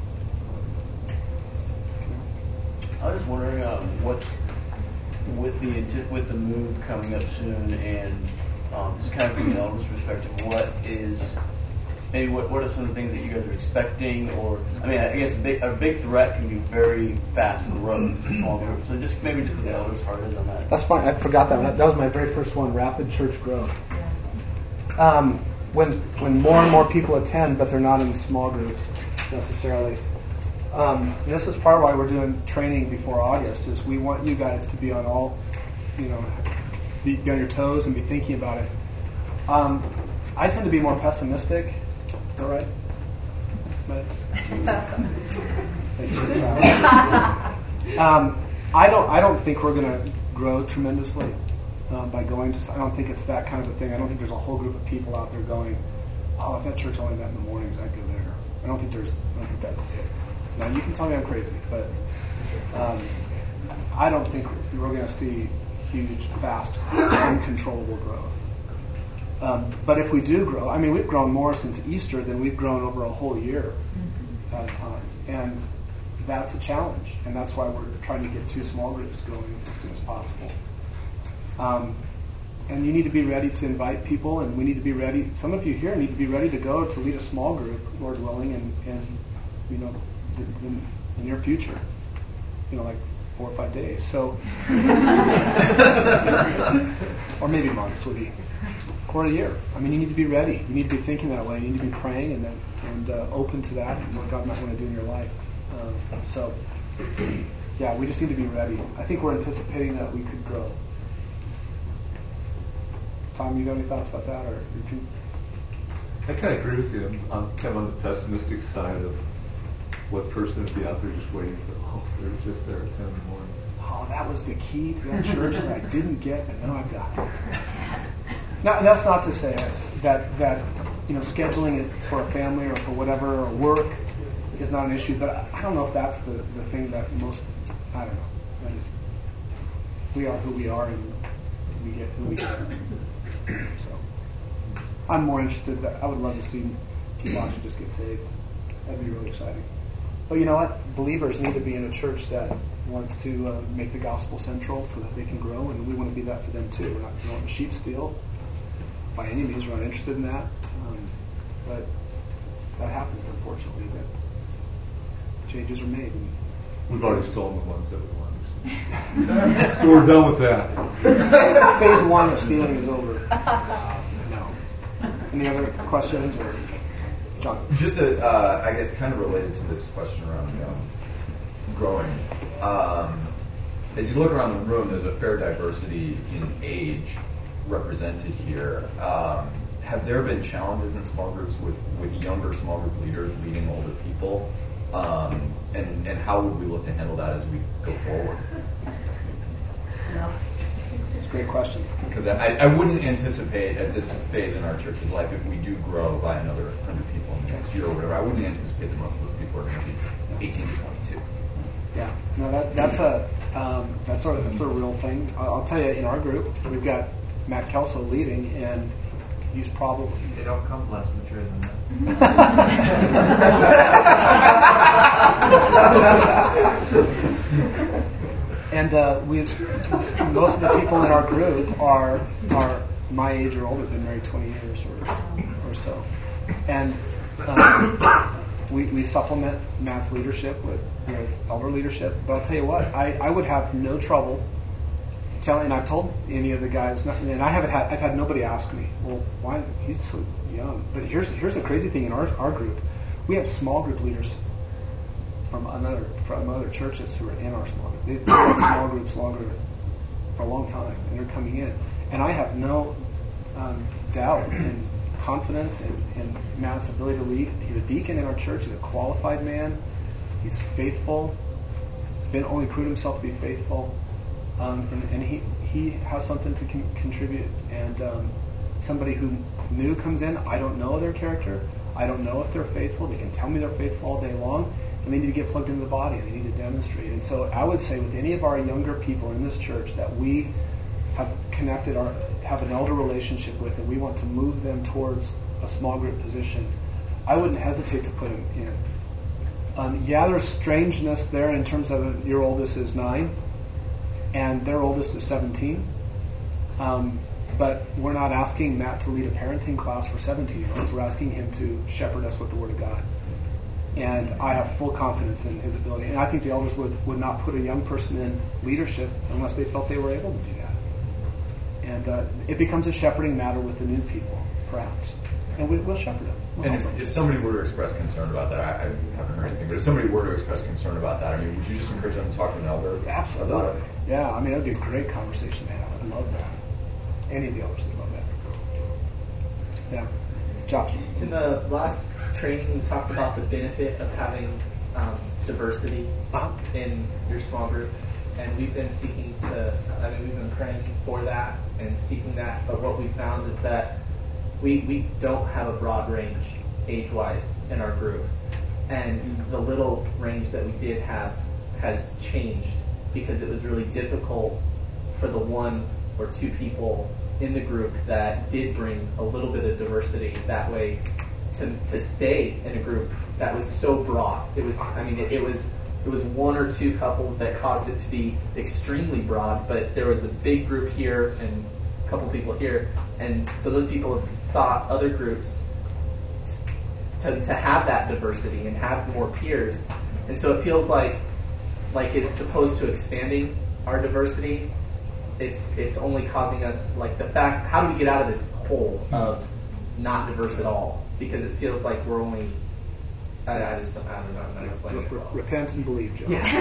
I was just wondering um, what's with the with the move coming up soon, and um, just kind of from an elder's perspective, what is maybe what, what are some of the things that you guys are expecting? Or I mean, I guess a big, a big threat can be very fast in the road for small groups. So just maybe just what the elders' heart is on that. That's fine. I forgot that one. That was my very first one. Rapid church growth. Um, when when more and more people attend, but they're not in small groups necessarily. Um, this is part of why we're doing training before August. Is we want you guys to be on all, you know, be, be on your toes and be thinking about it. Um, I tend to be more pessimistic. Is that right? um, I don't. I don't think we're going to grow tremendously um, by going to. I don't think it's that kind of a thing. I don't think there's a whole group of people out there going, "Oh, if that church only met in the mornings, I'd go there." I don't think there's. I don't think that's it. Now you can tell me I'm crazy, but um, I don't think we're going to see huge, fast, uncontrollable growth. Um, but if we do grow, I mean, we've grown more since Easter than we've grown over a whole year at a time. And that's a challenge. And that's why we're trying to get two small groups going as soon as possible. Um, and you need to be ready to invite people, and we need to be ready. Some of you here need to be ready to go to lead a small group, Lord willing, and, and you know, in the near future. You know, like four or five days. So, or maybe months would be. Or a year. I mean, you need to be ready. You need to be thinking that way. You need to be praying and then, and uh, open to that and what God might want to do in your life. Um, so, yeah, we just need to be ready. I think we're anticipating that we could grow. Tom, you got any thoughts about that, or you? I kind of agree with you. I'm, I'm kind of on the pessimistic side of what person would be out there just waiting for. Oh, they're just there at ten in the morning. Oh, that was the key to that church that I didn't get, and now I've got it. Now, that's not to say that that you know scheduling it for a family or for whatever or work is not an issue, but I don't know if that's the, the thing that most I don't know. I just, we are who we are, and we get who we get. So I'm more interested. That I would love to see people actually just get saved. That'd be really exciting. But you know what? Believers need to be in a church that wants to uh, make the gospel central so that they can grow, and we want to be that for them too. We're not going to sheep steal by any means. We're not interested in that. Um, but that happens, unfortunately. That changes are made. And we've already stolen the ones that we wanted. So we're done with that. Phase one of stealing is over. No. Any other questions? Or John? Just a, uh, I guess, kind of related to this question around um, growing. Um, as you look around the room, there's a fair diversity in age represented here. Um, have there been challenges in small groups with, with younger small group leaders leading older people? Um, and, and how would we look to handle that as we go forward? No. It's a great question. Because I, I wouldn't anticipate at this phase in our church's life, if we do grow by another one hundred people in the next year or whatever, I wouldn't anticipate that most of those people are going to be eighteen to twenty-two. Yeah, no, that, that's a um, that's a that's a real thing. I'll, I'll tell you, in our group, we've got Matt Kelso leading, and he's probably they don't come less mature than that. And uh, we most of the people in our group are are my age or older, been married twenty years or or so, and um, we we supplement Matt's leadership with you know, elder leadership. But I'll tell you what, I, I would have no trouble telling. And I've told any of the guys, not, and I haven't had I've had nobody ask me, well, why is it, he's so young? But here's here's the crazy thing in our our group, we have small group leaders from another from other churches who are in our small group. They've been in small groups longer for a long time, and they're coming in. And I have no um, doubt and confidence in, in Matt's ability to lead. He's a deacon in our church. He's a qualified man. He's faithful. He's been only proved himself to be faithful, um, and, and he he has something to con- contribute. And um, somebody who new comes in, I don't know their character. I don't know if they're faithful. They can tell me they're faithful all day long. And they need to get plugged into the body, and they need to demonstrate. And so I would say with any of our younger people in this church that we have connected our, have an elder relationship with, and we want to move them towards a small group position, I wouldn't hesitate to put them in. Um, yeah, there's strangeness there in terms of your oldest is nine, and their oldest is seventeen. Um, but we're not asking Matt to lead a parenting class for seventeen-year-olds. We're asking him to shepherd us with the Word of God. And I have full confidence in his ability. And I think the elders would, would not put a young person in leadership unless they felt they were able to do that. And uh, it becomes a shepherding matter with the new people, perhaps. And we, we'll shepherd them. We'll and if, them. if somebody were to express concern about that, I, I haven't heard anything, but if somebody were to express concern about that, I mean, would you just encourage them to talk to an elder Absolutely. about it? Yeah, I mean, it would be a great conversation to have. I love that. Any of the elders would love that. Yeah. Josh. In the last training, we talked about the benefit of having um, diversity uh-huh. in your small group, and we've been seeking to. I mean, we've been praying for that and seeking that. But what we found is that we we don't have a broad range age-wise in our group, and the little range that we did have has changed because it was really difficult for the one or two people in the group that did bring a little bit of diversity that way to to stay in a group that was so broad. It was, I mean, it, it was it was one or two couples that caused it to be extremely broad, but there was a big group here and a couple people here, and so those people have sought other groups to to have that diversity and have more peers, and so it feels like like it's opposed to expanding our diversity. It's it's only causing us, like, the fact, how do we get out of this hole of not diverse at all? Because it feels like we're only, I, I just don't, I don't know, I'm not explaining it well. Repent and believe, John. Yeah.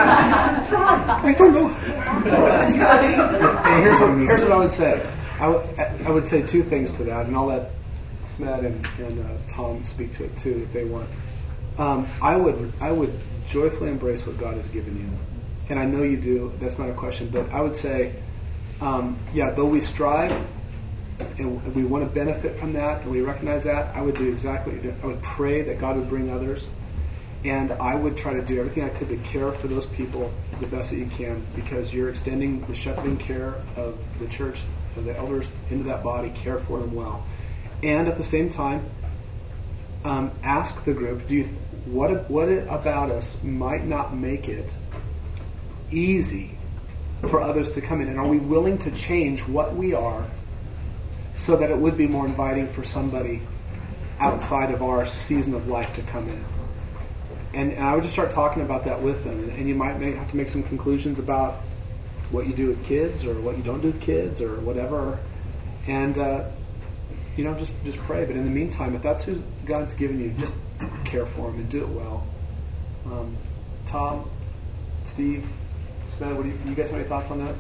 I don't know. And here's what, here's what I would say. I, w- I would say two things to that, and I'll let Smed and, and uh, Tom speak to it too if they want. Um, I would I would joyfully embrace what God has given you. And I know you do, that's not a question, but I would say, um, yeah, though we strive and we want to benefit from that and we recognize that, I would do exactly what you do. I would pray that God would bring others, and I would try to do everything I could to care for those people the best that you can, because you're extending the shepherding care of the church, of the elders into that body, care for them well. and at the same time, um, ask the group, do you, what, what about us might not make it easy for others to come in? And are we willing to change what we are so that it would be more inviting for somebody outside of our season of life to come in? And, and I would just start talking about that with them. And, and you might make, have to make some conclusions about what you do with kids or what you don't do with kids or whatever. And, uh, you know, just, just pray. But in the meantime, if that's who God's given you, just care for them and do it well. Um, Tom, Steve, Sven, what do you, you guys have any thoughts on that?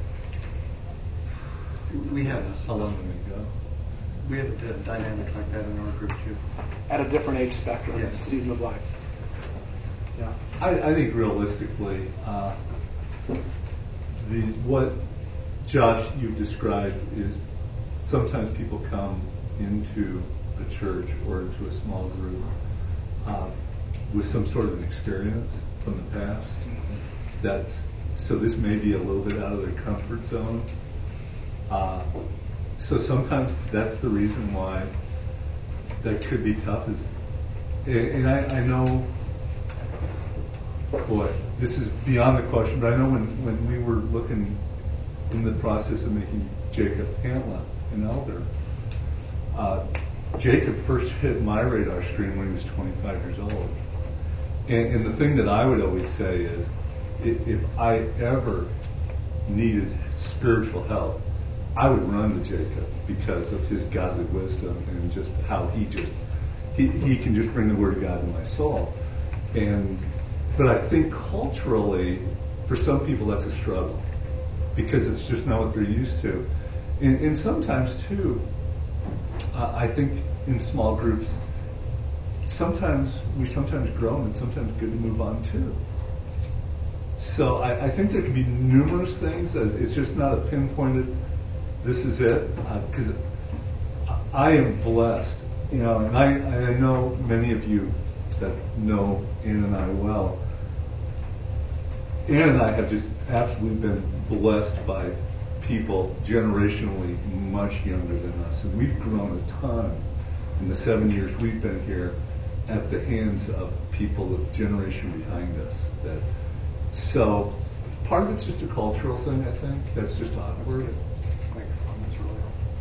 We have How long did we go? we have a dynamic like that in our group too. At a different age spectrum, Yes. season of life. Yeah. I, I think realistically, uh, the what Josh you've described is sometimes people come into a church or into a small group uh, with some sort of an experience from the past. That's so this may be a little bit out of their comfort zone. Uh, so sometimes that's the reason why that could be tough. Is and I, I know. Boy, this is beyond the question, but I know when, when we were looking in the process of making Jacob Hantla an elder, uh, Jacob first hit my radar screen when he was twenty-five years old. And, and the thing that I would always say is, if, if I ever needed spiritual help, I would run to Jacob because of his godly wisdom and just how he just, he, he can just bring the Word of God to my soul. And But I think culturally, for some people, that's a struggle because it's just not what they're used to. And, and sometimes, too, uh, I think in small groups, sometimes we sometimes grow and it's sometimes good to move on, too. So I, I think there can be numerous things. That it's just not a pinpointed, this is it, because uh, I am blessed. You know, and I, I know many of you that know Ann and I well. Ann and I have just absolutely been blessed by people generationally much younger than us. And we've grown a ton in the seven years we've been here at the hands of people of generation behind us. That So part of it's just a cultural thing, I think. That's just awkward. Thanks. That's really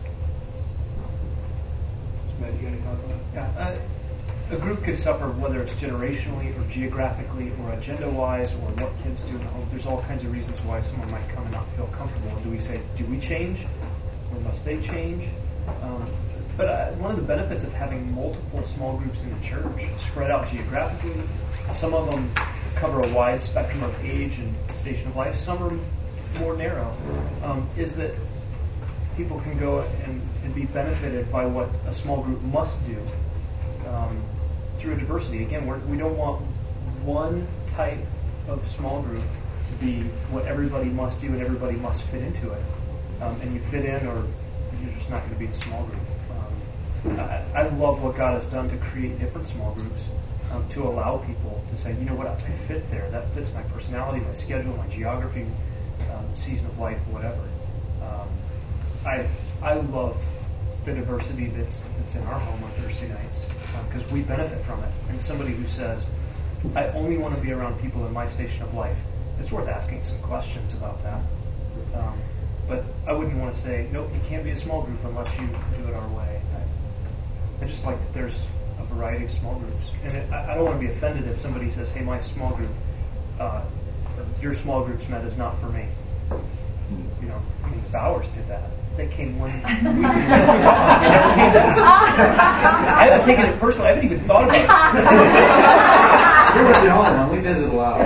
helpful. Matt, you got any thoughts on that? Yeah. Uh, a group could suffer whether it's generationally or geographically or agenda-wise or what kids do in the home. There's all kinds of reasons why someone might come and not feel comfortable. And do we say, do we change or must they change? Um, but uh, one of the benefits of having multiple small groups in the church, spread out geographically, some of them cover a wide spectrum of age and station of life, some are more narrow, um, is that people can go and, and be benefited by what a small group must do. Um, through diversity. Again, we're, we don't want one type of small group to be what everybody must do and everybody must fit into it. Um, and you fit in or you're just not going to be a small group. Um, I, I love what God has done to create different small groups um, to allow people to say, you know what, I fit there. That fits my personality, my schedule, my geography, um, season of life, whatever. Um, I I love the diversity that's that's in our home on Thursday nights because um, we benefit from it. And somebody who says, I only want to be around people in my station of life, it's worth asking some questions about that. Um, but I wouldn't want to say, nope, you can't be a small group unless you do it our way. I, I just like that there's a variety of small groups. And it, I, I don't want to be offended if somebody says, hey, my small group, uh, your small group's met is not for me. You know, I mean, Bowers did that. They came one week. They never came back. I haven't taken it personally. I haven't even thought about it. You're with the only one. We visit a lot.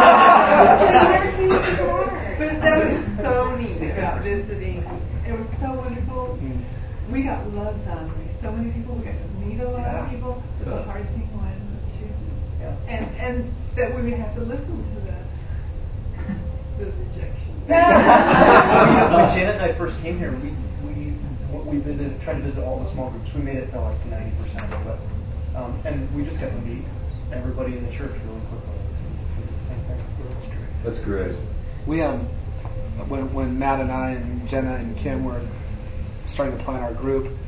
But that was so neat about visiting. It was so wonderful. We got loved on by so many people. We got to meet a lot of people. But the hard thing was was choosing. Yeah. And and that we would have to listen to the the rejection. When Janet and I first came here, we we we visited, tried to visit all the small groups. We made it to like ninety percent of it, um, and we just got to meet everybody in the church really quickly. Same thing. That's great. We um, when when Matt and I and Jenna and Kim were starting to plan our group,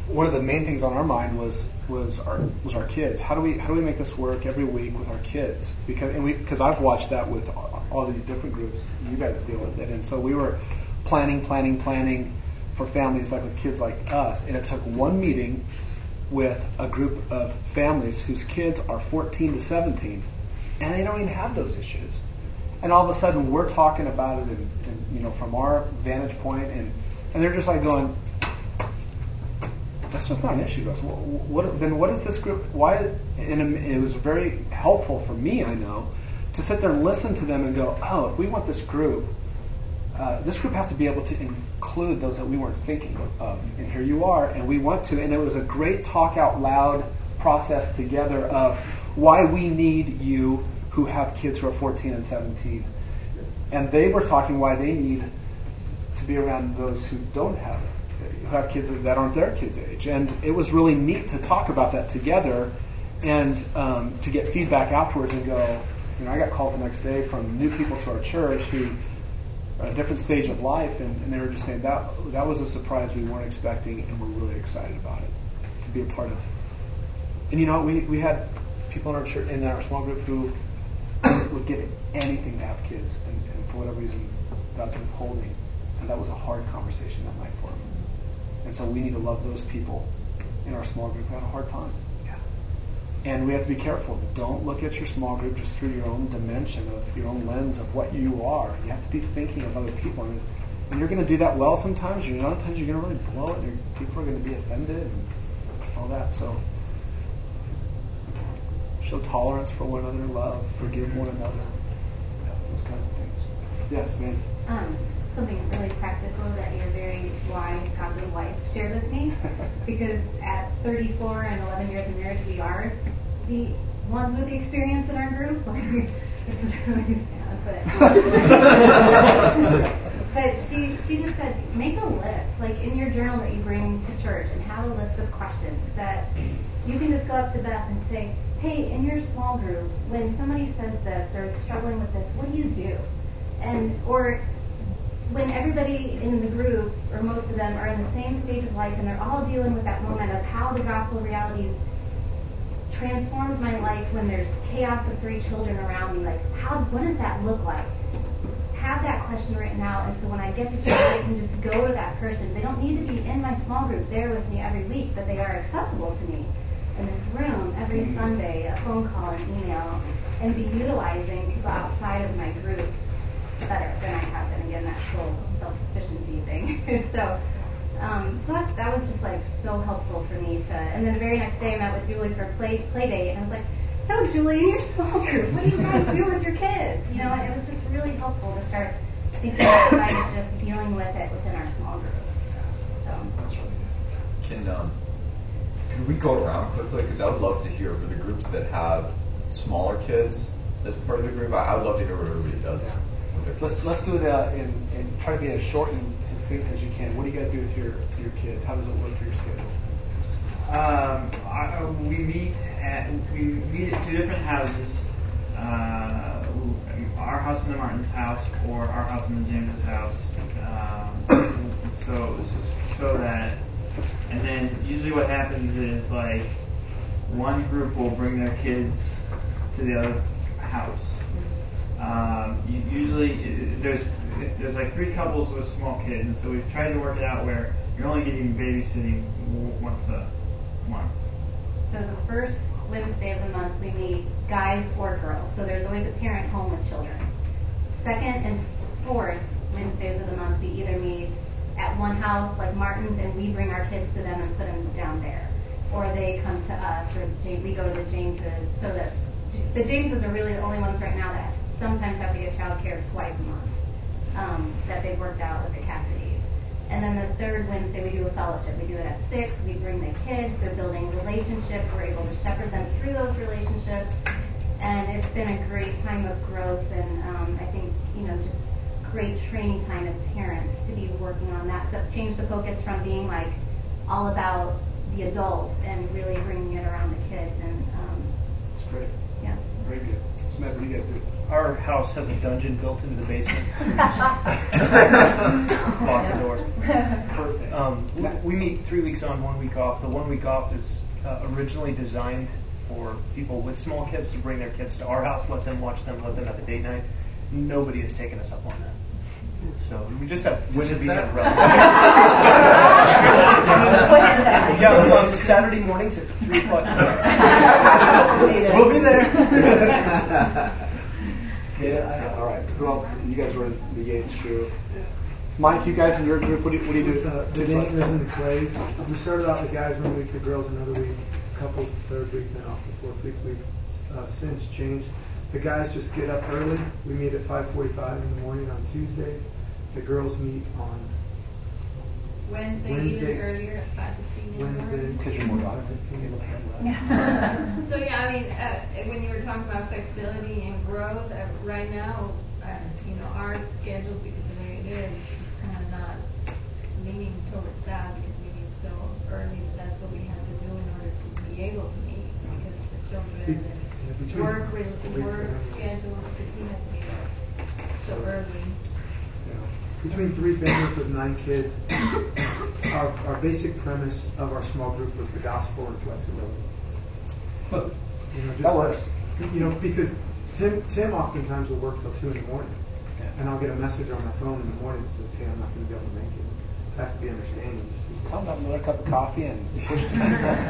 one of the main things on our mind was was our was our kids. How do we how do we make this work every week with our kids? Because and we because I've watched that with all, all these different groups. You guys deal with it, and so we were planning, planning, planning for families like with kids like us, and it took one meeting with a group of families whose kids are fourteen to seventeen, and they don't even have those issues. And all of a sudden, we're talking about it, and, and you know, from our vantage point, and and they're just like going, "That's just not an issue, guys. What, what then? What is this group? Why?" And it was very helpful for me, I know, to sit there and listen to them and go, "Oh, if we want this group, uh, this group has to be able to include those that we weren't thinking of. And here you are, and we want to." And it was a great talk out loud process together of why we need you who have kids who are fourteen and seventeen. And they were talking why they need to be around those who don't have who have kids that aren't their kids' age. And it was really neat to talk about that together and um, to get feedback afterwards and go, you know, I got calls the next day from new people to our church who are at a different stage of life, and, and they were just saying that that was a surprise we weren't expecting, and we're really excited about it to be a part of. And you know, we, we had people in our church, in our small group, who would give anything to have kids, and, and for whatever reason, God's withholding. And that was a hard conversation that night for them. And so we need to love those people in our small group who had a hard time. Yeah. And we have to be careful. Don't look at your small group just through your own dimension, of your own lens of what you are. You have to be thinking of other people. And, and you're going to do that well sometimes. You're not times you're going to really blow it, and people are going to be offended and all that. So show tolerance for one another, love, forgive one another, yeah, those kinds of things. Yes, ma'am. Um, something really practical that your very wise, godly wife shared with me, because at thirty-four and eleven years of marriage, we are the ones with the experience in our group, which is really sad, but but she she just said, make a list, like in your journal that you bring to church, and have a list of questions that you can just go up to Beth and say, hey, in your small group, when somebody says this or is struggling with this, what do you do? And or when everybody in the group, or most of them, are in the same stage of life and they're all dealing with that moment of how the gospel realities transforms my life when there's chaos of three children around me, like how what does that look like? Have that question written out, and so when I get to church, I can just go to that person. They don't need to be in my small group there with me every week, but they are accessible to me in this room every Sunday, a phone call, an email, and be utilizing people outside of my group better than I have been. Again, that whole self-sufficiency thing. so, um, so that's, that was just like so helpful for me to. And then the very next day, I met with Julie for play play date, and I was like, "So, Julie, in your small group, what do you guys do with your kids?" You know, and it was just really helpful to start thinking outside of just dealing with it within our small group. So. That's really good. Can um. Can we go around quickly? Because I would love to hear for the groups that have smaller kids as part of the group. I, I would love to hear what everybody does with their kids. Let's let's do it uh, and, and try to be as short and succinct as you can. What do you guys do with your your kids? How does it work for your schedule? Um, I, we meet at we meet at two different houses. Uh, our house and the Martin's house, or our house and the James's house. Um, so this is so that. And then usually what happens is like one group will bring their kids to the other house. Um, usually there's there's like three couples with small kids, and so we've tried to work it out where you're only getting babysitting once a month. So the first Wednesday of the month we meet guys or girls. So there's always a parent home with children. Second and fourth Wednesdays of the month we either meet at one house like Martin's, and we bring our kids to them and put them down there, or they come to us, or we go to the Jameses. So that the Jameses are really the only ones right now that sometimes have to get child care twice a month, um, that they've worked out with the Cassidys. And then the third Wednesday we do a fellowship. We do it at six. We bring the kids. They're building relationships. We're able to shepherd them through those relationships, and it's been a great time of growth. And um, I think you know just great training time as parents to be working on that. So change the focus from being like all about the adults and really bringing it around the kids. And um, That's great. Yeah. Very good. Samantha, what do you guys do? Our house has a dungeon built into the basement. Lock the door. Perfect. Um, We, we meet three weeks on, one week off. The one week off is uh, originally designed for people with small kids to bring their kids to our house, let them watch them, let them have a date night. Nobody has taken us up on that. So we just have women being around. Yeah, um, Saturday mornings at three o'clock. We'll be there. Yeah, all right. Who else? You guys were in the Yates crew. Mike, you guys in your group, what do you, what do, you do? Uh, the Nathan is in the Clays. We started out the guys one week, the girls another week, couples the third week, then off the fourth week. We've uh, since changed. The guys just get up early. We meet at five forty-five in the morning on Tuesdays. The girls meet on Wednesday, Wednesday. even earlier at five fifteen in the Wednesday. morning. Because you're more dominant. So yeah, I mean, uh, when you were talking about flexibility and growth, uh, right now, uh, you know, our schedule, because the way it is, is kind of not leaning towards that because we need so early that that's what we have to do in order to be able to meet because the children Be- and yeah, between- work, re- between- work schedule, because we have to be there so early. Between three families with nine kids, our, our basic premise of our small group was the gospel and flexibility. You know, just That works. Like, you know, because Tim Tim oftentimes will work till two in the morning, and I'll get a message on my phone in the morning that says, "Hey, I'm not going to be able to make it." I have to be understanding. Just because. I'll have another cup of coffee and push it.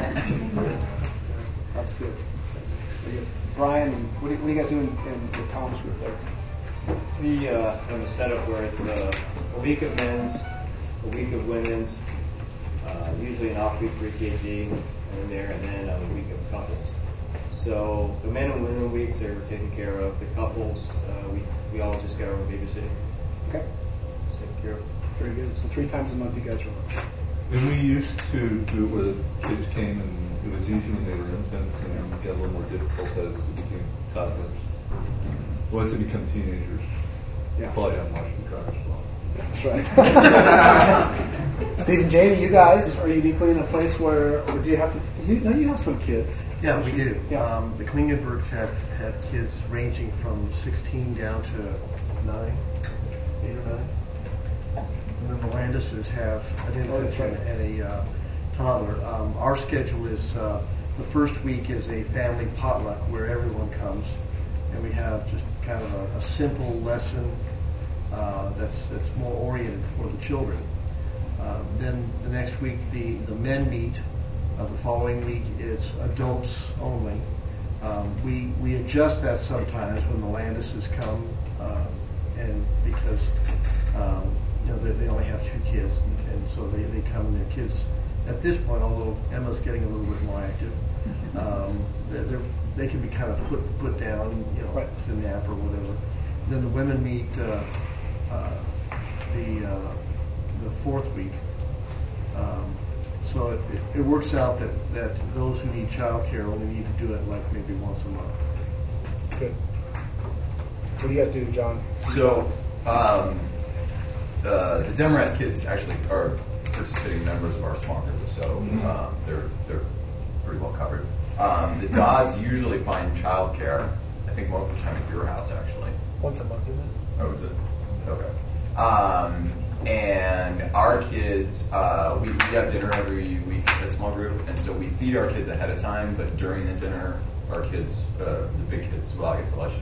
That's good. Very good. Brian, what do, you, what do you guys do in, in the Tom's group there? We uh, have a setup where it's uh, a week of men's, a week of women's, uh, usually an off week for E K G in there, and then a week of couples. So the men and women weeks are taken care of. The couples, uh, we we all just got our own babysitting. Okay. Just taken care of. Very good. So three times a month you guys are on. And we used to do it where the kids came and it was easy when they were infants and then it got a little more difficult as they became toddlers. Once they become teenagers, yeah. Probably haven't watched the cars well. That's right. Steve and Jamie, you guys are uniquely in a place where, or do you have to, you know, you have some kids. Yeah, we do. Yeah. Um, the Klingenbergs have, have kids ranging from sixteen down to nine, eight or nine. And then the Landises have an infant right. and a uh, toddler. Um, our schedule is uh, the first week is a family potluck where everyone comes, and we have just kind of a, a simple lesson uh, that's that's more oriented for the children. Uh, then the next week the, the men meet. Uh, the following week is adults only. Um, we we adjust that sometimes when the Landises come, uh, and because um, you know they, they only have two kids, and, and so they, they come and their kids. At this point, although Emma's getting a little bit more active, um, they're, they're, they can be kind of put put down, you know, right. to nap or whatever. Then the women meet uh, uh, the uh, the fourth week. Um, So it, it, it works out that, that those who need childcare only need to do it like maybe once a month. Good. What do you guys do, John? So, um, uh, the Demarest kids actually are participating members of our small group, so um, they're they're pretty well covered. Um, the Dodds usually find childcare, I think most of the time at your house actually. Once a month, isn't it? Oh, is it? Okay. Um, and our kids, uh, we, we have dinner every week at small group, and so we feed our kids ahead of time, but during the dinner, our kids, uh, the big kids, well, I guess Elisha,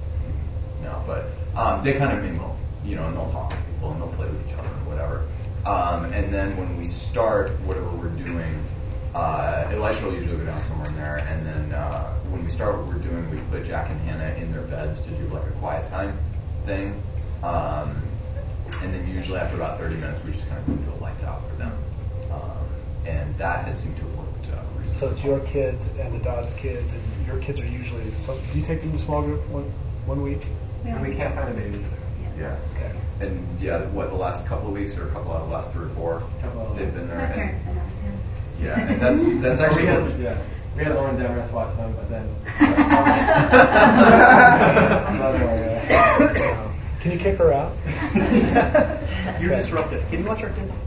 no, but um, they kind of mingle, you know, and they'll talk to people, and they'll play with each other, or whatever. Um, and then when we start whatever we're doing, uh, Elisha will usually go down somewhere in there, and then uh, when we start what we're doing, we put Jack and Hannah in their beds to do like a quiet time thing. Um, And then usually after about thirty minutes, we just kind of move the lights out for them. Um, and that has seemed to have worked uh, reasonably. So it's your kids and the Dodds kids, and your kids are usually, so, do you take them to small group one one week? And we can't find a babysitter. Yeah. Okay. And yeah, what, the last couple of weeks or a couple out of the last three or four, they've been there. My And, parents been out of town. yeah, and that's that's Well, actually we what- had, yeah. We had Lauren Demarest watch them, but then. Can you kick her out? You're disruptive. Can you watch our kids?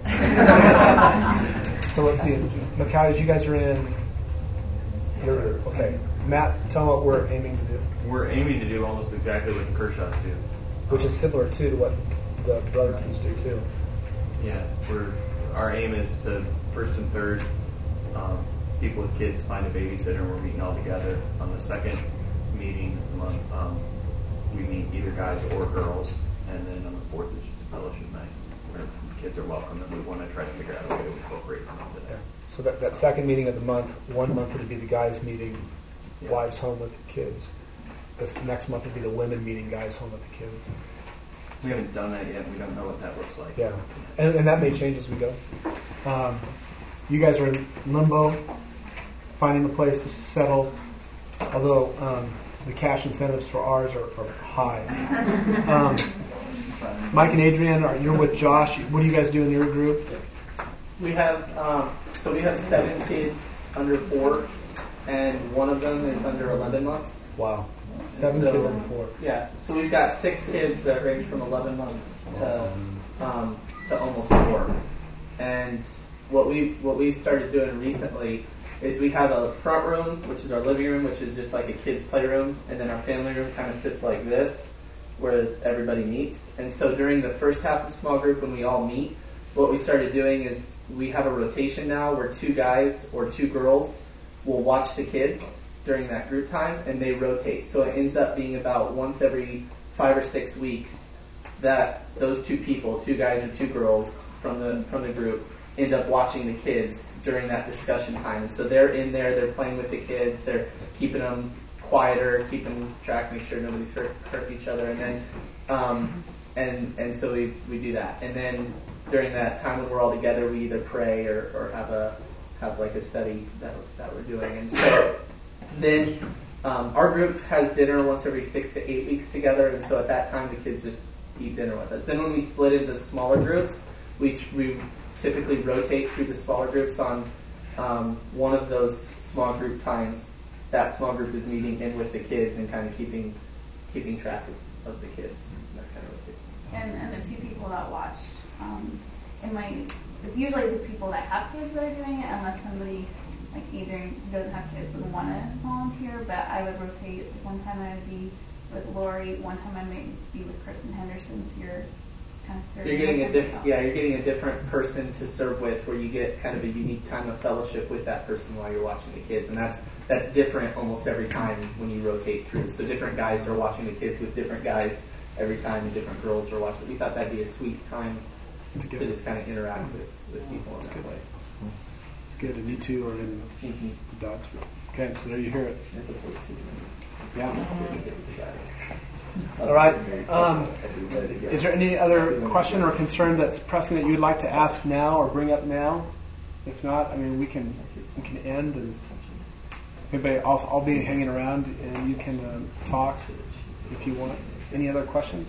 So let's see. Mackay, you guys are in. You're, okay. Matt, tell them what we're aiming to do. We're aiming to do almost exactly what the Kershaws do. Which is similar too to what the Brothertons do too. Yeah, we're our aim is to first and third um, people with kids find a babysitter, and we're meeting all together. On the second meeting of the month, um, we meet either guys or girls, and then on the fourth is just a fellowship night where kids are welcome, and we want to try to figure out a way to incorporate them into there. So that, that second meeting of the month, one month would be the guys meeting, Yeah. wives home with the kids. This next month would be the women meeting, guys home with the kids. We haven't done that yet. We don't know what that looks like. Yeah, and, and that may change as we go. Um, you guys are in limbo, finding a place to settle, although um, the cash incentives for ours are, are high. Um, Mike and Adrian, are you're with Josh. What do you guys do in your group? We have um, so we have seven kids under four, and one of them is under eleven months. Wow, seven so, kids under four. Yeah, so we've got six kids that range from eleven months to um, to almost four. And what we what we started doing recently is we have a front room, which is our living room, which is just like a kid's playroom, and then our family room kind of sits like this, where it's, everybody meets. And so during the first half of small group, when we all meet, what we started doing is we have a rotation now where two guys or two girls will watch the kids during that group time, and they rotate. So it ends up being about once every five or six weeks that those two people, two guys or two girls from the from the group, end up watching the kids during that discussion time. And so they're in there, they're playing with the kids, they're keeping them quieter, keeping track, make sure nobody's hurt, hurt each other, and then um, and and so we we do that. And then during that time when we're all together, we either pray or, or have a have like a study that that we're doing. And so then um, our group has dinner once every six to eight weeks together, and so at that time the kids just eat dinner with us. Then when we split into smaller groups, we we typically rotate through the smaller groups on um, one of those small group times. That small group is meeting in with the kids and kind of keeping keeping track of, of the kids. That kind of kids. And and the two people that watch, um, it might it's usually the people that have kids that are doing it, unless somebody like Adrian who doesn't have kids would want to volunteer. But I would rotate. One time I would be with Lori. One time I might be with Kristen Henderson. So you're kind of serving. You're getting a different else. yeah. You're getting a different person to serve with, where you get kind of a unique time of fellowship with that person while you're watching the kids, and that's that's different almost every time when you rotate through. So different guys are watching the kids with different guys every time, and different girls are watching. We thought that'd be a sweet time to just kind of interact with, with people in that way. It's good. And you two are in mm-hmm. Dodge. Okay, so there you hear it. As opposed to yeah. All right. Um, is there any other question or concern that's pressing that you'd like to ask now or bring up now? If not, I mean, we can we can end, and everybody, I'll, I'll be hanging around, and you can um, talk if you want. Any other questions?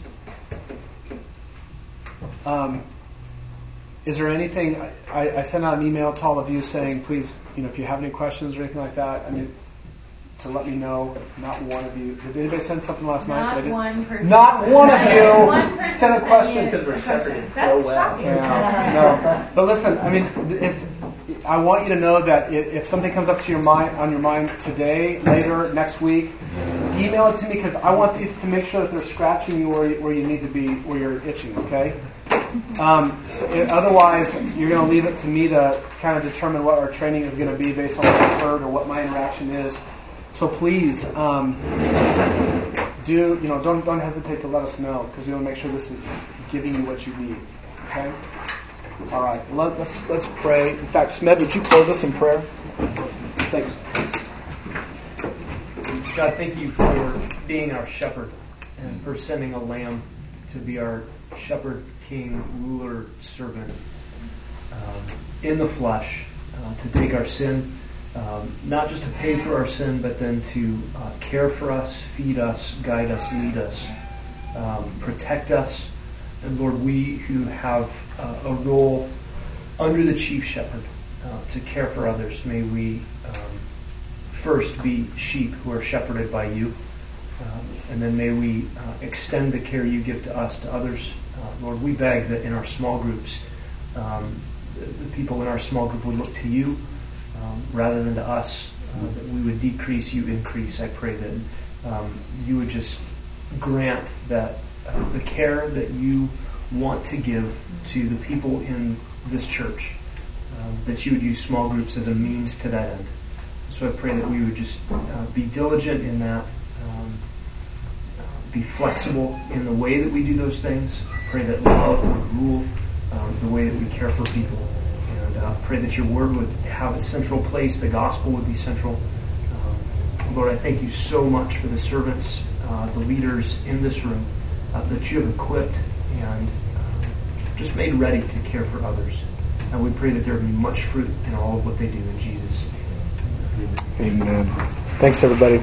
Um, is there anything? I, I sent out an email to all of you saying, please, you know, if you have any questions or anything like that, I mean, to let me know. Not one of you. Did anybody send something last Not night? Not one person. Not one of you One person sent a question because we're shepherded so That's well. shocking. Yeah, no, but listen. I mean, it's. I want you to know that if something comes up to your mind, on your mind today, later, next week, email it to me, because I want these to make sure that they're scratching you where you, where you need to be, where you're itching. Okay. Um, it, otherwise, you're going to leave it to me to kind of determine what our training is going to be based on what I've heard or what my interaction is. So please, um, do you know? Don't don't hesitate to let us know, because we want to make sure this is giving you what you need. Okay. All right. Let, let's let's pray. In fact, Smed, would you close us in prayer? Thanks. God, thank you for being our shepherd and for sending a lamb to be our shepherd, king, ruler, servant um, in the flesh, uh, to take our sin, um, not just to pay for our sin, but then to uh, care for us, feed us, guide us, lead us, um, protect us. And Lord, we who have uh, a role under the chief shepherd uh, to care for others, may we um, first be sheep who are shepherded by you, um, and then may we uh, extend the care you give to us to others. Uh, Lord, we beg that in our small groups, um, the, the people in our small group would look to you um, rather than to us, uh, that we would decrease, you increase. I pray that um, you would just grant that Uh, the care that you want to give to the people in this church, um, that you would use small groups as a means to that end. So I pray that we would just uh, be diligent in that, um, be flexible in the way that we do those things. I pray that love would rule um, the way that we care for people. And uh, pray that your word would have a central place, the gospel would be central. Um, Lord, I thank you so much for the servants, uh, the leaders in this room uh, that you have equipped and uh, just made ready to care for others. And we pray that there would be much fruit in all of what they do in Jesus' name. Amen. Thanks, everybody.